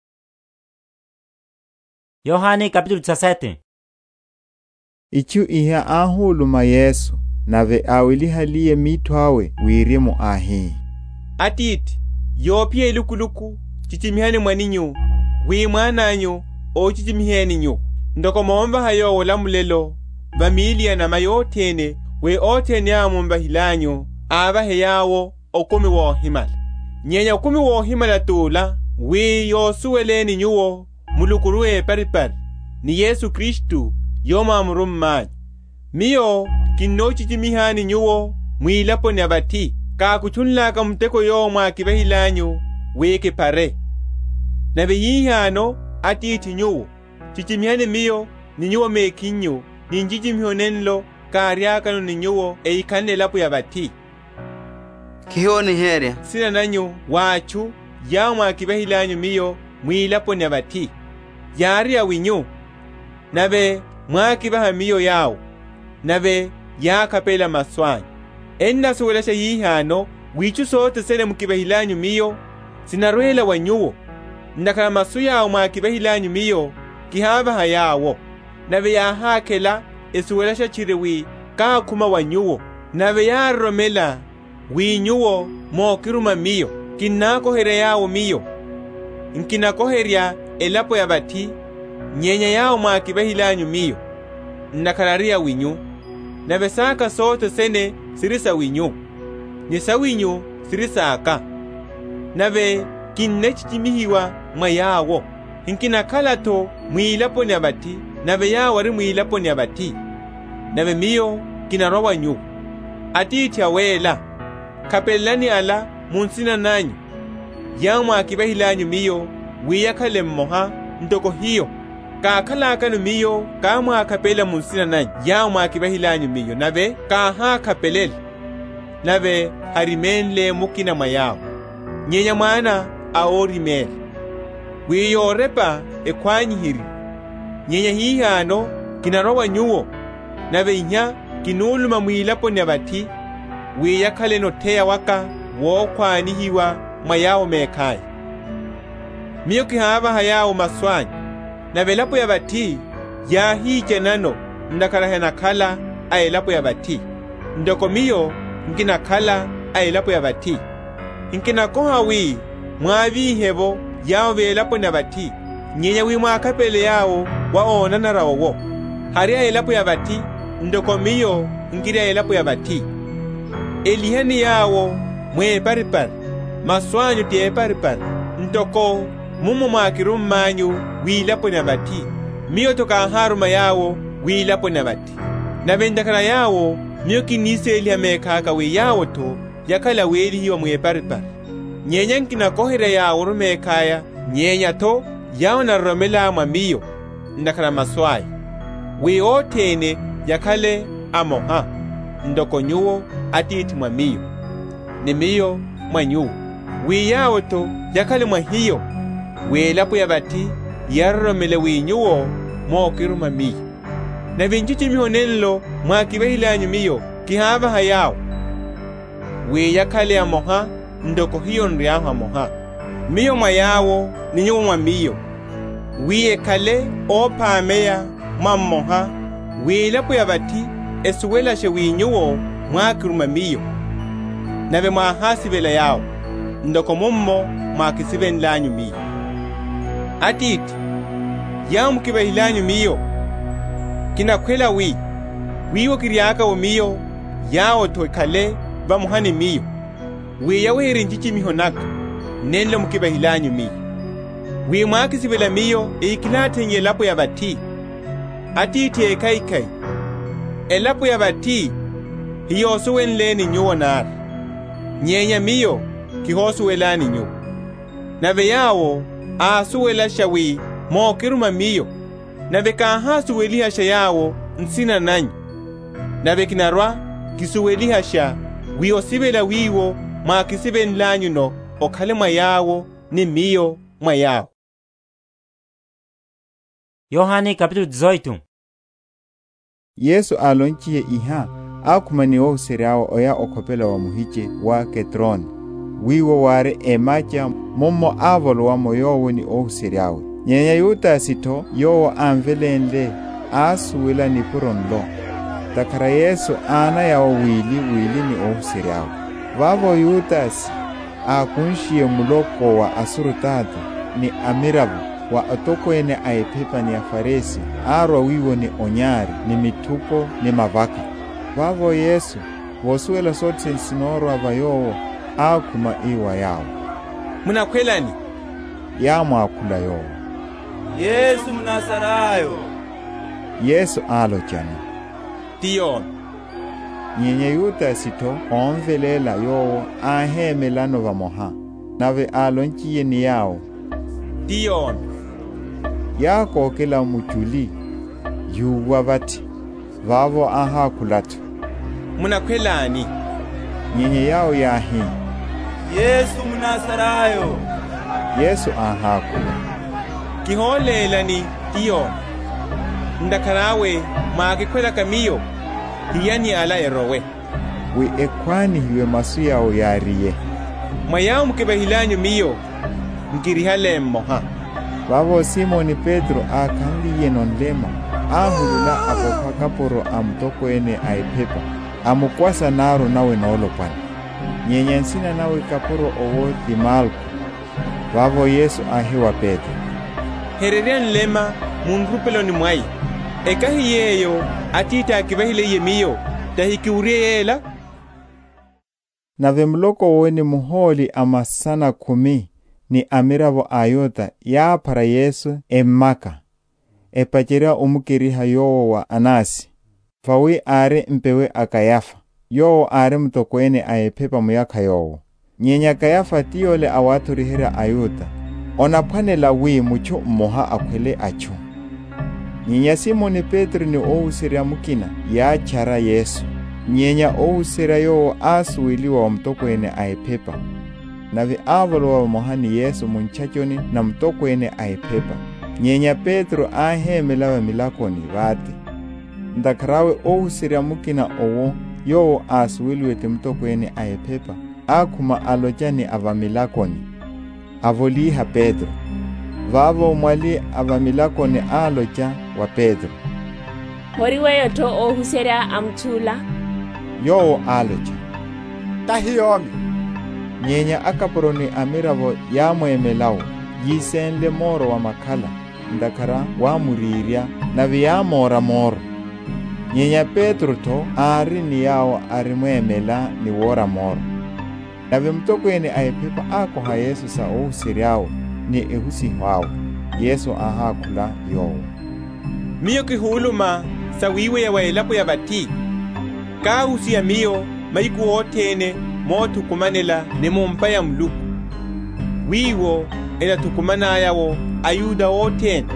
Yohane capítulo dezessete. Ichu iha ahuluma Yesu nave awili haliye mitwawe wirimo ahi atiti yopie lukuluku chichimihane mwaninyu wimwananyu o chichimihane nyu ndoko momba hayo wala mulelo bamilia na mayotene we otene ya momba hilanyu aba heyawo okumi wo himala nyenya okumi wo himala tula we yosuweleni nyuwo mulukuruwe paripari ni Yesu Kristu yoma murummanyi miyo kinnochi chimihani nyuwo mwilapo ni abati kakuchunlaka mteko yomwa kibahilanyu weke pare nabe yihano atiti nyuwo chichimihani miyo ni nyuwo mekinyu ni njijimihonenlo kariakano ni nyuwo eikane lapo ya bati kihoni heria sina nanyu wachu yamwa kibahilanyu miyo mwilapo ni abati yari ya winyu nabe mwaki baha miyo yao nabe yakapela maswanyi enna suwelesha yihano wichu sote sene mukibahilanyu miyo sinarwela wanyuwo ndakala masu yao mwakibahilanyu miyo kihaba hayawo nabe yahakela esuwelesha chirewi kakuma wanyuwo nabe yaromela winyuwo mokiruma miyo kinakoherya yao miyo nkinakoherya elapo ya bati nyenya yao mwakibahilanyu miyo ndakalaria winyu nabe saka sote sene sirisa winyu nisa winyu sirisa aka nabe kinne chichimihiwa mayawo inkinakhala to mwilapo ni abati nave yawo ari mwilapo ni abati nave miyo kinarwa wanyu atiiti awela kapelani ala munsina nanyu yamu akibahilanyu miyo wiyakhale mmoha ndoko hiyo kakhalakanu miyo kamu akapela munsina nanyu yamu akibahilanyu miyo nave kaha kapelele nave harimenle mukina mayawo nyenya mwana aorimele wiyorepa ekwanyihiri nyenya hihano kinarwa wanyuwo nave inya kinuluma mwilapo ni abati wiyakhale notheya waka wokwanihiwa mayawo mekhayi miyo kihava hayawo maswanyi nave lapo ya bati yahije nano ndakarahena khala aelapo ya bati ndoko miyo nkina khala aelapo ya bati nkina kohawi mwavihebo yawo velapo na bati nyenya wi mwakapele yawo waona narawo hari aelapo ya bati ndoko miyo nkiri aelapo ya bati eliheni yawo mwe paripari maswanyu tie paripari ndoko mumu mwakirum manyu wilapo na bati miyo toka haruma yawo wilapo na bati na vendakara yawo miyo kinise ili hamekaka we yawo to yakala weli hiwa mwe paripari nyenya nkina kohira yawo rumekaya nyenya to yawo na romela ama miyo ndakara maswai we otene yakale amoha ndoko nyuo atiti mwa miyo ni miyo mwa nyuo we yawo to yakale mwa hiyo welapo ya bati yarromele winyuwo mokiruma miyo na vinjuchi mihonenlo mwakibahilanyu miyo kihava hayawo we yakale amoha ndoko hiyo nriaho amoha miyo mayawo ninyuwo mwa miyo wiye kale opameya mwa moha welapo ya bati esuwelashe winyuwo mwakiruma miyo nave mwahasibela yawo ndoko mummo mwakisibenlanyu miyo atiti yamu kibahilanyu miyo kinakwela wi wiwo kiriaka wo miyo yawo to kale bamuhani miyo we yaweri njichi mihonaka nenlo mukibahilanyu miyo we mwakisibela miyo eikilatenye lapo ya bati atiti ekaikai elapo ya bati hiyo suwenleni nyuwo nara nyenya miyo kihosuwelani nyuwo nave yawo asuwela shawi mokiruma miyo nave kahasuweliha sha yawo nsina nanyu nave kinarwa kisuweliha sha wiosibela wiwo mwakisibenlanyu no okhale mwa yawo ni miyo mwa yawo. Yohani kapitulo dezoito. Yesu alonchiye iha akumani wo seriawo oya okopela wa muhiche wa Ketroni wiwo ware emacha momo avolo wa moyowo ni ohuseriawe nyenya yuta sito yowo anvelenle asuwela ni puronlo takara Yesu ana yawo wili wili ni ohuseriawe vavo yutas akunshiye muloko wa asurutata ni amiravu wa atokoene aepepa ni afaresi arwa wiwo ni onyari ni mitupo ni mavaka vavo Yesu wosuwela sote nsinoro avayowo akuma iwa yawo munakwelani yamu akula yowo Yesu mnasarayo Yesu alo chana tiyon nyenye yuta sito onvelela yowo ahemelano vamoha nave alonchiye ni yawo tiyon yako kila muchuli yuwa vati vavo aha kulatu munakwelani nyenye yao yahi Yesu mnasarayo Yesu aha kula kiholelani tiyon ndakarawe maakikwela kamiyo hiyani ala erowe we ekwani hiwe masu yao yariye mayawo mukibahilanyu miyo nkirihale mmoha vavo Simoni Pedro akanliye nonlema ahulula akopakaporo amtokoene aipepa amukwasa naro nawe noolopani nyenya nsina nawe kaporo owo thimalku vavo Yesu ahiwa Pedro hererian lema munrupelo ni mwai ekahi yeyo atita akibahile yemiyo tahikiuriela nave mloko wene muholi amasana kumi ni amiravo ayuta yaphara Yesu emmaka epachera omukeriha yowo wa Anasi fawi are mpewe akayafa yowo are mtokwene aephepa muyakha yowo nyenya Kayafa tiyole awathurihira ayuta onaphanela wi mucho mmoha akhwele acho nyenya Simoni Petro ni ousira mukina yachara Yesu nyenya ousira yowo asuwiliwa wa mtokwene aephepa navi avolo wa mohani Yesu munchachoni na mtokwene aephepa nyenya Petro ahemela wa milakoni vate ndakharawe ousira mukina owo yowo asuwiliwete mtokwene aephepa akhuma alojani avamilakoni avoliha Petro vavo mwali avamilakoni aloja wa Petro horiweyo to ohusera amthula yowo aloja tahiyomi nyenya akaporoni amiravo yamwemelawo yisenle moro wa makhala ndakhara wamuriria navi yamora moro nyenya Petro to ari ni yawo arimwemela ni wora moro navi mtokwene aephepa akoha Yesu sa ohusiryawo ni ehusihwawo Yesu ahakhula yowo miyo kihuluma sa wiwe ya waelapo ya bati ka husiya miyo maiku otene mo tukumanela ne mompa ya mluku wiwo ena tukumana yawo ayuda otene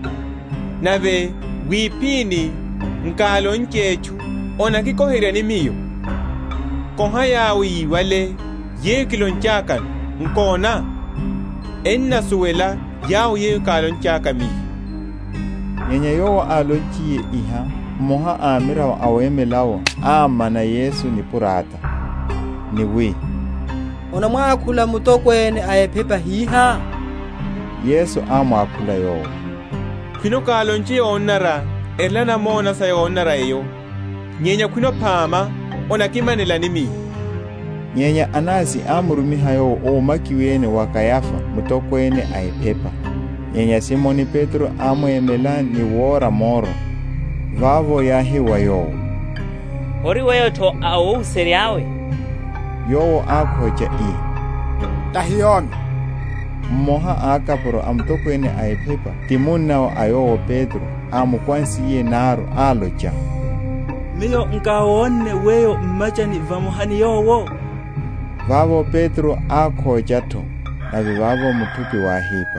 nave wipini nkalo nchechu ona kikohera ni miyo koha yawo iwale ye kilonchakan nkona enna suwela yawo ye kalonchaka mi nyenya yowo alochiye iha moha amirawo awemelawo amana Yesu ni purata ni wi ona mwakhula mutokwene aephepa hiha Yesu amwakhula yowo khwino kalonchi onara elana mona sa onara eyo nyenya khwino phama ona kimanela ni mi nyenya Anasi amurumiha yowo omakiwene wa Kayafa mutokwene aephepa nyenya Simoni Petro amwemela ni wora moro vavo yahiwa yowo horiweyo to awousiryawe yowo akhoja i tahiyomi mmoha akaporo amtokwene aephepa timunnawo ayowo Petro amukwansiye naro aloja miyo nkawonne weyo mmachani vamuhani yowo vavo Petro akhoja to navi vavo mutuki wahipa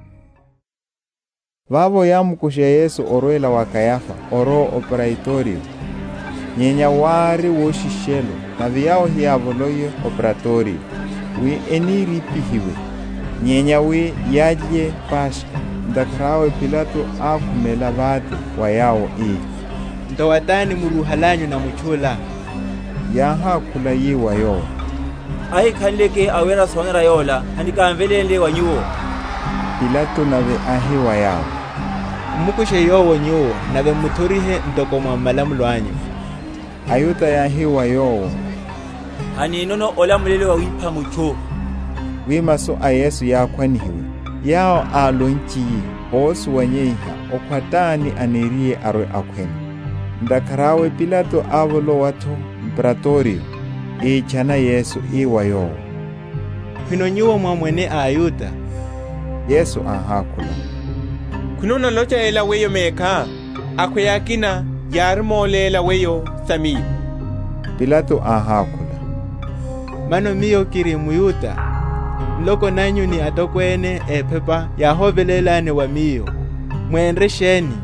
vavo yamukusha Yesu orwela wa Kayafa oro operatorio nyenya wari woshishelo navi yao hiyavoloye operatorio wi eniripihiwe nyenya wi yaje Pasha ndakharawe Pilato akhumela vate wa yawo i ntowatani muruhalanyu na muchula yahakhula yiwa yowo ai khanleke awera sonera yola hanikamvelele wanyuwo Pilato nave ahiwa yawo mukushe yowo nyuwo nave muthurihe ntokoma malamulo anyu ayuta yahiwa yowo hani nono olamulele wa wipha mucho wimaso a Yesu yakhwanihiwe yawo alonchiye osu wanyeiha okhwatani aneriye arwe akhwene ndakharawe Pilato avolo watho imperatorio ichana Yesu iwa yowo khwino nyuwo mwamwene a ayuda Yesu ahakhula khwino nalocha ela weyo mekha akhweyakina yarimolela weyo sami Pilato ahakhula mano miyo kiri muyuda loko nanyu ni atokwene ephepa yahovelelane wa miyo mwenre sheni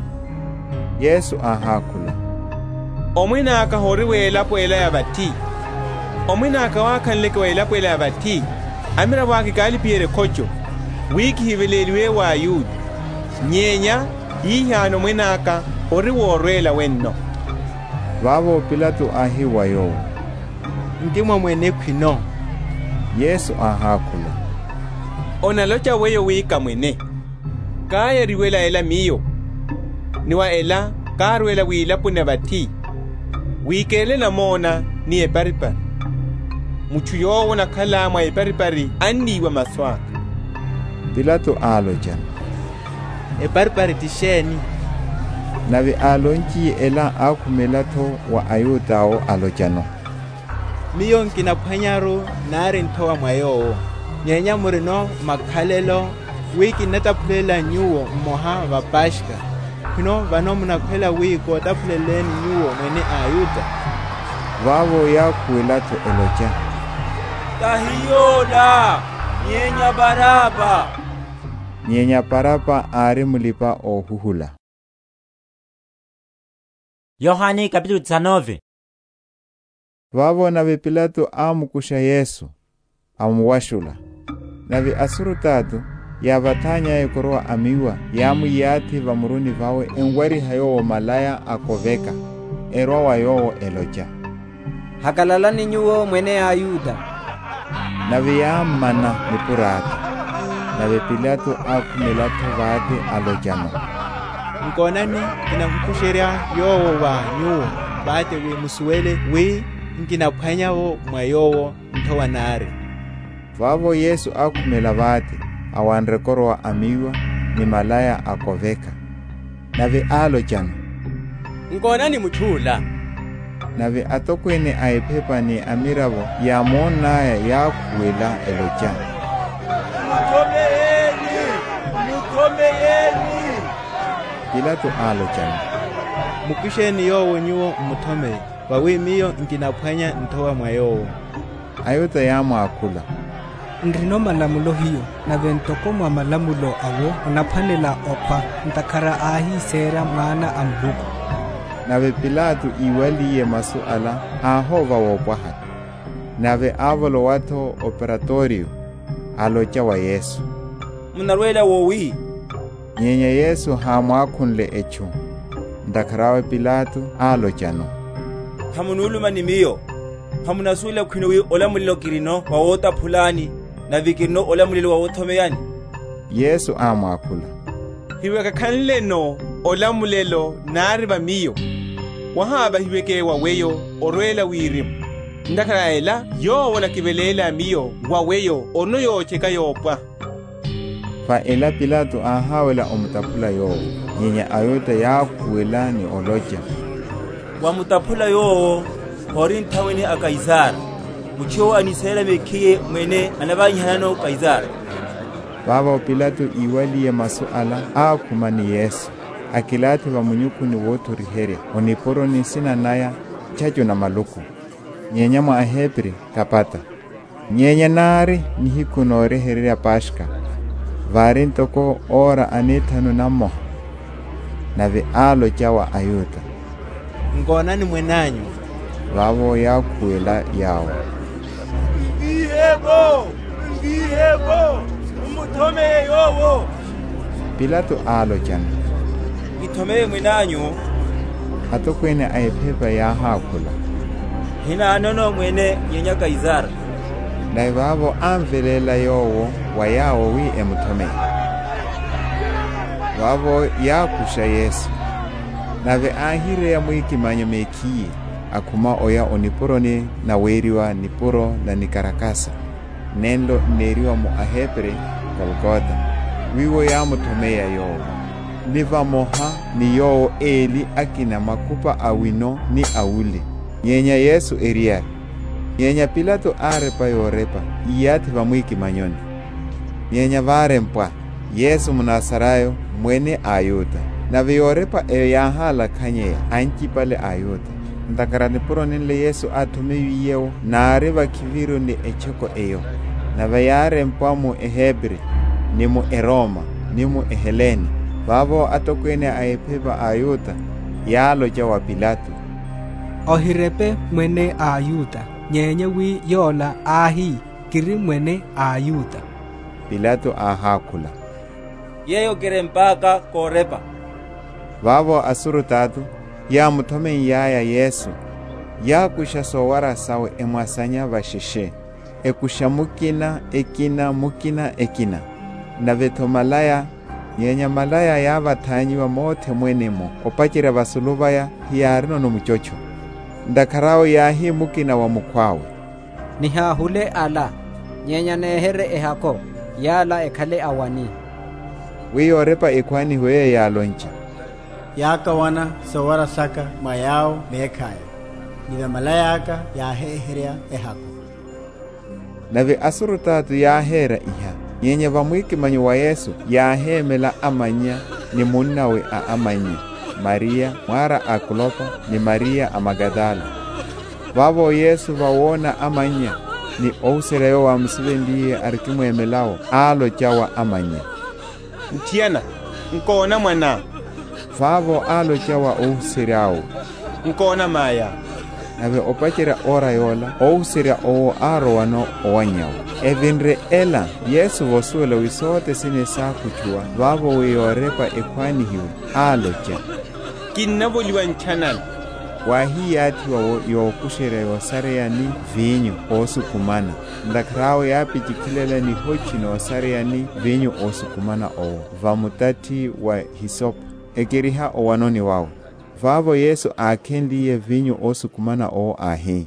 Yesu ahakhula omwina akahoriwela pwela ya bati omwina akawakhanleke wela pwela ya bati amira waki kalipiyere kocho wiki hiveleliwe wa ayuda nyenya yihano mwenaka oriworwela wenno vavo Pilato ahiwa yowo ndimwe mwene khwino Yesu ahakhula onalocha weyo wika mwene kaya riwela ela miyo niwa ela karwela wilapune bati wikelela mona ni eparipari muchu yowo na khalama eparipari andiwa maswaka Pilato aloja eparipari tisheni navi alonchiye ela akhumela tho wa ayudawo alojano miyo nkina phwanyaro nari nthowa mwayowo nyenya murino makhalelo wiki nataphulela nyuwo mmoha va Pashka khwino vano munakhwela wiko taphuleleni nyuwo mwene Ayuda. Vavo yakhuwelatu eloja. Tahiyola nyenya Baraba. Nyenya Baraba ari mulipa ohuhula. Yohani kapitulo dezanove. Vavo nabe Pilato amukusha Yesu amuwashula. Nabe asurutatu yavatanya ekoroa amiwa yamu yati vamuruni vawe engwari hayo malaya akoveka erwa wayo eloja. Hakalalani nyuwo mwene Ayuda. Nabe yamana nipurata. Nabe Pilato akumelato vate alojano. Nkonani inamkusheria yowo wa nyuwo bate we musuwele we nkinaphwanya wo mwayowo nthowa nare. Vavo Yesu akumela vate awanrekoroa amiwa ni malaya akoveka. Nabe alojano. Nkonani muchula. Nabe atokwene aipepa ni amiravo ya monaya ya kuwela eloja. Mutomeyeni! Mutomeyeni! Pilato alojano. Mukisheni yowo nyuwo mutome wawe miyo nkinaphwanya nthowa mwayowo. Ayuda yamu akula. Ndrino malamulo hiyo na ventokomwa malamulo awo unaphanela opa ntakara ahi sera mwana amluku. Nabe Pilato iwaliye masuala ahova wopwaha. Nabe avolo wato operatorio aloja wa Yesu. Munarwela wowi. Nyenya Yesu hamwakunle echu. Ndakarawe Pilato alojano. Hamunuluma ni miyo. Hamunasula khwinowi olamulilo kirino wawota phulani na vikirino olamulilo wawothomeyani. Yesu amwakula. Hiweka kanleno olamulelo nari bamiyo. Wahaba hiweke waweyo orwela wirimu. Ndakaraela yo wala kibelela miyo waweyo ono yo cheka yopwa. Fa ela Pilato ahawela omutapula yo. Nyenya Ayuda yakuwela ni oloja. Wamutapula yo horin tawini a Kaisar. Mucho anisela mekiye mwene anabanyihanano Kaisar. Baba Pilato iwaliye masuala akumani Yesu. Akilati wa munyuku ni wotu riheria. Oniporo ni sina naya chacho na maluku. Nyenya mwa ahebri kapata. Nyenya nari nihiku no reheria Pashka. Varin toko ora anetanu namo. Nabe alo jawa Ayuda. Nkonani mwenanyu. Vavo yakuwela yawo. Ngihebo! Ngihebo! Umuthome yowo! Pilato alojana. Ngithome mwenanyu. Atokwene aipepa ya hakula. Hina anono mwene nyenya Kaisar. Na vavo amvelela yowo wa yawo wi emuthome. Vavo yakusha Yesu. Nabe ahire ya mwikimanyo mekiye. Akuma oya oniporoni na weriwa niporo na nikarakasa. Nendo neriwa mu ahepre Golgotha. Wiwo ya mutomeya yowo. Niva moha ni yowo eli akina makupa awino ni awuli. Nyenya Yesu eriari. Nyenya Pilato arepa yorepa. Iyati va mwiki manyoni. Nyenya vare mpwa. Yesu munasarayo mwene Ayuda. Na viyorepa e yahala kanye anchipale Ayuda. Ndakarani puro nile Yesu atumiwi yeo na areva kiviru ni echoko eyo. Na vayare mpamu ehebri ni mu eroma ni mu eheleni. Vavo atokwene aepepa Ayuda yalo jawa Pilato. Ohirepe mwene Ayuda nyenye wi yola ahi kiri mwene Ayuda. Pilato ahakula. Yeyo kere mpaka korepa. Vavo asurutatu ya mutome yaya Yesu ya kusha sowara sawe emwasanya vashishe ekusha mukina ekina mukina ekina na veto malaya nyenya malaya ya vatanyiwa mote mwenemo opachira vasuluvaya hiyarino no muchocho ndakarao ya hi mukina wa mukwawe nihahule ala nyenya nehere ehako yala ekhale awani wiyorepa ekwani hweye ya loncha yaka wana sawara saka mayao mekaya nive malayaka ya heheria ehako nave asurutatu yahera iha nyenye vamwikimanyo wa Yesu yahemela amanya ni munnawe a amanye Maria mwara a Klopa ni Maria a Magadala. Vavo Yesu vawona amanya ni ousereyo wa msivendiye arikimwemelao alo chawa amanya. Ntiana, nkona mwana. Vavo alo chawa ousereao. Nkona maya. Nave opachira ora yola ouserea oo aro wano owanyawo. Evinre ela Yesu vosuela wisote sine saa kuchua vavo wiyorepa ekwani hiwe alo cha. Kinavo liwa nchanal. Wahi yati wawo yokushere wasare ya ni vinyo osukumana. Ndakrao yapi jikilela ni hochi na wasare ya ni vinyo osukumana owo. Vamutati wa hisopo. Ekeriha owanoni wao. Vavo Yesu akendiye vinyo osukumana owo ahi.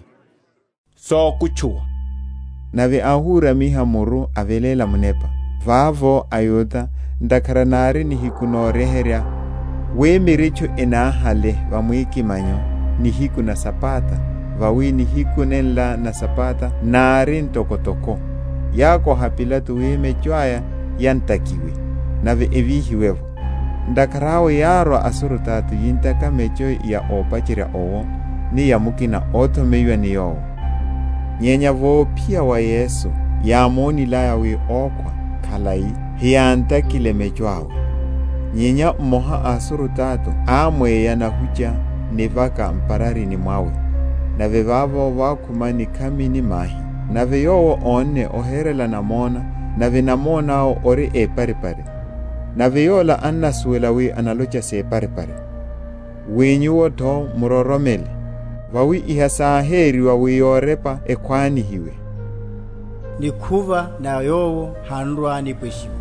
So kuchua. Nave ahura miha muru avelela munepa. Vavo ayuda ndakaranari ni hikuno reheria. We miricho enahale vamwiki manyo ni hiku na sapata. Vawi ni hiku nenla na sapata narin toko toko. Yako hapilatu wime chwaya yantakiwe. Nave evihi wevo. Ndakarao yaro asuru tatu yintaka mecho ya opachira owo ni ya mukina oto meywa ni yowo. Nyenya vo pia wa Yesu ya moni laya we okwa kalai hiyanta kile mecho awe. Nyenya moha asuru tatu amwe ya na huja nevaka mparari ni mwawe. Na vevavo wakumani kami ni mahi. Na veyowo one oherela na mona. Na venamona o ori e pari pari. Na veyola anna suela we analocha se pari pari. Wenyuo to muroromele. Wawi ihasa heri wa wiyorepa ekwani hiwe. Ni kuva na yowo handwa ni peshimu.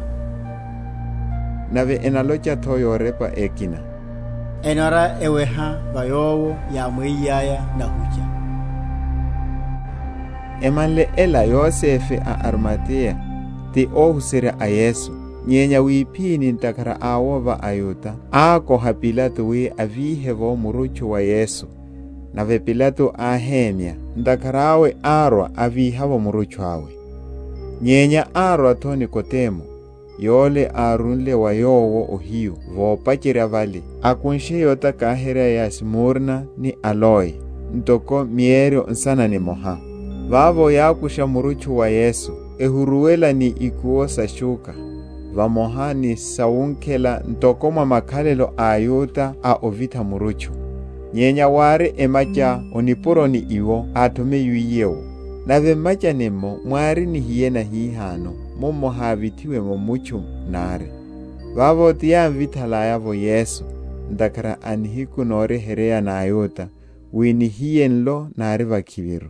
Nave enalocha to yorepa ekina. Enara eweha vayowo ya mwiyaya na huja. Emanle ela Yosefe a Arimatea te ohusere a Yesu. Nyenya wipini ntakara awova ayuta. Ako ha Pilato we avihevo murucho wa Yesu. Nave Pilato ahemia. Ntakarawe arwa avihavo murucho awe. Nyenya arwa to Nikodemo. Yole arunle wa yowo ohiyo. Vopachira vali. Akunshe yota kahera ya Smurna ni Aloi. Ntoko mierio nsana ni moha. Vavo yakusha murucho wa Yesu. Ehuruela ni ikuosa shuka. Vamoha ni saunkela ntokoma makalelo ayuta a ovita murucho. Nyenya ware emacha onipuro ni iwo atume yuyewo. Nave macha nemo mwari ni hiena hihano momo havitiwe momucho nare. Vavo tiya vitala yavo Yesu ndakara anhiku nore herea na ayuta wini hienlo nare vakiviru.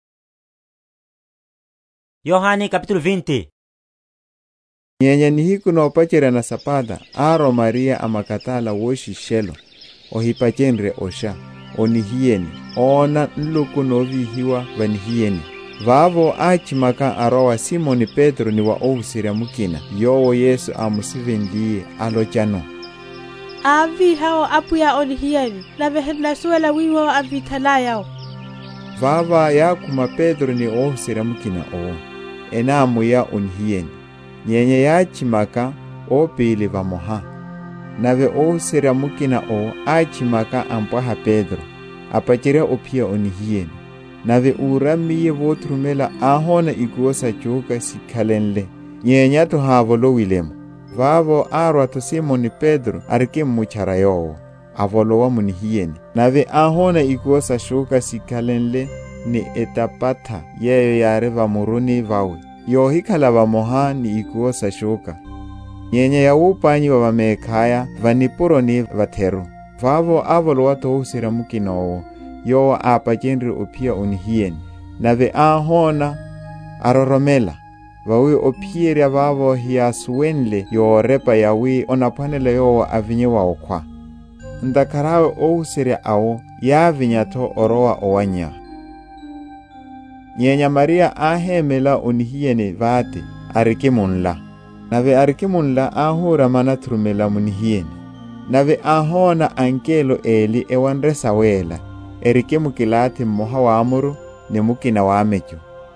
Yohani capítulo veinte. Nyenya nihiku no pachira na sapata aro Maria amakatala woshi shelo ohipachenre osha onihieni ona nluku novihiwa vanihieni. Vavo achimaka arowa Simoni Petro ni wa ousira mukina yowo Yesu amusivendiye alochano. Avi hao apuya onihieni na vehenda suela wiwo avitala yao. Vava yakuma Petro ni ousira mukina o enamu ya onihieni. Nyenye yachimaka o pili vamoha. Nave ousira mukina o achimaka ampaha Pedro. Apachira opia onihieni. Nave uramiye votrumela ahona ikuosa chuka sikalenle. Nyenya to havolo wilemo. Vavo arwa to Simoni Pedro arike muchara yowo. Avolo wa munihieni. Nave ahona ikuosa chuka sikalenle ni etapata yeyo yare vamuruni vawe. Yohikala vamoha ni ikuosa shuka. Nyenye ya upanyi wa vamekaya vanipuro ni vateru. Vavo avolo wato usira mukinowo. Yowa apa jenri opia unihieni. Nave ahona aroromela. Vawi opieria vavo hiasuenle yorepa yawi onapanele yowa avinye wa okwa. Ndakarawe ousiria ao yavinyato oroa owanya. Nyenya Maria ahemela unihieni vate arikimunla. Nave arikimunla ahura manatrumela munihieni. Nave ahona ankelo eli ewanresa wela. Erikemu kilati mmoha wa amuru ni mukina wa amecho.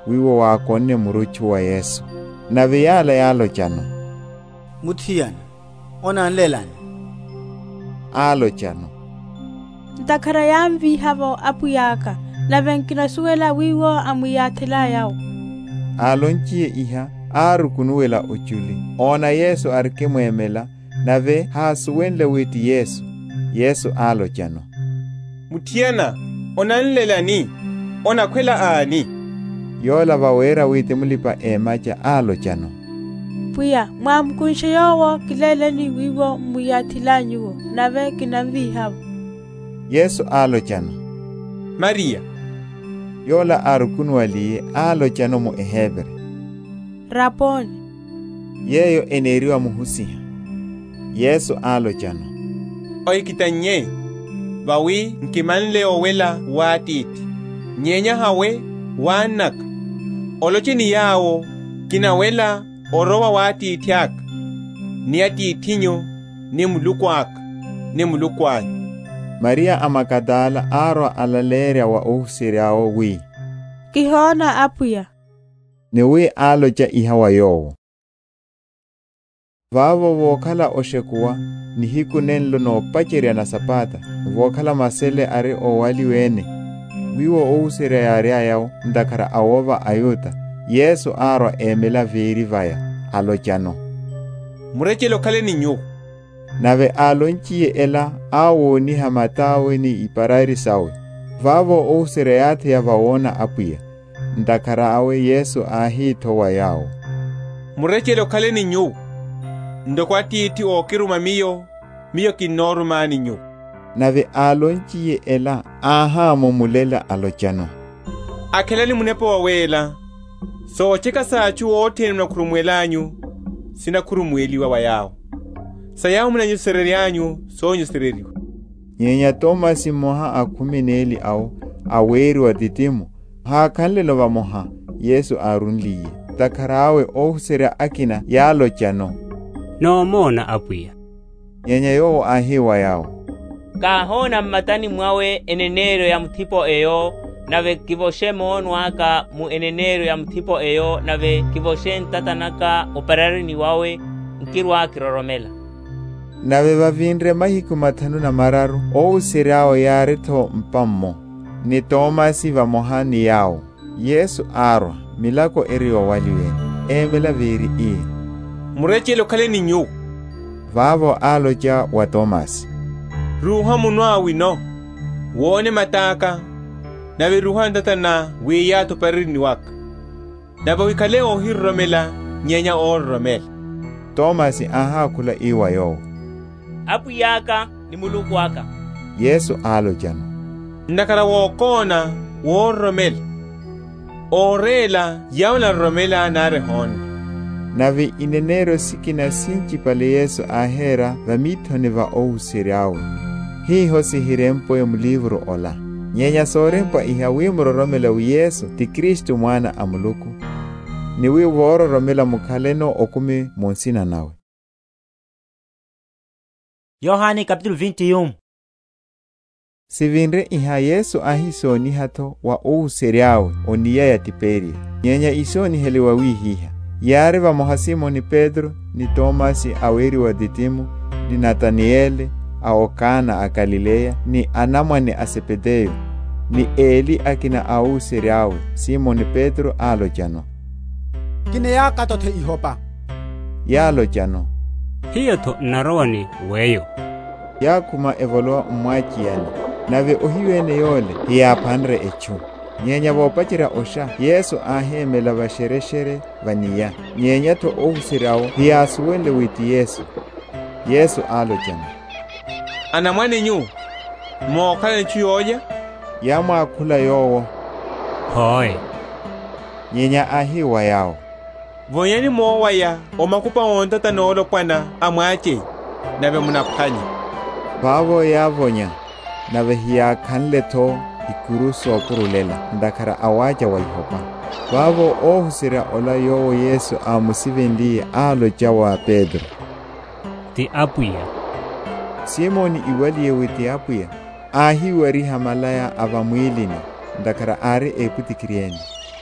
wiwo wakonne muruchu wa Yesu nave yala yalo chano muthiyan ona nlelani alo chano ntakara yamvi havo apuyaka nave nkinasuela wiwo amuyathela yao alonchie iha arukunuwela uchuli ona Yesu arkemwemela nave hasuwenle witi Yesu Yesu alo chano mutiana ona nlelani ona kwela ani yola vawera witi mulipa emacha alo chano puya mwamkunshe yowo kilele ni wiwo muyathilanyu nave kinamvi havo Yesu alo chano Maria yola arukunwaliye alo chano mu Ehebre Raponi yeyo eneriwa muhusiha Yesu alo chano oikitanye bawi nkimanle owela watiti nyenya hawe wanak olochini yawo kinawela orowa watitiak ni atitinyo ni mulukwak ni mulukwak Maria amakadala aro alaleria wa uhsiriao wi kihona apuya ni wi alo cha ihawa yowo vavo vokala oshekuwa ni hiku nenlo no pacheria na sapata vokala masele ari owali wene wiwo ousiria yaria yao ndakara awova ayuta Yesu aro emela viri vaya alo chano murechelo kale ni nyu nave alonchie ela awo ni hamatawe ni iparari sawe vavo ousiria yate ya vaona apuya ndakara awe Yesu ahito wa yao murechelo kale ni nyu ndokwati iti okiruma miyo miyo kinoru mani nyu nave alonchie ela aha mumulela alo chano akelani munepo wawela so chika sachu wote mna kurumwelanyu sina kurumweliwa wayao sayamu mna nyusererianyu so nyusereriwa nyenya Thomas moha akumineli au aweri wa titimu ha kanlelo wa moha Yesu arunliye takarawe ohsera akina yalo chano no mona apuya nyenya yo ahiwa yao kahona matani mwawe enenero ya mtipo eyo nave kivoshe moonwaka mu enenero ya mtipo eyo nave kivoshe ntatanaka operari ni wawe nkirwa kiroromela nave vavindre mahiku matanu na mararu ousirao yareto mpammo ni Tomasi va mohani yao Yesu arwa milako eriwa waliwe emela veri i murechelo kale ni nyu vavo alo cha wa Tomasi ruha munwa wino wone mataka nave ruha ntatana wiya to perini wak nave wikale o hirromela nyenya o romel Tomasi aha kula iwa yo apu yaka ni muluku waka Yesu alo jano ndakara wokona wo romel orela yaula romela nare hon nave inenero sikina sinchi pale Yesu ahera vamitone va ousiriao hi hosi hirempo ya mlivro ola nyenya sorempa iha wimro romela u Yesu ti Kristo mwana amuluku ni wi woro romela mukaleno okumi monsina nawe Yohani capítulo vinte e um Sivinre iha Yesu ahisoni hato wa ousiriao onia ya Tiberia nyenya isoni heliwa wihiha yare va mohasimo ni Pedro ni Tomasi aweri wa Ditimu ni Nathaniele aokana a Galilea ni anamwane a Zebedeo ni Eli akina au seriawe Simoni Pedro alo jano kine ya katote ihopa yalo jano hiyo to naroni weyo ya kuma evoloa umwachiani nave ohiwene yole ya panre echu nyenya vopachira osha Yesu ahemela vashereshere vaniya nyenya to ohusirao hiyasuwele witi Yesu Yesu alo jano anamwane nyu mokale nchuyoja yamwa kula yowo hoi nyenya ahiwa yao vonyeni mowaya omakupa ontata nolo kwana amwache nave munapanya vavo yavonya nave hiya kanleto ikuru sopurulela ndakara awaja waihopa vavo ohusira ola yowo Yesu amusivendiye alo jawa Pedro ti apuya Simoni iwaliye witi apuya ahi wari hamalaya avamwilini ndakara ari eputikirieni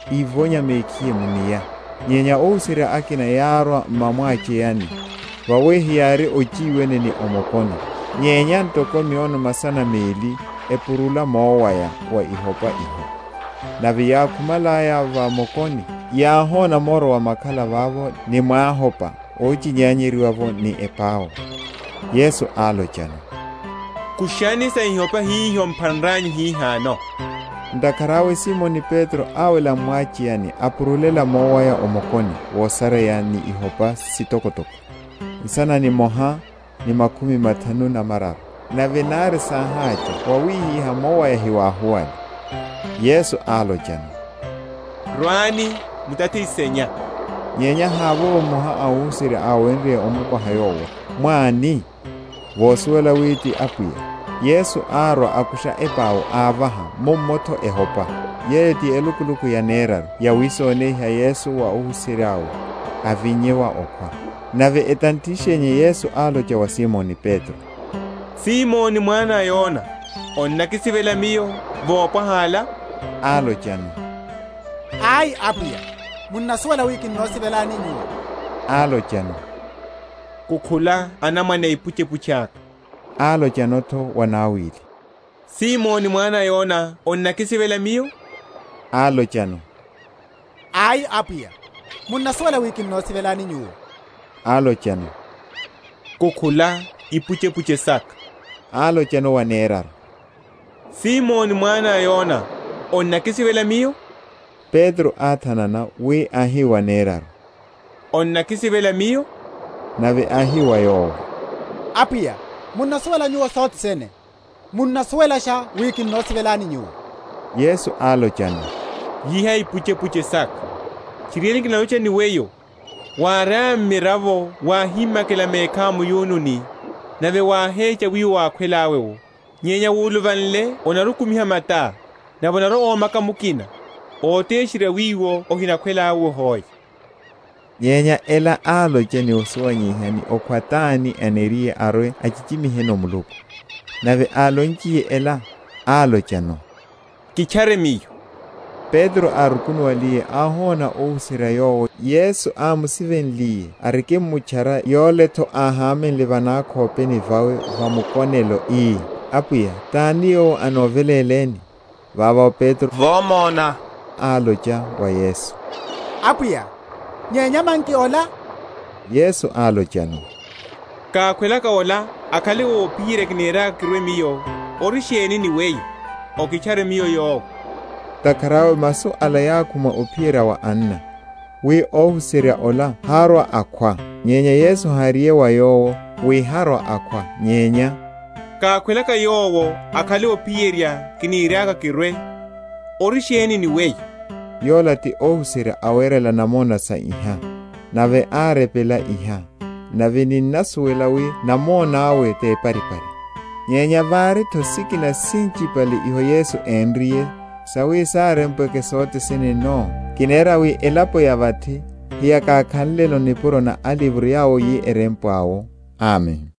ivonya mekie munia nyenya ousira akina yarwa mamwache yani wawehi yari ochiwene ni omokoni nyenya ntoko miono masana meli epurula mowaya wa ihopa iho na viyakumalaya va mokoni yahona moro wa makala vavo ni mwahopa ochi nyanyiri wavo ni epao. Yesu alo chano kushanisa ihopa hiho mpanranyi hihano ndakarawe Simoni Petro awela mwachi yani apurulela mowaya omokoni wosare yani ihopa sitokotoko isana ni moha ni makumi matanu na mararu na venari sahaja wawihi ha mowaya hiwahuani. Yesu alo chano rwani mutati isenya nyenya habo moha awusire awenre omuko hayowa mwani wosuela witi apuya. Yesu arwa akusha epao avaha momoto ehopa yeti elukuluku ya neraru ya wisone ya Yesu wa uhusirao avinyewa okwa nave etantishenye Yesu alo cha wa Simoni Petro Simoni mwana Yona onnakisivela miyo vopa hala alo chano ai apuya munnasuela wiki nosivela ninyi alo chano kukula anamane ipuche puchaka alo chanoto wanawili Simoni mwana Yona onnakisivela miyo alo chano ai apuya munnasuela wiki nosivela ninyi alo chano kukula ipuche puche saka alo chano waneraru Simoni mwana Yona onnakisivela miyo Pedro athanana we ahi waneraru onnakisivela miyo nave ahi wayo apuya munnasuela nyuo sot sene munnasuela sha wiki nosivelani nyuo. Yesu alo chano yiha ipuche puche saka chirieni kila uche ni weyo waram miravo wahima kila mekamu yununi nave wahecha wiyo wakwelawewo nyenya wuluvanle onarukumiha mata na bonaro omaka mukina oteshira wiwo ohina kwelawo hoy nyenya ela alo cheni oswanyihani okwatani anerie arwe achichimiheno muluku nave alo nchiye ela alo chano kichare miyo Pedro arukunwaliye ahona ousira yowo Yesu amusivenliye arike muchara yoleto ahamen levana kopeni vawe vamukonelo ii apuya taniyo anoveleleni vava Pedro vomona alo cha wa Yesu apuya nyenya manki ola Yesu alo chano ka kwela ka ola akale o pire kinera kirwe miyo orisheni ni weyo okichare miyo yo takarawe masu ala yakuma opira wa anna we ohusiria ola harwa akwa nyenya Yesu hariye wa yowo we harwa akwa nyenya ka kwela ka yowo akale o piria kinira ka kirwe orisheni ni weyo yola ti ohusiria awerela namona sa iha nave arepela iha nave ninasuela we namona awe te paripari nyenya vari tosiki na sinchi pali iho Yesu enriye sawi sare mpeke sote sene no kinera wi elapo ya vati hiya kakhalelo nipuro na alivru yao yi erempo awo. Amen.